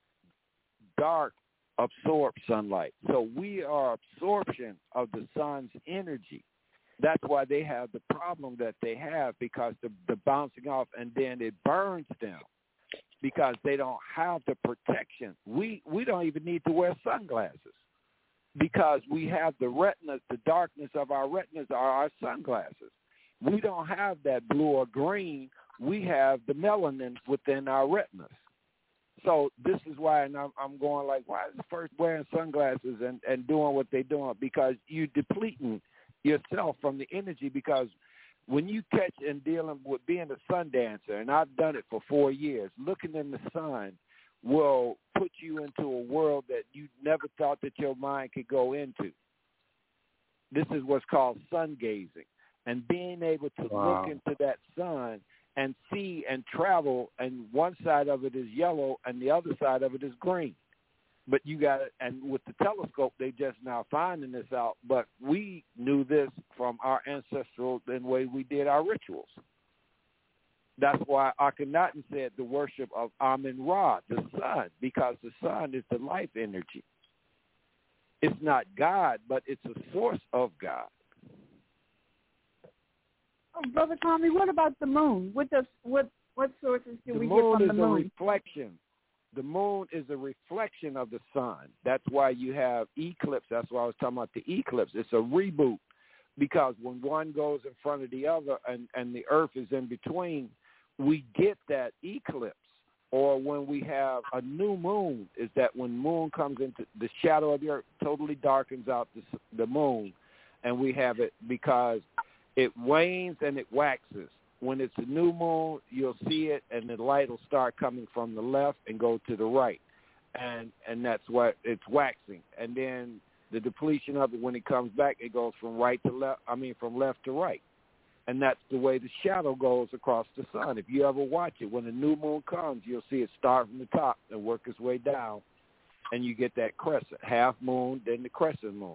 dark absorbs sunlight. So we are absorption of the sun's energy. That's why they have the problem that they have, because the, the bouncing off, and then it burns them because they don't have the protection. We we don't even need to wear sunglasses, because we have the retinas, the darkness of our retinas are our sunglasses. We don't have that blue or green. We have the melanin within our retinas. So this is why, and I'm, I'm going like, why is the first wearing sunglasses and, and doing what they're doing? Because you're depleting yourself from the energy, because when you catch and dealing with being a sun dancer, and I've done it for four years, looking in the sun will put you into a world that you never thought that your mind could go into. This is what's called sun gazing, and being able to wow. look into that sun and see and travel, and one side of it is yellow and the other side of it is green. But you got it, and with the telescope, they just now finding this out. But we knew this from our ancestral the way we did our rituals. That's why Akhenaten said the worship of Amun-Ra, the sun, because the sun is the life energy. It's not God, but it's a source of God. Oh, Brother Kwame, what about the moon? What does what what sources do the we get from the moon? The moon is a reflection. The moon is a reflection of the sun. That's why you have eclipse. That's why I was talking about the eclipse. It's a reboot, because when one goes in front of the other and, and the earth is in between, we get that eclipse. Or when we have a new moon, is that when moon comes into the shadow of the earth, totally darkens out the, the moon, and we have it because it wanes and it waxes. When it's a new moon, you'll see it, and the light will start coming from the left and go to the right, and and that's what it's waxing. And then the depletion of it, when it comes back, it goes from right to left. I mean, from left to right. And that's the way the shadow goes across the sun. If you ever watch it, when a new moon comes, you'll see it start from the top and work its way down, and you get that crescent, half moon, then the crescent moon.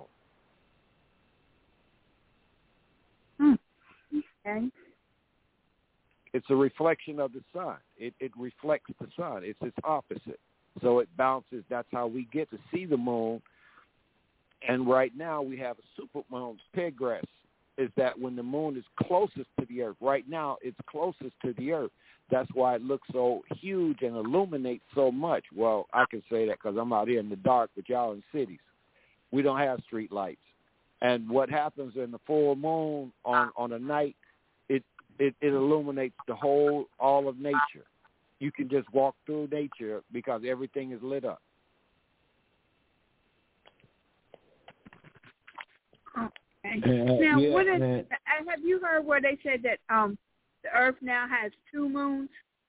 Hmm. Okay. It's a reflection of the sun. It, it reflects the sun. It's its opposite. So it bounces. That's how we get to see the moon. And right now we have a supermoon, Peregrine. Is that when the moon is closest to the earth. Right now, it's closest to the earth. That's why it looks so huge and illuminates so much. Well, I can say that because I'm out here in the dark, but y'all in cities. We don't have street lights. And what happens in the full moon on, on a night, it, it, it illuminates the whole, all of nature. You can just walk through nature because everything is lit up. Now, yeah, what is, have you heard where they said that um, the Earth now has two moons?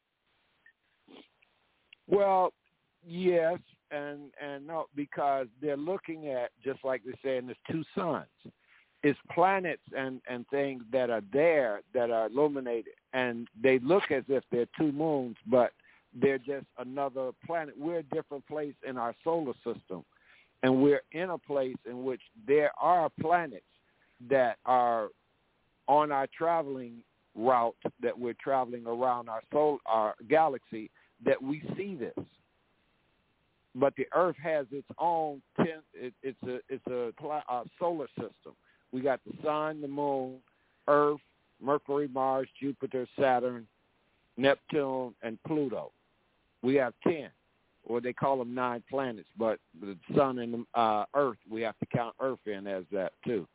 Well, yes, and and no, because they're looking at, just like they're saying, there's two suns. It's planets and, and things that are there that are illuminated, and they look as if they're two moons, but they're just another planet. We're a different place in our solar system, and we're in a place in which there are planets that are on our traveling route, that we're traveling around our soul, our galaxy, that we see this. But the Earth has its own. Ten, it, it's a it's a, a solar system. We got the sun, the moon, Earth, Mercury, Mars, Jupiter, Saturn, Neptune, and Pluto. We have ten, or they call them nine planets. But the sun and the uh, Earth, we have to count Earth in as that too.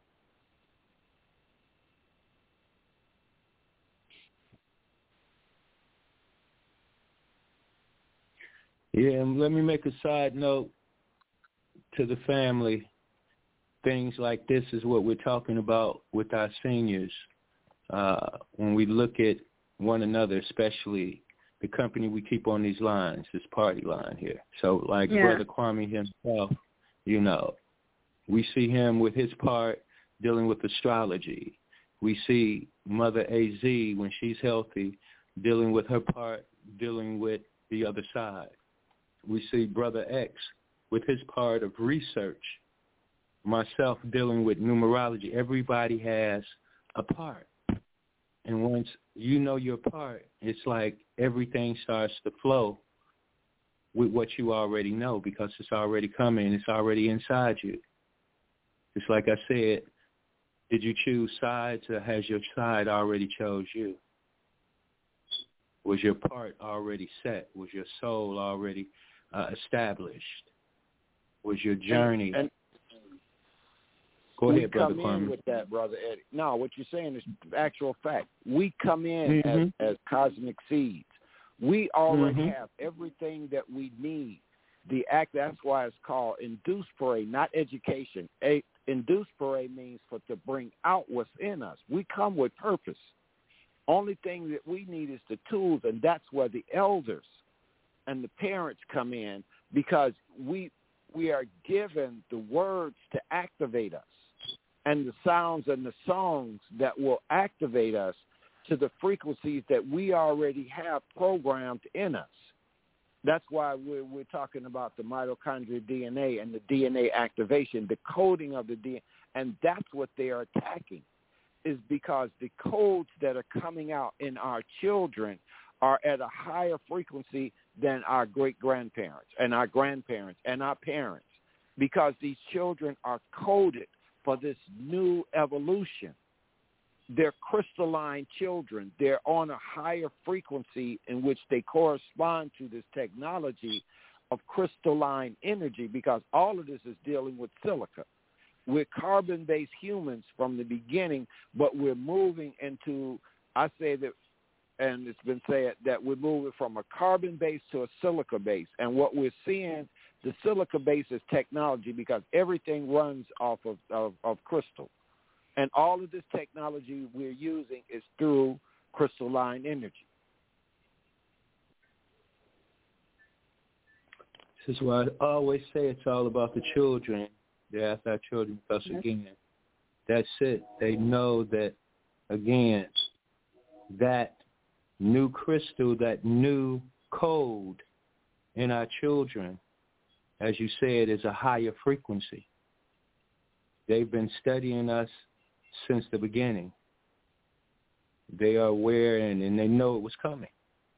Yeah, and let me make a side note to the family. Things like this is what we're talking about with our seniors. Uh, when we look at one another, especially the company we keep on these lines, this party line here. So like yeah. Brother Kwame himself, you know, we see him with his part dealing with astrology. We see Mother A Z, when she's healthy, dealing with her part, dealing with the other side. We see Brother X with his part of research, myself dealing with numerology. Everybody has a part. And once you know your part, it's like everything starts to flow with what you already know because it's already coming. It's already inside you. It's like I said, did you choose sides or has your side already chose you? Was your part already set? Was your soul already uh, established? Was your journey? And, and Go ahead, Brother Kwame. We come in with that, Brother Eddie. No, what you're saying is actual fact. We come in mm-hmm. as, as cosmic seeds. We already mm-hmm. have everything that we need. The act, that's why it's called induced parade, not education. A, induced parade means for to bring out what's in us. We come with purpose. Only thing that we need is the tools, and that's where the elders and the parents come in, because we we are given the words to activate us and the sounds and the songs that will activate us to the frequencies that we already have programmed in us. That's why we're, we're talking about the mitochondrial D N A and the D N A activation, the coding of the D N A, and that's what they are attacking, is because the codes that are coming out in our children are at a higher frequency than our great-grandparents and our grandparents and our parents, because these children are coded for this new evolution. They're crystalline children. They're on a higher frequency in which they correspond to this technology of crystalline energy, because all of this is dealing with silica. We're carbon-based humans from the beginning, but we're moving into, I say that, and it's been said that we're moving from a carbon base to a silica base. And what we're seeing, the silica base is technology, because everything runs off of, of, of crystal. And all of this technology we're using is through crystalline energy. This is why I always say it's all about the children. They ask our children, because again, that's it. They know that, again, that new crystal, that new code in our children, as you said, is a higher frequency. They've been studying us since the beginning. They are aware and, and they know it was coming.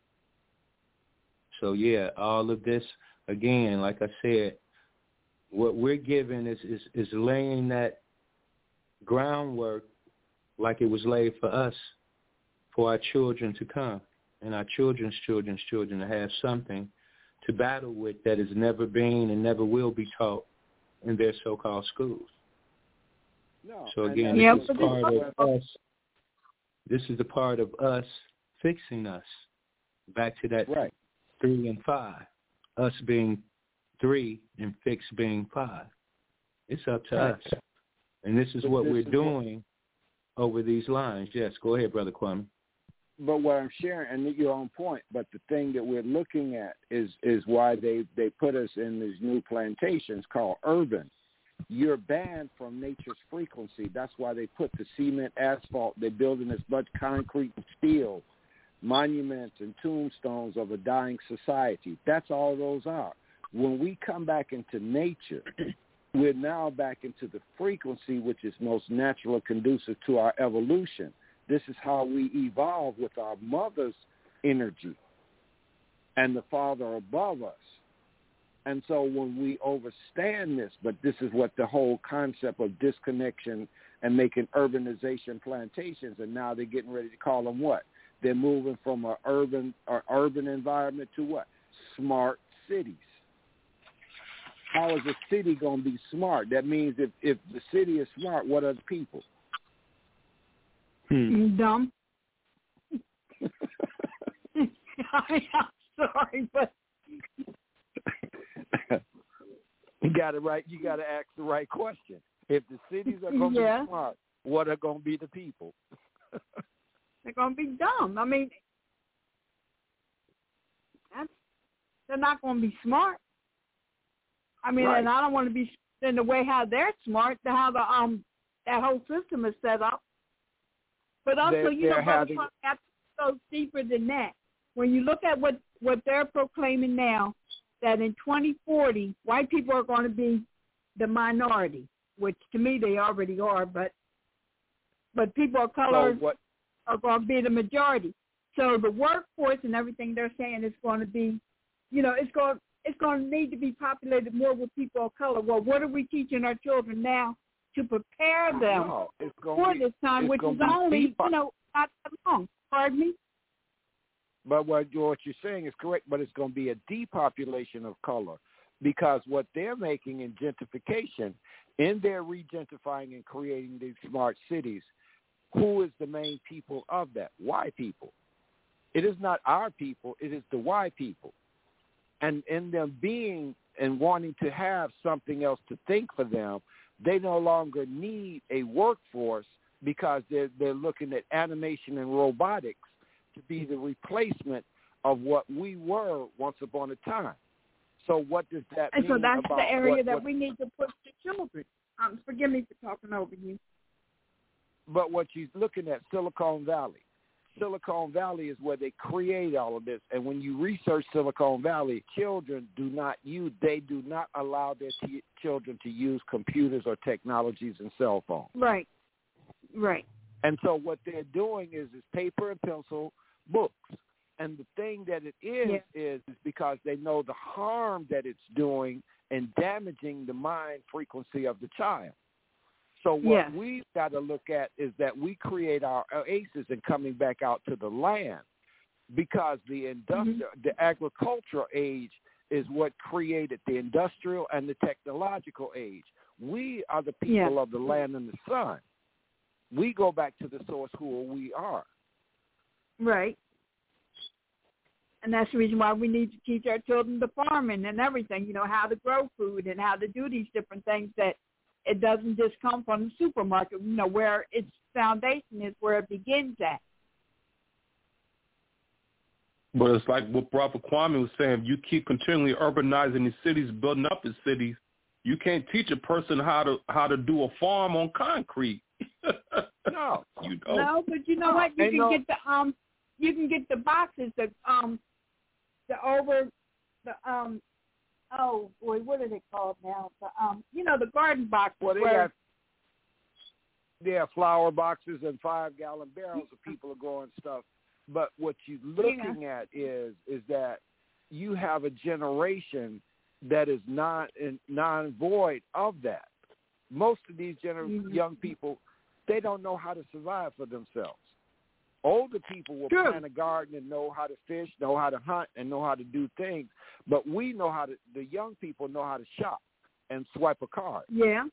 So, yeah, all of this, again, like I said, what we're giving is, is, is laying that groundwork like it was laid for us, for our children to come, and our children's children's children to have something to battle with that has never been and never will be taught in their so-called schools. No, so again, yeah, this is part of us. This is the part of us fixing us back to that right. three and five. Us being three and fix being five. It's up to right. us, and this is but what this we're is doing what... over these lines. Yes, go ahead, Brother Kwame. But what I'm sharing, and you're on point, but the thing that we're looking at is is why they, they put us in these new plantations called urban. You're banned from nature's frequency. That's why they put the cement, asphalt. They're building as much concrete and steel, monuments and tombstones of a dying society. That's all those are. When we come back into nature, we're now back into the frequency which is most natural and conducive to our evolution. This is how we evolve, with our mother's energy and the father above us. And so when we overstand this, but this is what the whole concept of disconnection and making urbanization plantations, and now they're getting ready to call them what? They're moving from an urban or urban environment to what? Smart cities. How is a city going to be smart? That means if, if the city is smart, what are the people? Hmm. Dumb. I'm sorry, but you got to right. You got to ask the right question. If the cities are going to yeah. be smart, what are going to be the people? They're going to be dumb. I mean, that's, they're not going to be smart. I mean, right. and I don't want to be in the way how they're smart, to how the um that whole system is set up. But also, they're, you know, they're having... have to go deeper than that. When you look at what, what they're proclaiming now, that in twenty forty, white people are going to be the minority, which to me they already are, but but people of color so what... are going to be the majority. So the workforce and everything they're saying is going to be, you know, it's going it's going to need to be populated more with people of color. Well, what are we teaching our children now to prepare them no, it's for be, this time, which is only, deep. you know, not that long. Pardon me? But what, what you're saying is correct, but it's going to be a depopulation of color, because what they're making in gentrification, in their regentrifying and creating these smart cities, who is the main people of that? White people. It is not our people. It is the white people. And in them being and wanting to have something else to think for them, they no longer need a workforce, because they're, they're looking at animation and robotics to be the replacement of what we were once upon a time. So what does that and mean? And so that's about the area what, that what, we need to push the children. Um, forgive me for talking over you. But what you're looking at, Silicon Valley. Silicon Valley is where they create all of this. And when you research Silicon Valley, children do not use, they do not allow their t- children to use computers or technologies and cell phones. Right, right. And so what they're doing is, is paper and pencil books. And the thing that it is, yeah. is, is because they know the harm that it's doing and damaging the mind frequency of the child. So what yes. we've got to look at is that we create our aces in coming back out to the land, because the industrial, mm-hmm. the agricultural age is what created the industrial and the technological age. We are the people yeah. of the land and the sun. We go back to the source who we are. Right. And that's the reason why we need to teach our children the farming and everything, you know, how to grow food and how to do these different things, that it doesn't just come from the supermarket, you know, where its foundation is, where it begins at. But it's like what Brother Kwame was saying, you keep continually urbanizing these cities, building up the cities, you can't teach a person how to how to do a farm on concrete. No. You don't. No, but you know what? You Ain't can no... get the um you can get the boxes, the um the over the um oh boy, what are they called now? The um you know, the garden boxes. Well, they where... have they have flower boxes and five gallon barrels of people are growing stuff. But what you're looking yeah. at is is that you have a generation that is not in, non-void of that. Most of these gener- mm-hmm. young people, they don't know how to survive for themselves. Older people will True. plant a garden and know how to fish, know how to hunt, and know how to do things. But we know how to, the young people know how to shop and swipe a card. Yeah.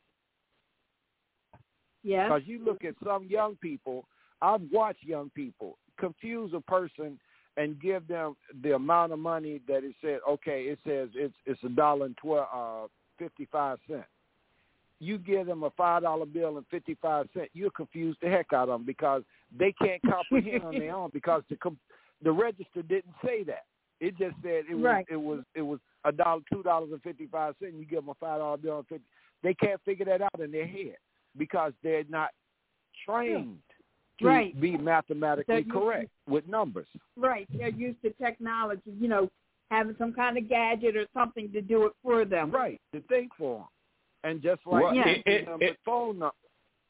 Yeah. Because you look at some young people, I've watched young people confuse a person and give them the amount of money that it said, okay, it says it's it's a dollar and twelve uh fifty five cents. You give them a five dollar bill and fifty five cents, you'll confuse the heck out of them because they can't comprehend on their own, because the the register didn't say that. It just said it was right. it was it was a dollar, two dollars and fifty five cents. You give them a five dollar bill and fifty. They can't figure that out in their head because they're not trained. To right. be mathematically They're correct used, with numbers. Right. They're used to technology, you know, having some kind of gadget or something to do it for them. Right, to think for them. And just like right. yeah. it, it, um, it, phone number.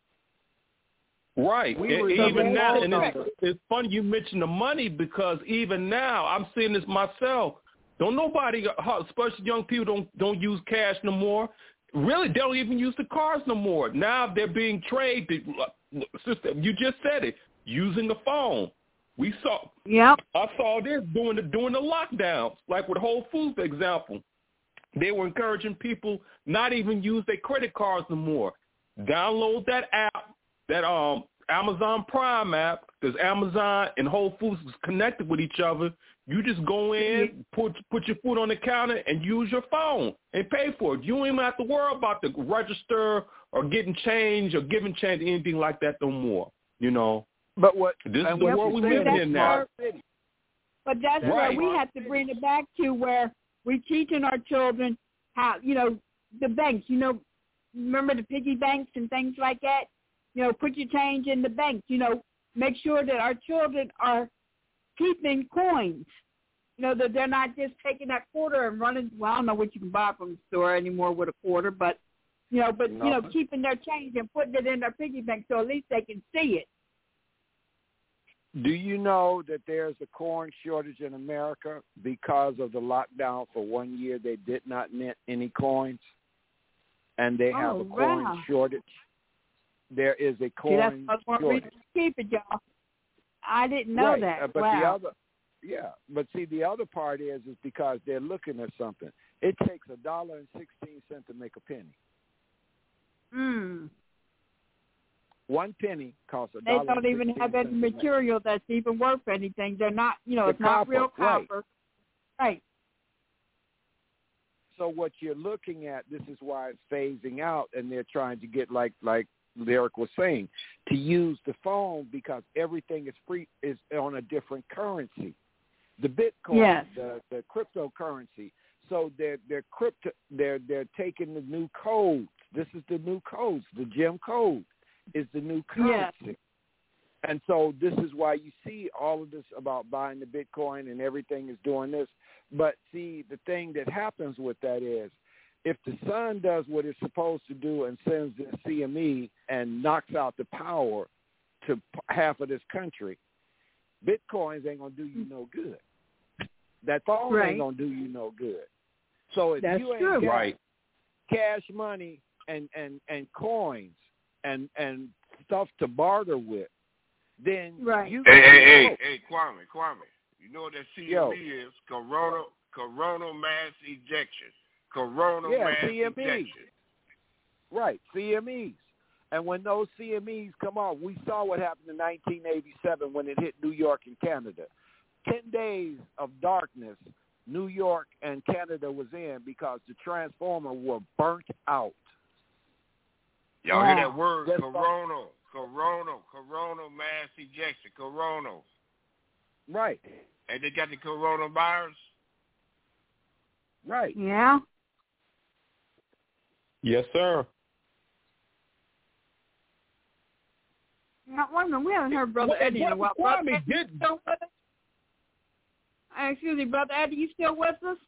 Right. We it, were even now, and it's, it's, it's funny you mentioned the money, because even now, I'm seeing this myself. Don't nobody, especially young people, don't don't use cash no more. Really, they don't even use the cards no more. Now they're being traded. Sister, you just said it. Using the phone. We saw. Yep. I saw this during the during the lockdowns, like with Whole Foods, for example. They were encouraging people not even use their credit cards no more. Download that app, that um Amazon Prime app, because Amazon and Whole Foods is connected with each other. You just go in, put put your food on the counter, and use your phone and pay for it. You don't even have to worry about the register or getting change or giving change, anything like that no more. You know. But what this is the world we live in now. But that's right. where we have to bring it back to, where we're teaching our children how, you know, the banks, you know, remember the piggy banks and things like that? You know, put your change in the bank, you know, make sure that our children are keeping coins. You know, that they're not just taking that quarter and running. Well, I don't know what you can buy from the store anymore with a quarter, but, you know, but, no. you know, keeping their change and putting it in their piggy bank so at least they can see it. Do you know that there's a corn shortage in America because of the lockdown for one year? They did not mint any coins, and they have oh, a corn wow. shortage. There is a corn See, that's one shortage. reason to keep it, y'all. I didn't know right. that. Uh, but wow. the other, yeah, but see, the other part is is because they're looking at something. It takes a dollar and sixteen cents to make a penny. Hmm. One penny costs a They dollar. They don't even have any material that's even worth anything. They're not, you know, the it's copper, not real copper. Right. right. So what you're looking at, this is why it's phasing out, and they're trying to get, like like Lyric was saying, to use the phone because everything is free is on a different currency. The Bitcoin, yes. the, the cryptocurrency. So they're they're crypto they're they're taking the new codes. This is the new codes. The G E M code is the new currency. Yes. And so this is why you see all of this about buying the Bitcoin and everything is doing this. But see, the thing that happens with that is if the sun does what it's supposed to do and sends the C M E and knocks out the power to half of this country, Bitcoins ain't going to do you no good. That phone right. ain't going to do you no good. So if That's you ain't true. got Right. cash money and, and, and coins and, and stuff to barter with, then right. you Hey, hey, hey, hey, Kwame, Kwame. You know what that C M E Yo. is? Corona, coronal mass ejection. Coronal yeah, mass C M Es. ejection. Right, C M Es. And when those C M Es come off, we saw what happened in nineteen eighty-seven when it hit New York and Canada. Ten days of darkness New York and Canada was in because the transformer were burnt out. Y'all wow. hear that word? Just Coronal, coronal, coronal mass ejection, coronal. Right. And they got the coronavirus? Right. Yeah. Yes, sir. Now, wait a minute, we haven't heard Brother Well, Eddie in a while. Brother Kwame Eddie, did- you still with us? Uh, excuse me, Brother Eddie, you still with us?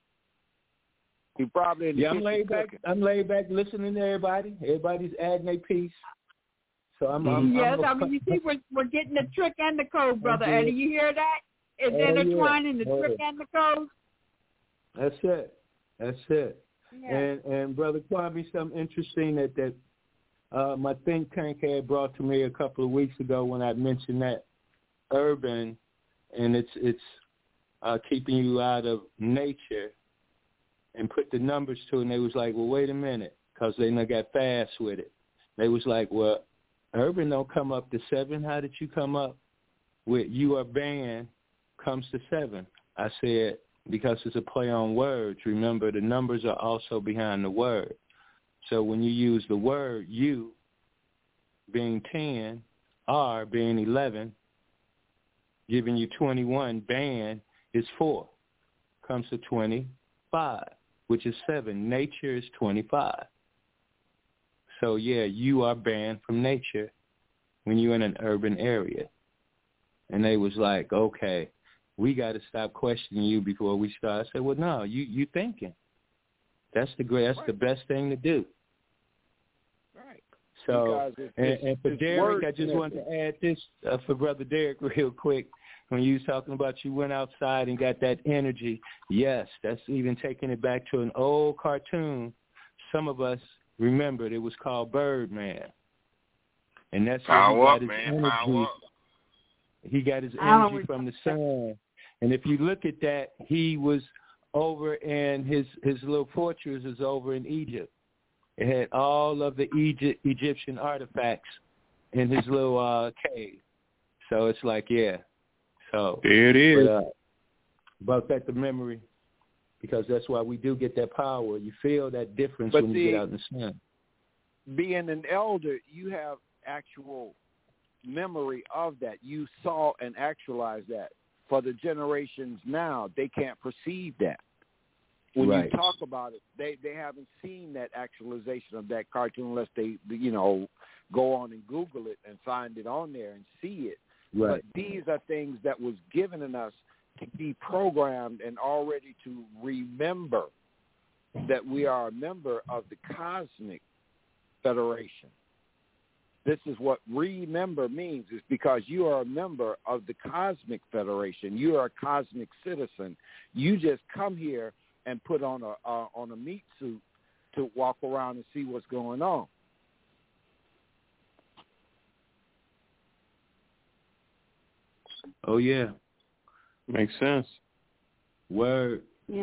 He probably in the Yeah, I'm kitchen laid back. cooking. I'm laid back listening to everybody. Everybody's adding their piece. So I'm. I'm yes, I'm, I mean, you see, we're, we're getting the trick and the code, Brother Mhm. Eddie. You hear that? It's Oh, intertwining yeah. the Oh, trick yeah. and the code. That's it. That's it. Yeah. And and Brother Kwame, something interesting that that uh, my think tank had brought to me a couple of weeks ago when I mentioned that urban, and it's it's uh, keeping you out of nature, and put the numbers to it, and they was like, well, wait a minute, because they done got fast with it. They was like, well, urban don't come up to seven. How did you come up with you are banned comes to seven? I said, because it's a play on words. Remember, the numbers are also behind the word. So when you use the word you being ten, R being eleven, giving you twenty-one, ban is four, comes to twenty-five, which is seven. Nature is twenty-five. So, yeah, you are banned from nature when you're in an urban area. And they was like, okay, we got to stop questioning you before we start. I said, well, no, you you thinking. That's the great. That's Right. the best thing to do. Right. So, Because it's, and, it's, and for it's Derek, I just wordsmithing. wanted to add this uh, for Brother Derek real quick. When you was talking about you went outside and got that energy, yes, that's even taking it back to an old cartoon. Some of us remembered it was called Birdman. And that's where Power he got up, his man. energy. Power up. He got his I energy don't from the sun. And if you look at that, he was over in his, his little fortress is over in Egypt. It had all of the Egypt, Egyptian artifacts in his little uh, cave. So it's like, yeah. So There it is. But, uh, about that, the memory, because that's why we do get that power. You feel that difference But when see, you get out in the sun. being an elder, you have actual memory of that. You saw and actualized that. For the generations now, they can't perceive that. When Right. you talk about it, they, they haven't seen that actualization of that cartoon unless they, you know, go on and Google it and find it on there and see it. Right. But these are things that was given in us to be programmed and already to remember that we are a member of the Cosmic Federation. This is what remember means, is because you are a member of the Cosmic Federation. You are a cosmic citizen. You just come here and put on a uh, on a meat suit to walk around and see what's going on. Oh, yeah. Makes sense. Word. Yeah.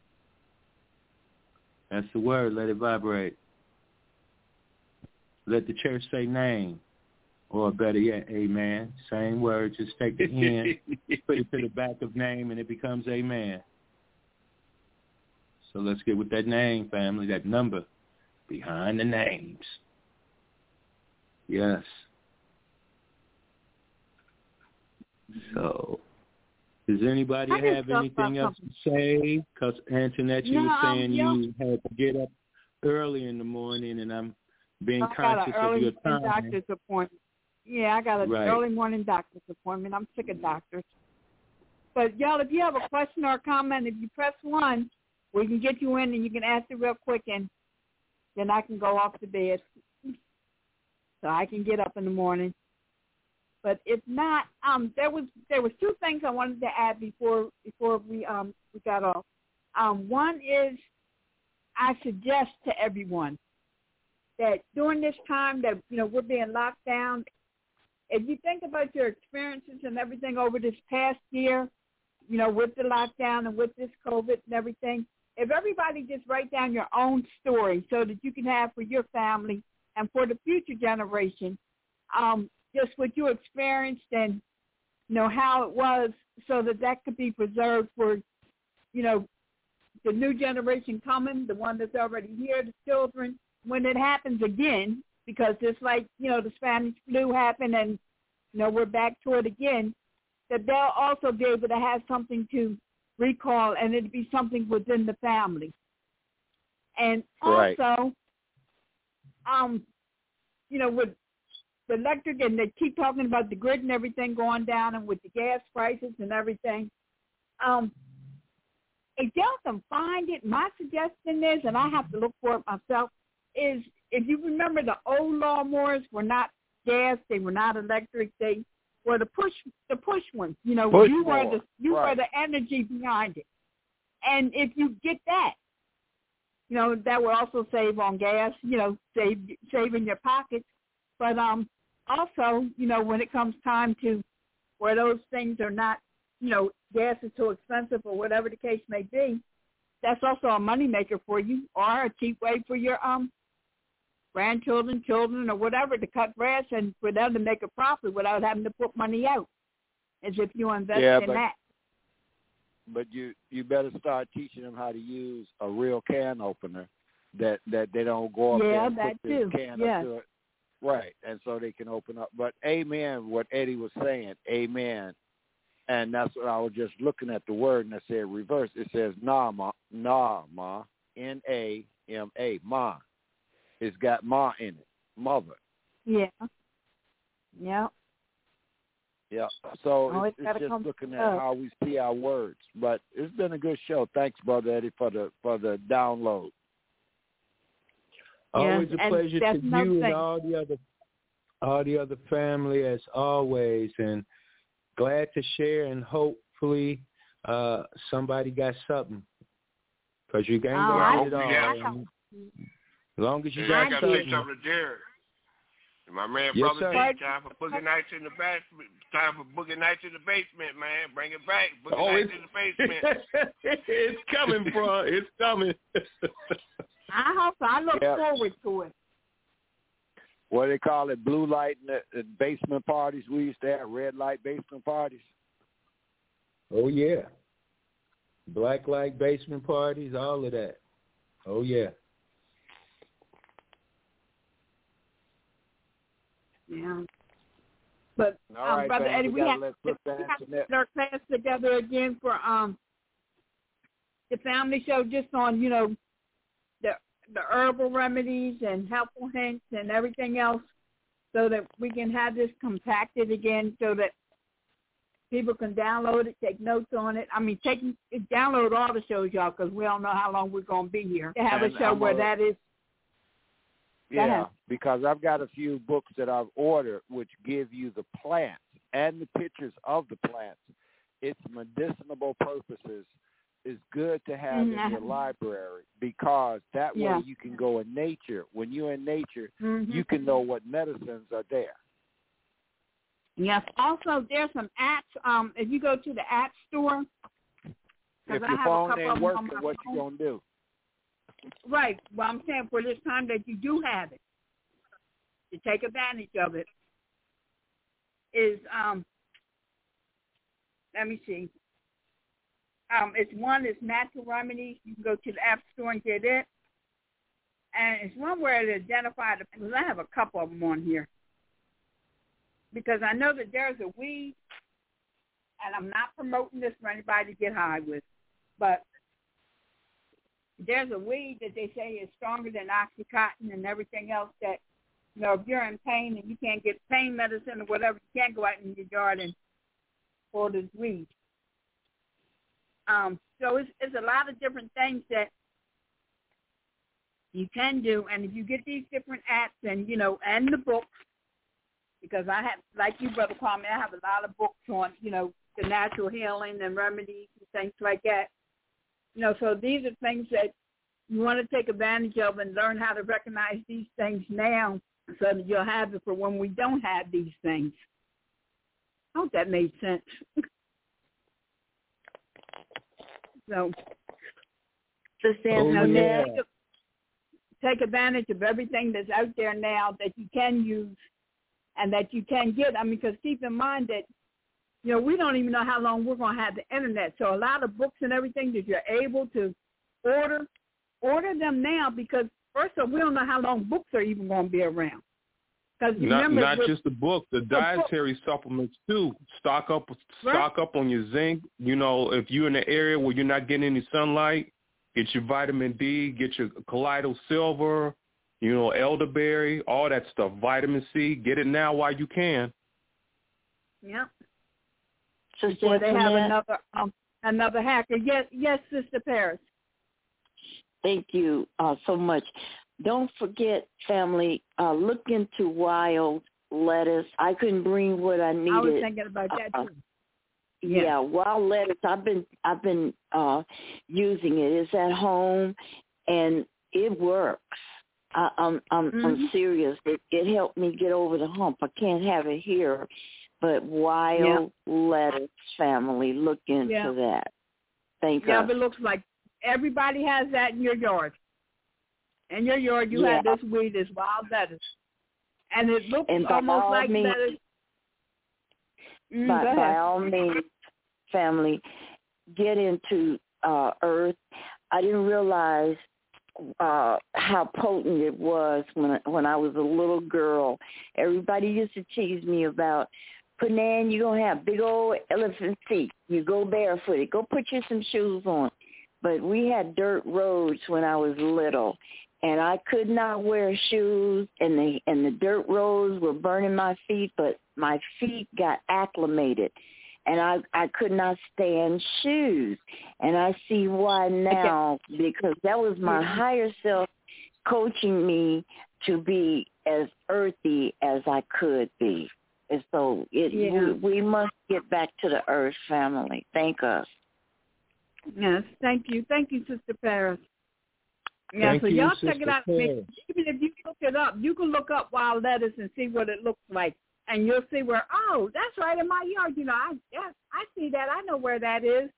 That's the word. Let it vibrate. Let the church say name. Or better yet, amen. Same word. Just take the N, put it to the back of name, and it becomes amen. So let's get with that name, family, that number behind the names. Yes. So, does anybody I just have thought anything about else to say? Because Antoinette, you No, were saying um, yeah. you had to get up early in the morning, and I'm being I got conscious an of early your time. doctor's appointment. Yeah, I got an Right. early morning doctor's appointment. I'm sick of doctors. But, y'all, if you have a question or a comment, if you press one, we can get you in and you can ask it real quick, and then I can go off to bed so I can get up in the morning. But if not, um, there was there was two things I wanted to add before before we um we got off. Um, one is I suggest to everyone that during this time that you know we're being locked down, if you think about your experiences and everything over this past year, you know, with the lockdown and with this COVID and everything, if everybody just write down your own story so that you can have for your family and for the future generation, um, just what you experienced and, you know, how it was so that that could be preserved for, you know, the new generation coming, the one that's already here, the children, when it happens again, because it's like, you know, the Spanish flu happened and, you know, we're back to it again, that they'll also be able to have something to recall and it'd be something within the family. And also, right. um, you know, with the electric, and they keep talking about the grid and everything going down and with the gas prices and everything, um, if y'all can find it, my suggestion is, and I have to look for it myself, is if you remember the old lawnmowers were not gas, they were not electric, they were the push the push ones. You know, push you more. were the you right. were the energy behind it. And if you get that, you know, that will also save on gas, you know, save save in your pockets. But um also, you know, when it comes time to where those things are not, you know, gas is too expensive or whatever the case may be, that's also a moneymaker for you or a cheap way for your um grandchildren, children, or whatever to cut grass and for them to make a profit without having to put money out, as if you invest yeah, in but, that. But you, you better start teaching them how to use a real can opener that, that they don't go up yeah, there and that put this too. can yeah. up to it. Right, and so they can open up. But amen, what Eddie was saying, amen. And that's what I was just looking at the word, and I said reverse. It says nama, nama, N A M A, ma. It's got ma in it, mother. Yeah. Yeah. Yeah. So oh, it's, it's, it's just come looking at up. how we see our words. But it's been a good show. Thanks, Brother Eddie, for the for the download. Always yeah, a pleasure to you thing. and all the other all the other family as always, and glad to share, and hopefully uh, somebody got something, because you can't oh, go I, get it all. I, as long as you yeah, got I got something. to say something to Derek. My man, yes, brother, sir. D, time for Boogie Nights in the basement. Time for Boogie Nights in the basement, man. Bring it back. Boogie oh, Nights in the basement. It's coming, bro. It's coming. I hope so. I look yep. forward to it. What do they call it? Blue light in the, the basement parties. We used to have red light basement parties. Oh, yeah. Black light basement parties, all of that. Oh, yeah. Yeah. But, all um, right, Brother fam, Eddie, we, we, gotta have, let to, we have to put our class together again for um the family show, just on, you know, the the herbal remedies and helpful hints and everything else, so that we can have this compacted again so that people can download it, take notes on it. I mean, take download all the shows, y'all, because we don't know how long we're going to be here. To have and a show I'm where a, that is. Yeah, because I've got a few books that I've ordered which give you the plants and the pictures of the plants. Its medicinal purposes is good to have mm-hmm. in your library, because that way yeah. you can go in nature. When you're in nature, mm-hmm. you can know what medicines are there. Yes. Also, there's some apps. Um, if you go to the app store, if I your have phone a couple ain't working, on what phone. you gonna do? Right. Well, I'm saying for this time that you do have it, to take advantage of it, is um. Let me see. Um, it's one is Natural Remedies. You can go to the app store and get it, and it's one where it identifies. Because I have a couple of them on here, because I know that there's a weed, and I'm not promoting this for anybody to get high with, but there's a weed that they say is stronger than Oxycontin and everything else, that You know, if you're in pain and you can't get pain medicine or whatever, you can't go out in your yard and pull this weed. Um, so it's, it's a lot of different things that you can do. And if you get these different apps and, you know, and the books, because I have, like you, Brother Kwame, I have a lot of books on, you know, the natural healing and remedies and things like that. You know, so these are things that you want to take advantage of and learn how to recognize these things now so that you'll have it for when we don't have these things. I hope that made sense. So, Sister you know, Antoinette. take, take advantage of everything that's out there now that you can use and that you can get. I mean, because keep in mind that, you know, we don't even know how long we're going to have the internet. So a lot of books and everything that you're able to order, order them now because, first of all, we don't know how long books are even going to be around. Not, remember, not with, just the book, the dietary book. supplements too. Stock up, stock right. up on your zinc. You know, if you're in an area where you're not getting any sunlight, get your vitamin D, get your colloidal silver, you know, elderberry, all that stuff. Vitamin C, get it now while you can. Yep. Sister Before they have Antoinette. another um, another hacker. Yes, yes, Sister Paris. Thank you uh, so much. Don't forget, family, uh, look into wild lettuce. I couldn't bring what I needed. I was thinking about that too. Uh, yeah. yeah, wild lettuce. I've been I've been uh, using it. It's at home, and it works. I, I'm I'm, mm-hmm. I'm serious. It, it helped me get over the hump. I can't have it here, but wild yeah. lettuce, family, look into yeah. that. Thank you. Yeah, but it looks like everybody has that in your yard. In your yard, you yeah. have this weed, this wild lettuce, and it looks and almost all like means, lettuce. Mm, by, by all means, family, get into uh, earth. I didn't realize uh, how potent it was when when I was a little girl. Everybody used to tease me about, Panan, you're going to have big old elephant feet. You go barefooted. Go put you some shoes on. But we had dirt roads when I was little, and I could not wear shoes, and the and the dirt roads were burning my feet, but my feet got acclimated, and I, I could not stand shoes. And I see why now, because that was my higher self coaching me to be as earthy as I could be. And so it, yeah. we, we must get back to the earth, family. Thank us. Yes, thank you. Thank you, Sister Paris. Yeah, thank so you, y'all Sister check it out. Paris. Even if you look it up, you can look up wild lettuce and see what it looks like. And you'll see where, oh, that's right in my yard. You know, I yeah, I see that. I know where that is.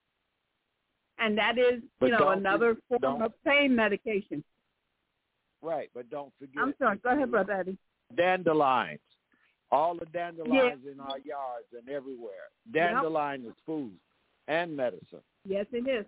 And that is, but you know, another form don't. of pain medication. Right, but don't forget. I'm sorry. Go ahead, Brother Eddie. Dandelions. All the dandelions yeah. in our yards and everywhere. Dandelion yep. is food and medicine. Yes, it is.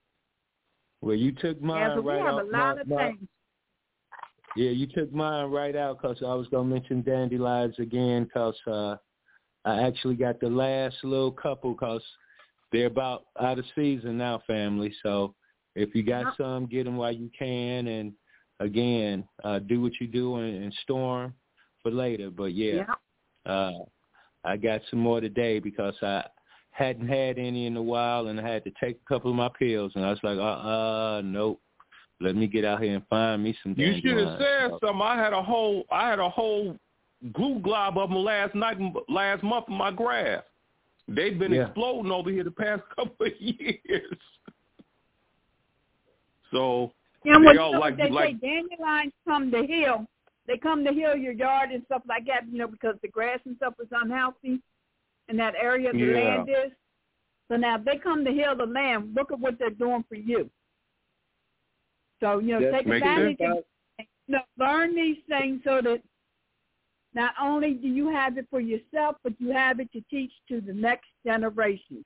Well, you took mine yeah, so right we have out. a lot my, of my, things. Yeah, you took mine right out because I was going to mention dandelions again because uh, I actually got the last little couple because they're about out of season now, family. So if you got yep. some, get them while you can. And, again, uh, do what you do and, and store them for later. But, yeah, yep. uh, I got some more today because I hadn't had any in a while, and I had to take a couple of my pills. And I was like, uh-uh, nope. Let me get out here and find me some You dandelions. should have said something. I had a whole, I had a whole glue glob of them last night, last month in my grass. They've been yeah. exploding over here the past couple of years. So yeah, well, they all you know like, what they like say, dandelions come to heal. They come to heal your yard and stuff like that, you know, because the grass and stuff is unhealthy in that area the yeah. land is. So now if they come to heal the land, look at what they're doing for you. So, you know, Yes, take advantage of, you know, learn these things so that not only do you have it for yourself, but you have it to teach to the next generation.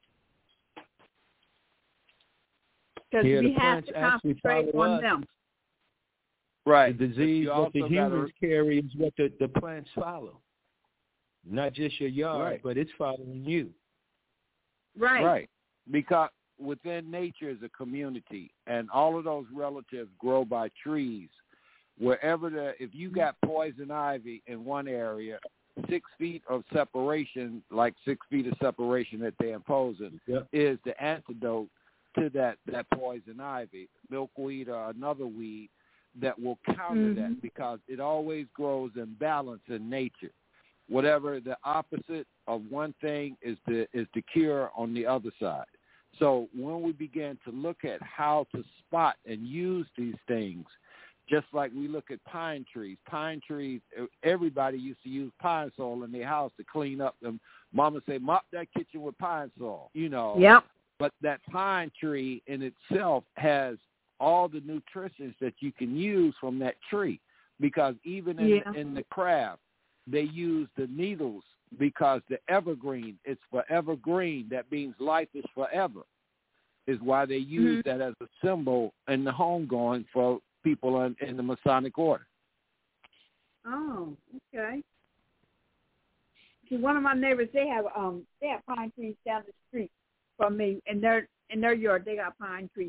Because yeah, we have to concentrate on us. them. Right. The disease that the humans gotta... carry is what the, the plants follow. Not just your yard, right. but it's following you. Right. Right. Because within nature is a community, and all of those relatives grow by trees. Wherever the, if you got poison ivy in one area, six feet of separation, like six feet of separation that they're imposing, yep. is the antidote to that, that poison ivy, milkweed or another weed that will counter mm-hmm. that, because it always grows in balance in nature. Whatever the opposite of one thing is the is the cure on the other side. So when we begin to look at how to spot and use these things, just like we look at pine trees. Pine trees, everybody used to use pine sol in their house to clean up them. Mama say, mop that kitchen with pine sol, you know. Yep. But that pine tree in itself has all the nutrients that you can use from that tree, because even in, yeah. in the craft, they use the needles, because the evergreen, it's forever green. That means life is forever, is why they use mm-hmm. that as a symbol in the homegoing for people in, in the Masonic order. Oh, okay. See, one of my neighbors, they have um they have pine trees down the street from me. In their in their yard, they got pine trees.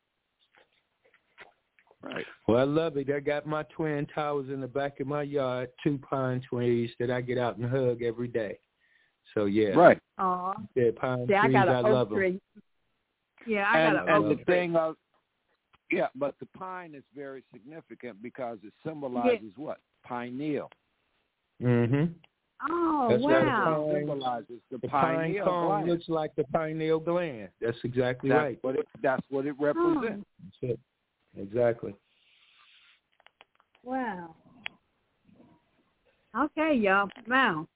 Right. Well, I love it. I got my twin towers in the back of my yard, two pine trees that I get out and hug every day. So, yeah. Right. Aw. Yeah, pine See, trees, I got an I oak love tree. them. Yeah, I and, got an and oak the tree. thing of, yeah, but the pine is very significant because it symbolizes yeah. what? Pineal. Mm-hmm. Oh, That's wow. It symbolizes the, the pineal pine cone gland. looks like the pineal gland. That's exactly that's right. What it, that's what it represents. Oh. That's it. Exactly. Wow. Okay, y'all. Wow.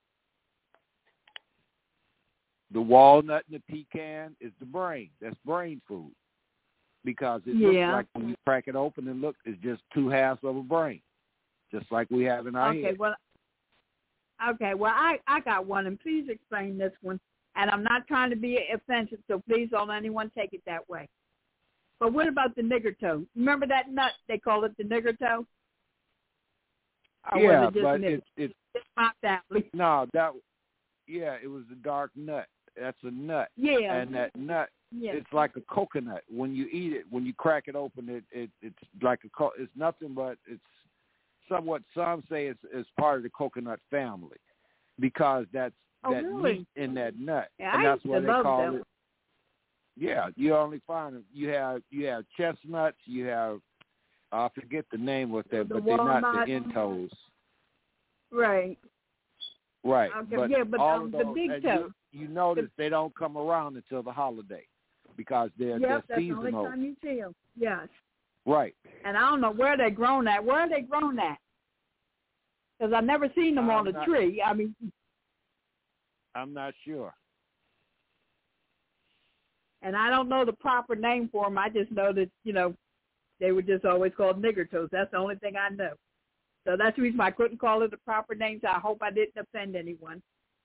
The walnut and the pecan is the brain. That's brain food, because it yeah. looks like when you crack it open and look, it's just two halves of a brain, just like we have in our okay, head. Well, okay, well, I, I got one, and please explain this one. And I'm not trying to be offensive, so please don't let anyone take it that way. But what about the nigger toe? Remember that nut? They call it the nigger toe? Or yeah, was it just but nigger? it's it's It's my family. no that yeah, it was a dark nut. That's a nut. Yeah. And that nut, yeah. it's like a coconut. When you eat it, when you crack it open, it, it it's like a co- it's nothing but it's somewhat. Some say it's, it's part of the coconut family, because that's oh, that really? meat in that nut, yeah, and I that's used what to they love call them. it. Yeah, you only find them. You have you have chestnuts. You have I forget the name of that, the but they're not walnut. the entos. Right. Right. Okay. But yeah, but all um, of the those, big and toe. You, you notice they don't come around until the holiday, because they're, yep, they're that's the only seasonal. time you see them. Yes. Right. And I don't know where they grown at. Where are they grown at? Because I've never seen them I'm on a not, tree. I mean, I'm not sure. And I don't know the proper name for them. I just know that, you know, they were just always called nigger toes. That's the only thing I know. So that's the reason why I couldn't call it the proper names. I hope I didn't offend anyone.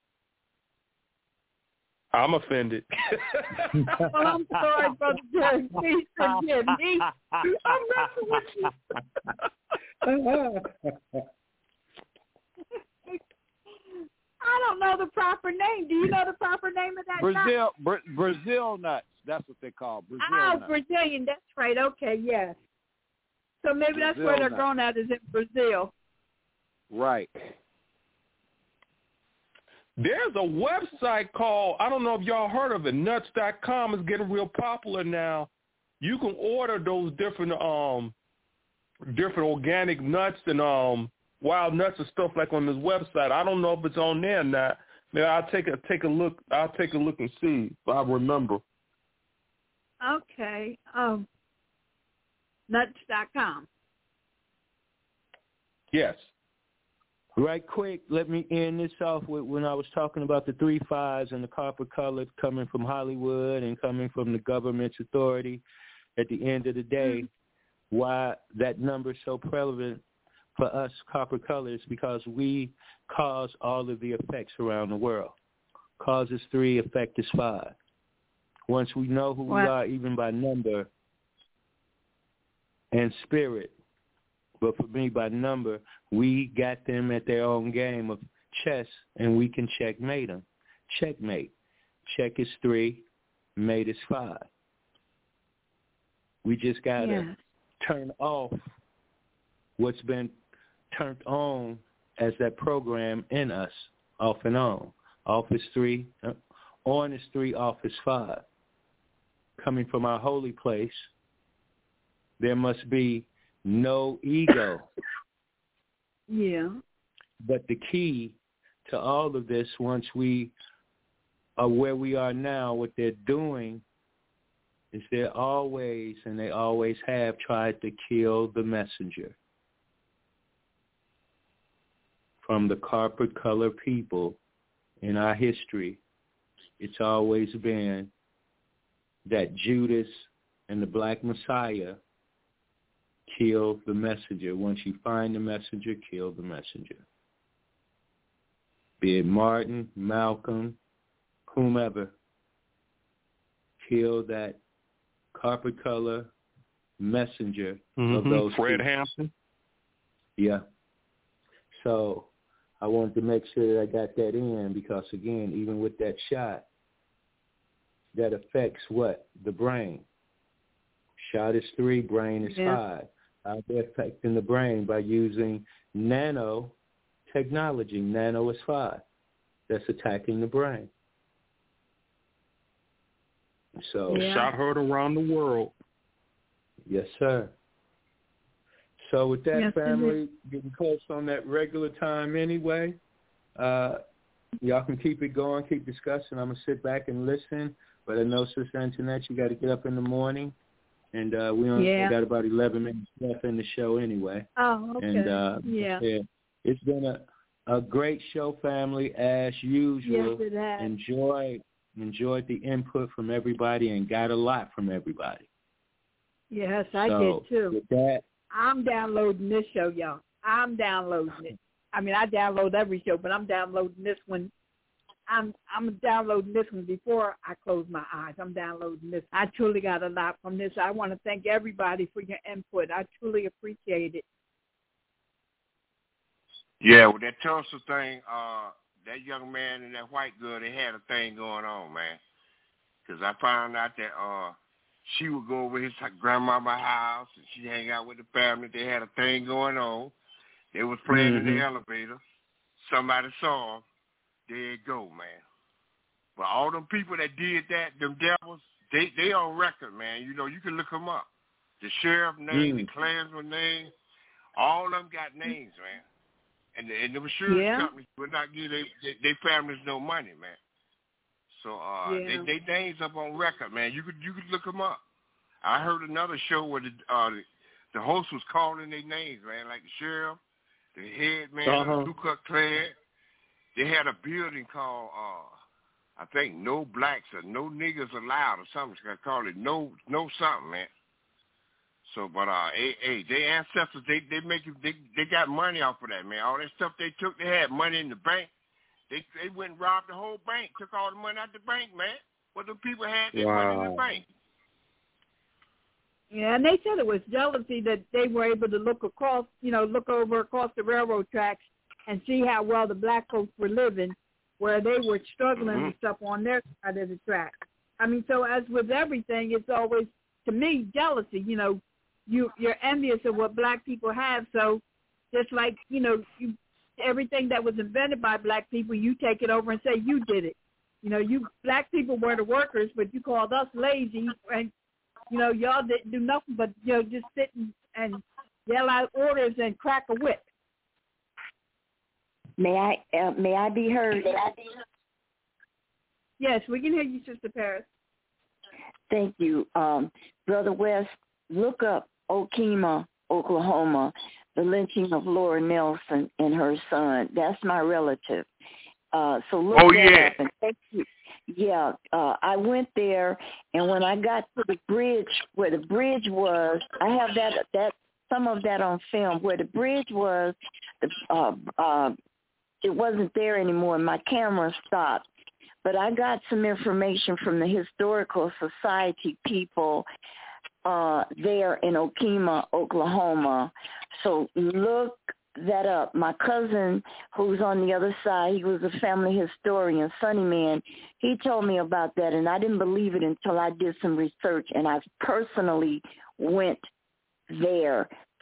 I'm offended. Well, I'm sorry, Brother Jerry. Please forgive me. I'm messing with you. I don't know the proper name. Do you know the proper name of that Brazil, nut? Bra- Brazil nuts. That's what they call Brazil oh, nuts. Brazilian. That's right. Okay, yes. So maybe Brazil that's where they're nuts. grown at, is in Brazil. Right. There's a website called, I don't know if y'all heard of it, nuts dot com. Is getting real popular now. You can order those different um different organic nuts and um wild nuts and stuff like on this website. I don't know if it's on there or not. Maybe I'll take a take a look. I'll take a look and see if I remember. Okay. Um, nuts dot com. Yes. Right quick, let me end this off with when I was talking about the three fives and the copper colored coming from Hollywood and coming from the government's authority. At the end of the day, mm-hmm. why that number is so prevalent for us copper colors, because we cause all of the effects around the world. Cause is three, effect is five. Once we know who wow. we are, even by number and spirit, but for me, by number, we got them at their own game of chess, and we can checkmate them. Checkmate. Check is three, mate is five. We just got to yeah. turn off what's been turned on as that program in us, off and on. Off is three, uh, on is three, off is five. Coming from our holy place, there must be no ego. Yeah. But the key to all of this, once we are where we are now, what they're doing is they're always, and they always have, tried to kill the messenger. From the carpet color people in our history, it's always been that Judas and the Black Messiah kill the messenger. Once you find the messenger, kill the messenger. Be it Martin, Malcolm, whomever, kill that carpet color messenger mm-hmm. of those Fred people. Hampton? Yeah. So I wanted to make sure that I got that in because, again, even with that shot, that affects what? The brain. Shot is three, brain is yeah. five. How they're affecting the brain by using nano technology. Nano is five. That's attacking the brain. So yeah. Shot heard around the world. Yes, sir. So with that, yes, family, getting close on that regular time anyway. Uh, y'all can keep it going, keep discussing. I'm going to sit back and listen. But I know, Sister Antoinette, you got to get up in the morning. And uh, we only yeah. got about eleven minutes left in the show anyway. Oh, okay. And uh, yeah. it's been a, a great show, family, as usual. Yes, it has. Enjoy, enjoyed the input from everybody and got a lot from everybody. Yes, I so, did too. With that, I'm downloading this show, y'all. I'm downloading it. I mean, I download every show, but I'm downloading this one. I'm I'm downloading this one before I close my eyes. I'm downloading this. I truly got a lot from this. I want to thank everybody for your input. I truly appreciate it. Yeah, with that Tulsa thing, uh, that young man and that white girl, they had a thing going on, man. Because I found out that uh, she would go over his grandmama's house and she'd hang out with the family. They had a thing going on. They was playing mm-hmm. in the elevator. Somebody saw them. There you go, man. But all them people that did that, them devils, they they on record, man. You know, you can look them up. The sheriff name, mm. the Klansman name, all of them got names, man. And the, and the insurance yeah. companies would not give their they, they families no money, man. So uh, yeah. they they names up on record, man. You could you could look them up. I heard another show where the uh, the, the host was calling their names, man, like the sheriff, the head man, uh-huh. the Ku Klux Klan. They had a building called, uh, I think, No Blacks or No Niggers Allowed or something. They call it No No something, man. So, but uh, hey, hey, their ancestors, they they make it, they they got money off of that, man. All that stuff they took, they had money in the bank. They they went and robbed the whole bank, took all the money out the bank, man. What the people had their wow. money in the bank. Yeah, and they said it was jealousy that they were able to look across, you know, look over across the railroad tracks and see how well the black folks were living, where they were struggling mm-hmm. and stuff on their side of the track. I mean, so as with everything, it's always, to me, jealousy. You know, you, you're envious of what black people have, so just like, you know, you, everything that was invented by black people, you take it over and say you did it. You know, you black people were the workers, but you called us lazy, and, you know, y'all didn't do nothing but, you know, just sit and, and yell out orders and crack a whip. May I uh, may I be heard? Yes, we can hear you, Sister Paris. Thank you. Um, Brother West, look up Okemah, Oklahoma, the lynching of Laura Nelson and her son. That's my relative. Uh, so look oh, that yeah. up. And thank you. Yeah, uh, I went there, and when I got to the bridge, where the bridge was, I have that that some of that on film. Where the bridge was, the uh, uh, it wasn't there anymore. My camera stopped. But I got some information from the Historical Society people uh, there in Okemah, Oklahoma. So look that up. My cousin, who's on the other side, he was a family historian, Sonny Man, he told me about that, and I didn't believe it until I did some research, and I personally went there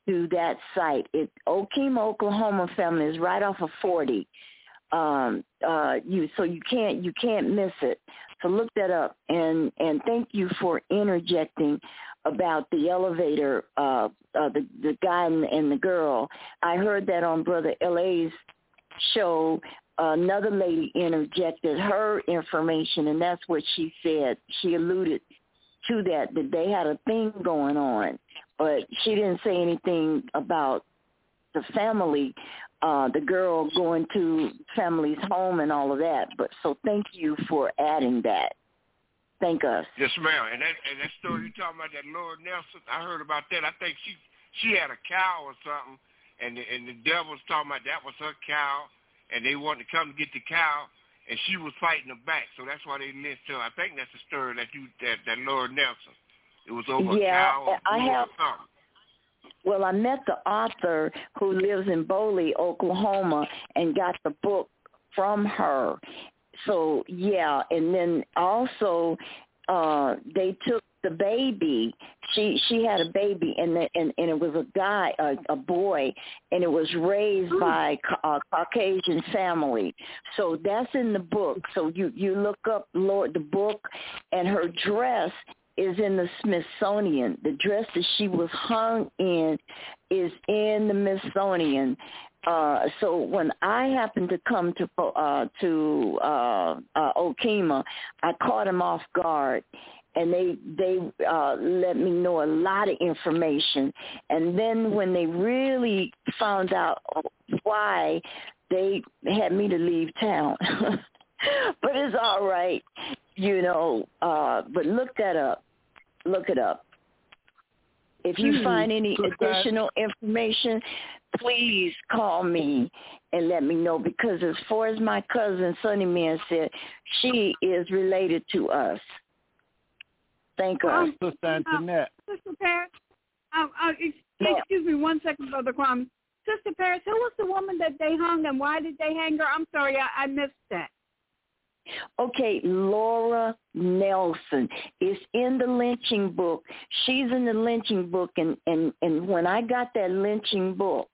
to that site. It Okemah, Oklahoma family is right off of forty. Um, uh, you so you can't you can't miss it. So look that up, and and thank you for interjecting about the elevator, uh, uh, the the guy and, and the girl. I heard that on Brother L A's show. Another lady interjected her information, and that's what she said. She alluded to that, that they had a thing going on, but she didn't say anything about the family, uh, the girl going to family's home and all of that. But so thank you for adding that. Thank us. Yes, ma'am. And that, and that story you talking about, that Laura Nelson, I heard about that. I think she she had a cow or something, and the, and the devil's talking about that was her cow, and they wanted to come to get the cow, and she was fighting them back, so that's why they lynched her. I think that's the story that you that, that Laura Nelson. It was over yeah, a cow or, I have, or something. Well, I met the author who lives in Boley, Oklahoma, and got the book from her. So, yeah, and then also uh, they took the baby. She she had a baby, and the, and, and it was a guy, a, a boy, and it was raised by a Caucasian family. So that's in the book. So you, you look up Lord the book, and her dress is in the Smithsonian. The dress that she was hung in is in the Smithsonian. Uh, so when I happened to come to uh, to uh, uh, Okemah, I caught him off guard, and they they uh, let me know a lot of information. And then when they really found out why, they had me to leave town. But it's all right, you know. Uh, but look that up. Look it up. If you mm-hmm. find any additional information, please call me and let me know, because as far as my cousin Sonny Man said, she is related to us. Thank us. Um, Sister Antoinette. Uh, Sister Paris, uh, uh, excuse, excuse me one second, Brother Kwame. Sister Paris, who was the woman that they hung, and why did they hang her? I'm sorry, I, I missed that. Okay, Laura Nelson is in the lynching book. She's in the lynching book, and, and, and when I got that lynching book,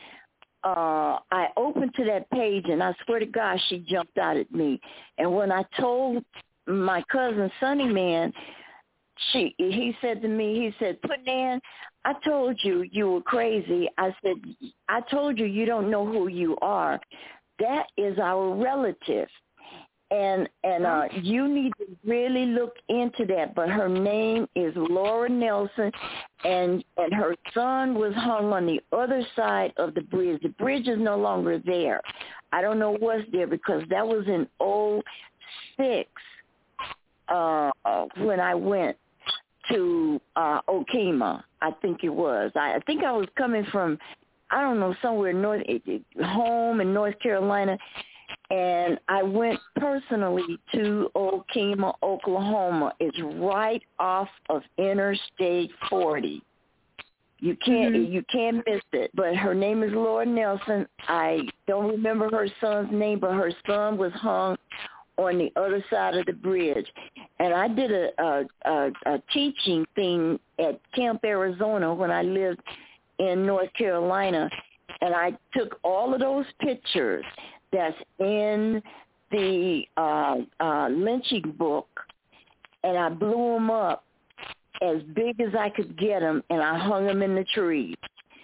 uh, I opened to that page, and I swear to God, she jumped out at me. And when I told my cousin Sonny Man, she he said to me, he said, Punan, I told you you were crazy. I said, I told you you don't know who you are. That is our relative. And and uh, you need to really look into that. But her name is Laura Nelson, and and her son was hung on the other side of the bridge. The bridge is no longer there. I don't know what's there, because that was in oh six uh, when I went to uh, Okemah. I think it was. I, I think I was coming from, I don't know, somewhere north, home in North Carolina. And I went personally to Okemah, Oklahoma. It's right off of Interstate forty. You can't mm-hmm. you can't miss it. But her name is Laura Nelson. I don't remember her son's name, but her son was hung on the other side of the bridge. And I did a a, a, a teaching thing at Camp Arizona when I lived in North Carolina, and I took all of those pictures that's in the uh, uh, lynching book, and I blew them up as big as I could get them, and I hung them in the tree.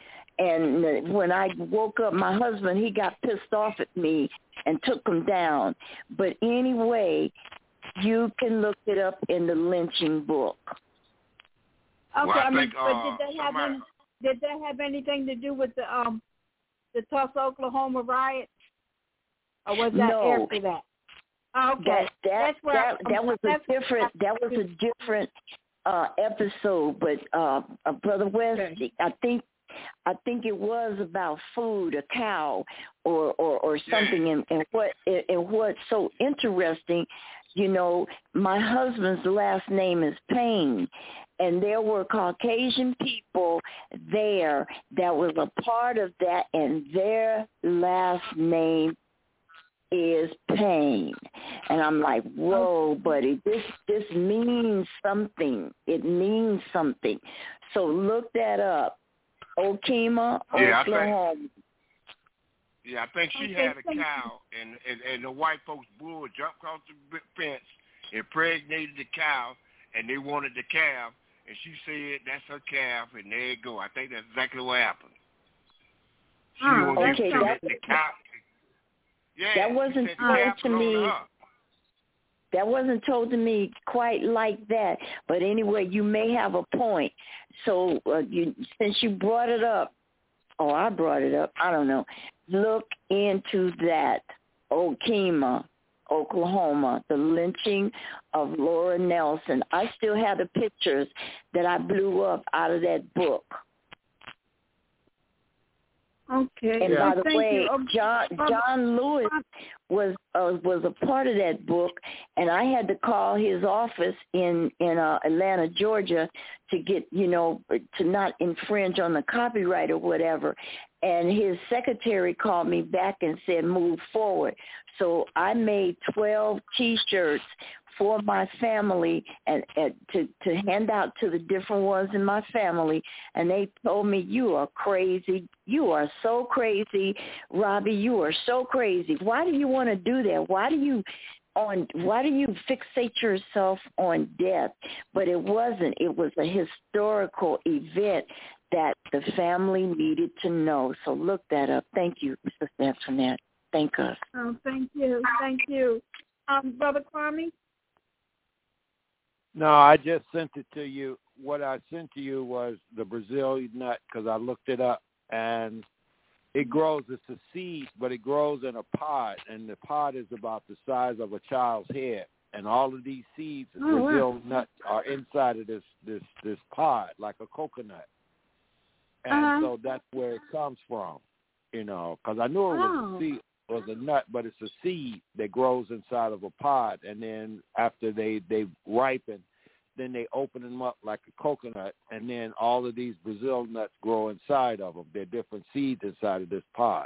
And when I woke up, my husband, he got pissed off at me and took them down. But anyway, you can look it up in the lynching book. Okay, well, I, I mean, think, but uh, did that have somebody... any, did that have anything to do with the um the Tulsa, Oklahoma riot? Or was that no. after that? Oh, okay. That that that's where that, I, that was a different that was a different uh, episode. But uh, uh, Brother West, okay. I think I think it was about food, a cow, or or, or something. Yeah. And, and what and what's so interesting, you know, my husband's last name is Payne. And there were Caucasian people there that was a part of that, and their last name is Payne. And I'm like, whoa, buddy, this this means something. It means something. So look that up. Okemah, yeah, Oklahoma. I think, yeah, I think she Okay, had a cow, and, and and the white folks' bull jumped across the fence, impregnated the cow, and they wanted the calf, and she said that's her calf, and there you go. I think that's exactly what happened. She Oh, was okay, giving that, the cow. Yeah, that wasn't told to me. That wasn't told to me quite like that. But anyway, you may have a point. So uh, you, since you brought it up, or I brought it up, I don't know. Look into that, Okemah, Oklahoma, the lynching of Laura Nelson. I still have the pictures that I blew up out of that book. Okay. And yeah. by the Thank way, you. John John Lewis was uh, was a part of that book, and I had to call his office in in uh, Atlanta, Georgia, to get you know to not infringe on the copyright or whatever. And his secretary called me back and said, "Move forward." So I made twelve T-shirts for my family and, and to, to hand out to the different ones in my family. And they told me, you are crazy. You are so crazy, Robbie. You are so crazy. Why do you want to do that? Why do you on why do you fixate yourself on death? But it wasn't. It was a historical event that the family needed to know. So look that up. Thank you, Sister Antoinette. Thank us. Oh, thank you. Thank you. Um, Brother Kwame? No, I just sent it to you. What I sent to you was the Brazilian nut because I looked it up, and it grows. It's a seed, but it grows in a pod, and the pod is about the size of a child's head. And all of these seeds, oh, Brazil wow. nuts, are inside of this this this pod, like a coconut. And uh-huh. so that's where it comes from, you know, because I knew it was oh. a seed. Was a nut, but it's a seed that grows inside of a pod, and then after they they ripen, then they open them up like a coconut, and then all of these Brazil nuts grow inside of them. They're different seeds inside of this pod.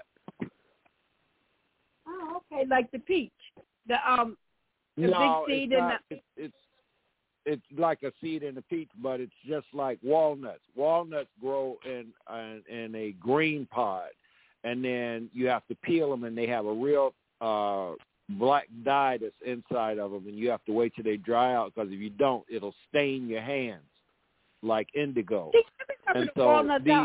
Oh, okay, like the peach, the um, the no, big seed it's in not, the. It's, it's it's like a seed in a peach, but it's just like walnuts. Walnuts grow in in, in a green pod. And then you have to peel them, and they have a real uh, black dye that's inside of them, and you have to wait till they dry out, because if you don't, it'll stain your hands like indigo. And so these,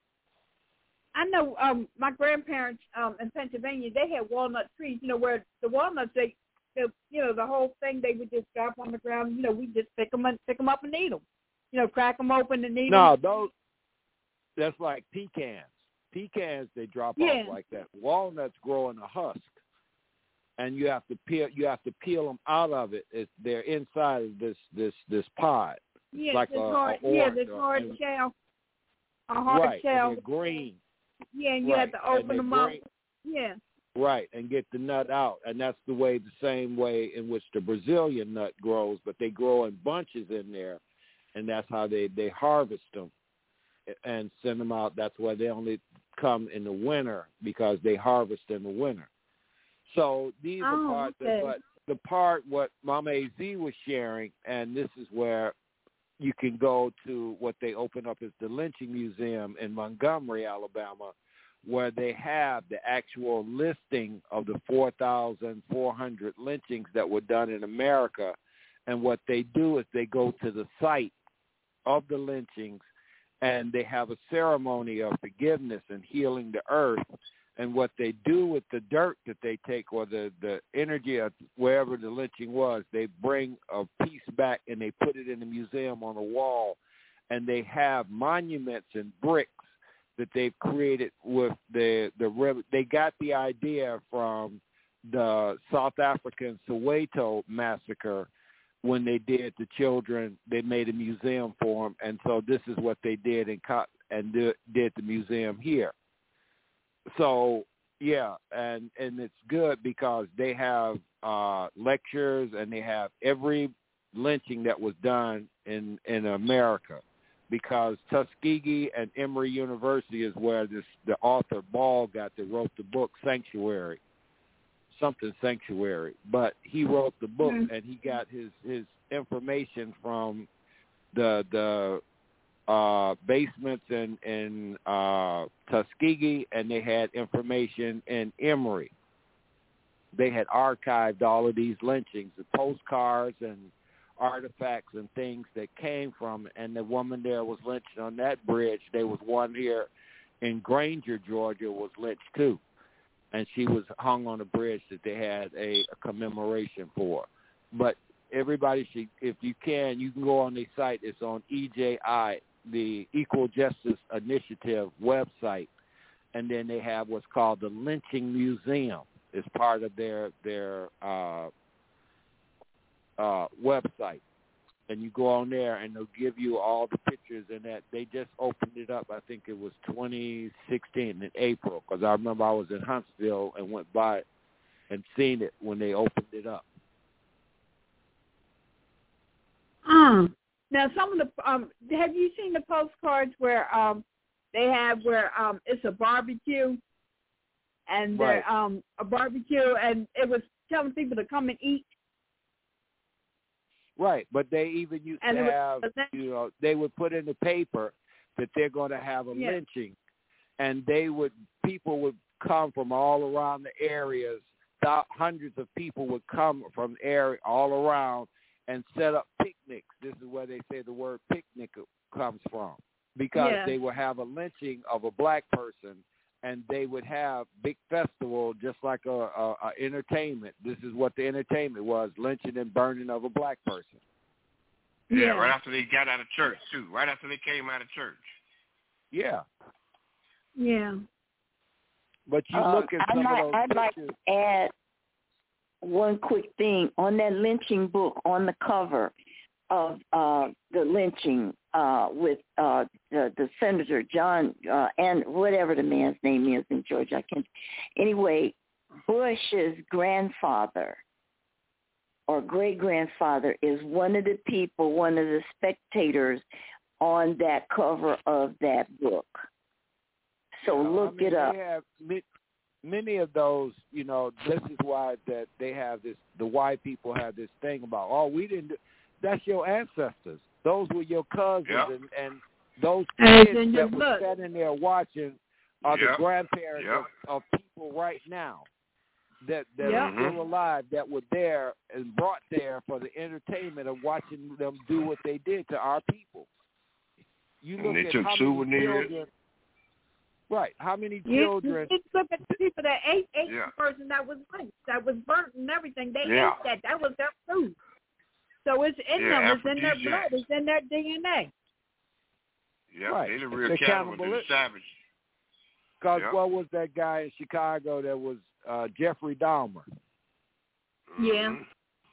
I know um, my grandparents um, in Pennsylvania, they had walnut trees, you know, where the walnuts, they, they, you know, the whole thing, they would just drop on the ground. You know, we just pick them, and, pick them up and eat them. You know, crack them open and eat no, them. No, those, that's like pecans. Pecans, they drop yeah. off like that. Walnuts grow in a husk, and you have to peel. You have to peel them out of it. It's, they're inside of this this this pod. Yeah, like this a, hard. a Yeah, this or, hard and, shell. A hard right, shell. and they're green. Yeah, and you right. have to open them green. up. Yeah. Right, and get the nut out, and that's the way, the same way in which the Brazilian nut grows, but they grow in bunches in there, and that's how they they harvest them and send them out. That's why they only come in the winter, because they harvest in the winter. So these oh, are parts okay. of, but the part what Mama A Z was sharing, and this is where you can go to what they open up as the Lynching Museum in Montgomery, Alabama, where they have the actual listing of the four thousand four hundred lynchings that were done in America. And what they do is they go to the site of the lynchings, and they have a ceremony of forgiveness and healing the earth. And what they do with the dirt that they take, or the, the energy of wherever the lynching was, they bring a piece back and they put it in the museum on a wall. And they have monuments and bricks that they've created with the, the river. They got the idea from the South African Soweto massacre. When they did the children, they made a museum for them, and so this is what they did and and did the museum here. So yeah, and and it's good because they have uh, lectures, and they have every lynching that was done in in America, because Tuskegee and Emory University is where this the author Ball got that wrote the book Sanctuary. Something Sanctuary, but he wrote the book, mm-hmm. and he got his, his information from the the uh, basements in, in uh, Tuskegee, and they had information in Emory. They had archived all of these lynchings, the postcards and artifacts and things that came from it. And the woman there was lynched on that bridge. There was one here in Granger, Georgia, was lynched too. And she was hung on a bridge that they had a, a commemoration for. But everybody should, if you can, you can go on their site. It's on E J I, the Equal Justice Initiative website. And then they have what's called the Lynching Museum. It's part of their, their uh, uh, website. And you go on there, and they'll give you all the pictures. And that they just opened it up. I think it was twenty sixteen in April, because I remember I was in Huntsville and went by and seen it when they opened it up. Um, now, some of the um, have you seen the postcards where um, they have where um, it's a barbecue, and Right. they're um, a barbecue, and it was telling people to come and eat. Right, but they even used And to it have, was- you know, they would put in the paper that they're going to have a Yeah. lynching, and they would, people would come from all around the areas. Th- hundreds of people would come from area all around and set up picnics. This is where they say the word picnic comes from, because Yeah. they would have a lynching of a black person, and they would have big festival just like a, a, a entertainment. This is what the entertainment was, lynching and burning of a black person. Yeah, Yeah. right after they got out of church, too. Right after they came out of church. Yeah. Yeah. But you Um, look at I'd some like, of those I'd like pictures. to add one quick thing. On that lynching book, on the cover of uh, the lynching uh, with uh, the, the Senator John, uh, and whatever the man's name is in Georgia, I can't. Anyway, Bush's grandfather or great-grandfather is one of the people, one of the spectators on that cover of that book. So Yeah, look I mean, it up. They have ma- many of those, you know, this is why that they have this, the white people have this thing about, oh, we didn't do, that's your ancestors. Those were your cousins, Yep. and, and those And kids then your that were blood. standing there watching are Yep. the grandparents Yep. of, of people right now that, that Yep. are still alive, that were there and brought there for the entertainment of watching them do what they did to our people. You And look they at took how souvenirs. many children, right, how many You, children, you look at the people that ate, ate Yeah. the person that was lynched, that was burnt and everything. They Yeah. ate that. That was their food. So it's in Yeah, them. It's in their aphrodisiac. blood. It's in their D N A. Yep, Right. they the It's real the cannibals, they the cannibalism. savage. because Yep. what was that guy in Chicago that was uh, Jeffrey Dahmer? Yeah. Mhm.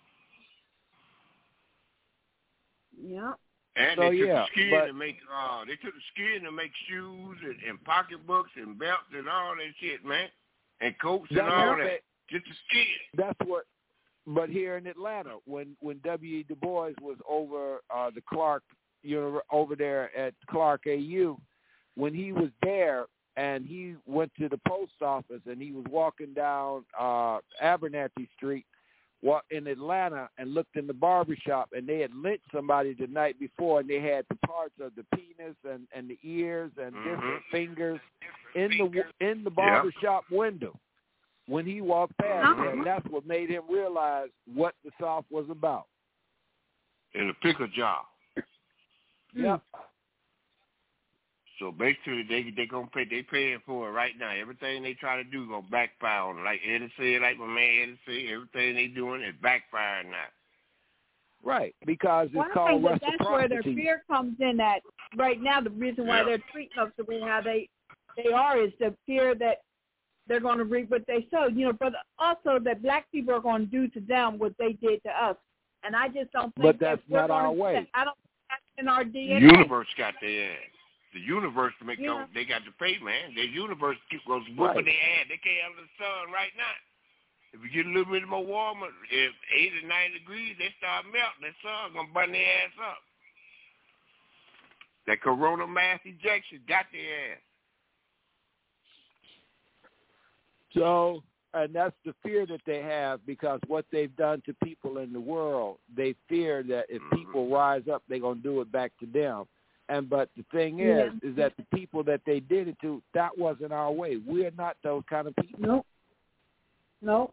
Yeah. And So, they took yeah, the skin but- to make uh they took the skin to make shoes and, and pocketbooks and belts and all that shit, man. And coats and That's all what that. they- Just the skin. That's what. But here in Atlanta, when when W E Du Bois was over uh, the Clark, you know, over there at Clark A U, when he was there and he went to the post office and he was walking down uh, Abernathy Street, wa- in Atlanta, and looked in the barbershop, and they had lynched somebody the night before, and they had the parts of the penis and, and the ears and Mhm. different fingers in the w- in the barbershop window. When he walked past, Mhm. and that's what made him realize what the South was about. In the pickle jar. Yep. So basically, they they gonna pay. They paying for it right now. Everything they try to do gonna backfire on it. Like Eddie said, like my man Eddie said, everything they doing is backfiring now. Right, because it's Well, I called think that that's where their reciprocity. fear comes in. That right now, the reason why Yeah. they're treating us the way how they they are is the fear that they're going to reap what they sow. You know, but also that black people are going to do to them what they did to us. And I just don't think But that's that we're not gonna our do way. that. I don't think that's in our D The N A. universe got their ass. The universe to make Yeah. them, they got to pay, man. The universe keep goes whooping Right. their ass. They can't handle the sun right now. If you get a little bit more warmer, if eighty, ninety degrees, they start melting. The sun gonna burn their ass up. That corona mass ejection got their ass. So, and that's the fear that they have, because what they've done to people in the world, they fear that if Mhm. people rise up, they're going to do it back to them. And but the thing yeah. is, is that the people that they did it to, that wasn't our way. We're not those kind of people. Nope. Nope.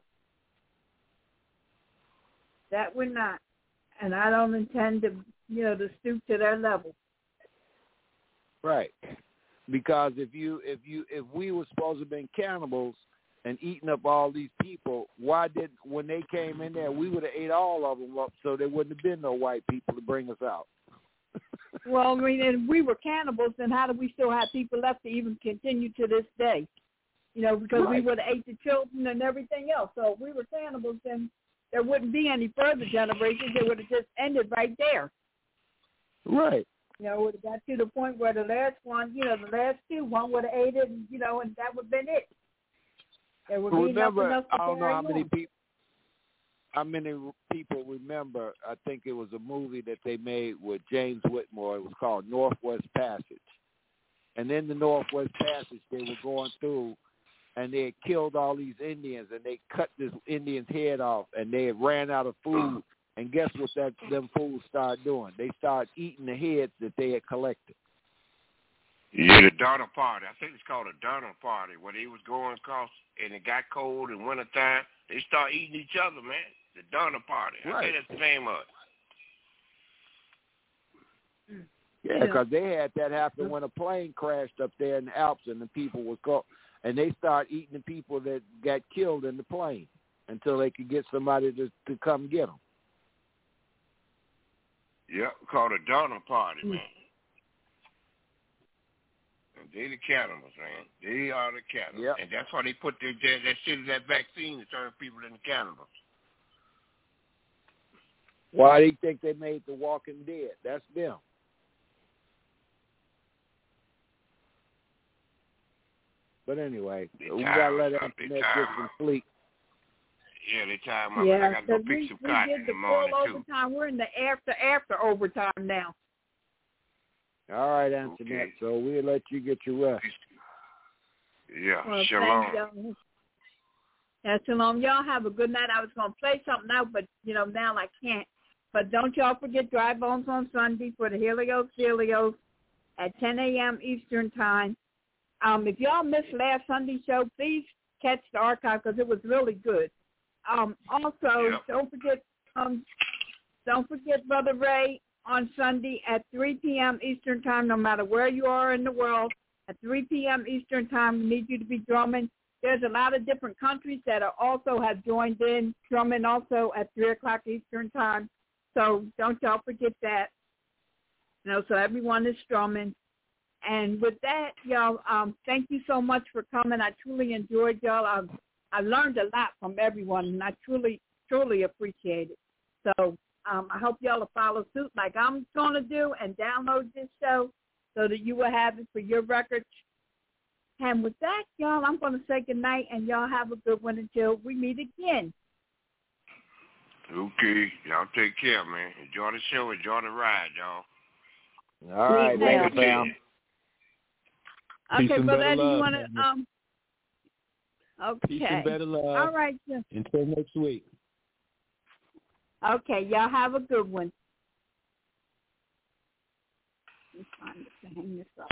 That we're not. And I don't intend to, you know, to stoop to their level. Right. Because if you if you if we were supposed to have been cannibals and eating up all these people, why did when they came in there, we would have ate all of them up, so there wouldn't have been no white people to bring us out. Well, I mean, if we were cannibals, then how do we still have people left to even continue to this day? You know, because right. we would have ate the children and everything else. So if we were cannibals, then there wouldn't be any further generations. It would have just ended right there. Right. You know, it would have got to the point where the last one, you know, the last two, one would have ate it, and, you know, and that would have been it. There would be remember, nothing else to I don't know how many on. people, how many people remember, I think it was a movie that they made with James Whitmore. It was called Northwest Passage. And in the Northwest Passage, they were going through, and they had killed all these Indians, and they cut this Indian's head off, and they had ran out of food. And guess what that them fools started doing? They started eating the heads that they had collected. Yeah, the Donner Party. I think it's called a Donner Party, where they was going across and it got cold in wintertime. They start eating each other, man. The Donner Party. I Right. think that's the name of it. Yeah, because they had that happen when a plane crashed up there in the Alps, and the people was caught, and they started eating the people that got killed in the plane until they could get somebody to to come get them. Yep, called a Donner Party, Mm. man. And they the cannibals, man. They are the cannibals. Yep. And that's why they put their, that, that shit in that vaccine to turn people into cannibals. Why do you think they made The Walking Dead? That's them. But anyway, They we tired gotta let us that up. They get tired some us. sleep. Yeah, they tired my Yeah, I got to go because pick we, some we cotton did in the the morning, full too. overtime. We're in the after after overtime now. All right, Antoinette. Okay. So we'll let you get your rest. Yeah, Well, shalom. thank y'all. Yeah, shalom. Y'all have a good night. I was going to play something out, but, you know, now I can't. But don't y'all forget Dry Bones on Sunday for the Helios Helios at ten a.m. Eastern Time. Um, if y'all missed last Sunday's show, please catch the archive because it was really good. Um, also, Yep. don't forget um, don't forget Brother Ray on Sunday at three p.m. Eastern Time, no matter where you are in the world. At three p.m. Eastern Time, we need you to be drumming. There's a lot of different countries that are also have joined in drumming also at three o'clock Eastern Time. So don't y'all forget that. You know, so everyone is strumming. And with that, y'all, um, thank you so much for coming. I truly enjoyed y'all. I, I learned a lot from everyone, and I truly, truly appreciate it. So um, I hope y'all will follow suit like I'm going to do and download this show so that you will have it for your records. And with that, y'all, I'm going to say goodnight, and y'all have a good one until we meet again. Okay. Y'all take care, man. Enjoy the show. Enjoy the ride, y'all. All right, Thank later, you. fam. Okay, Peace and Brother better Eddie, you love, want to, family. um, okay. Peace and better love. All right, sir. Until next week. Okay, y'all have a good one. It's time to hang this up.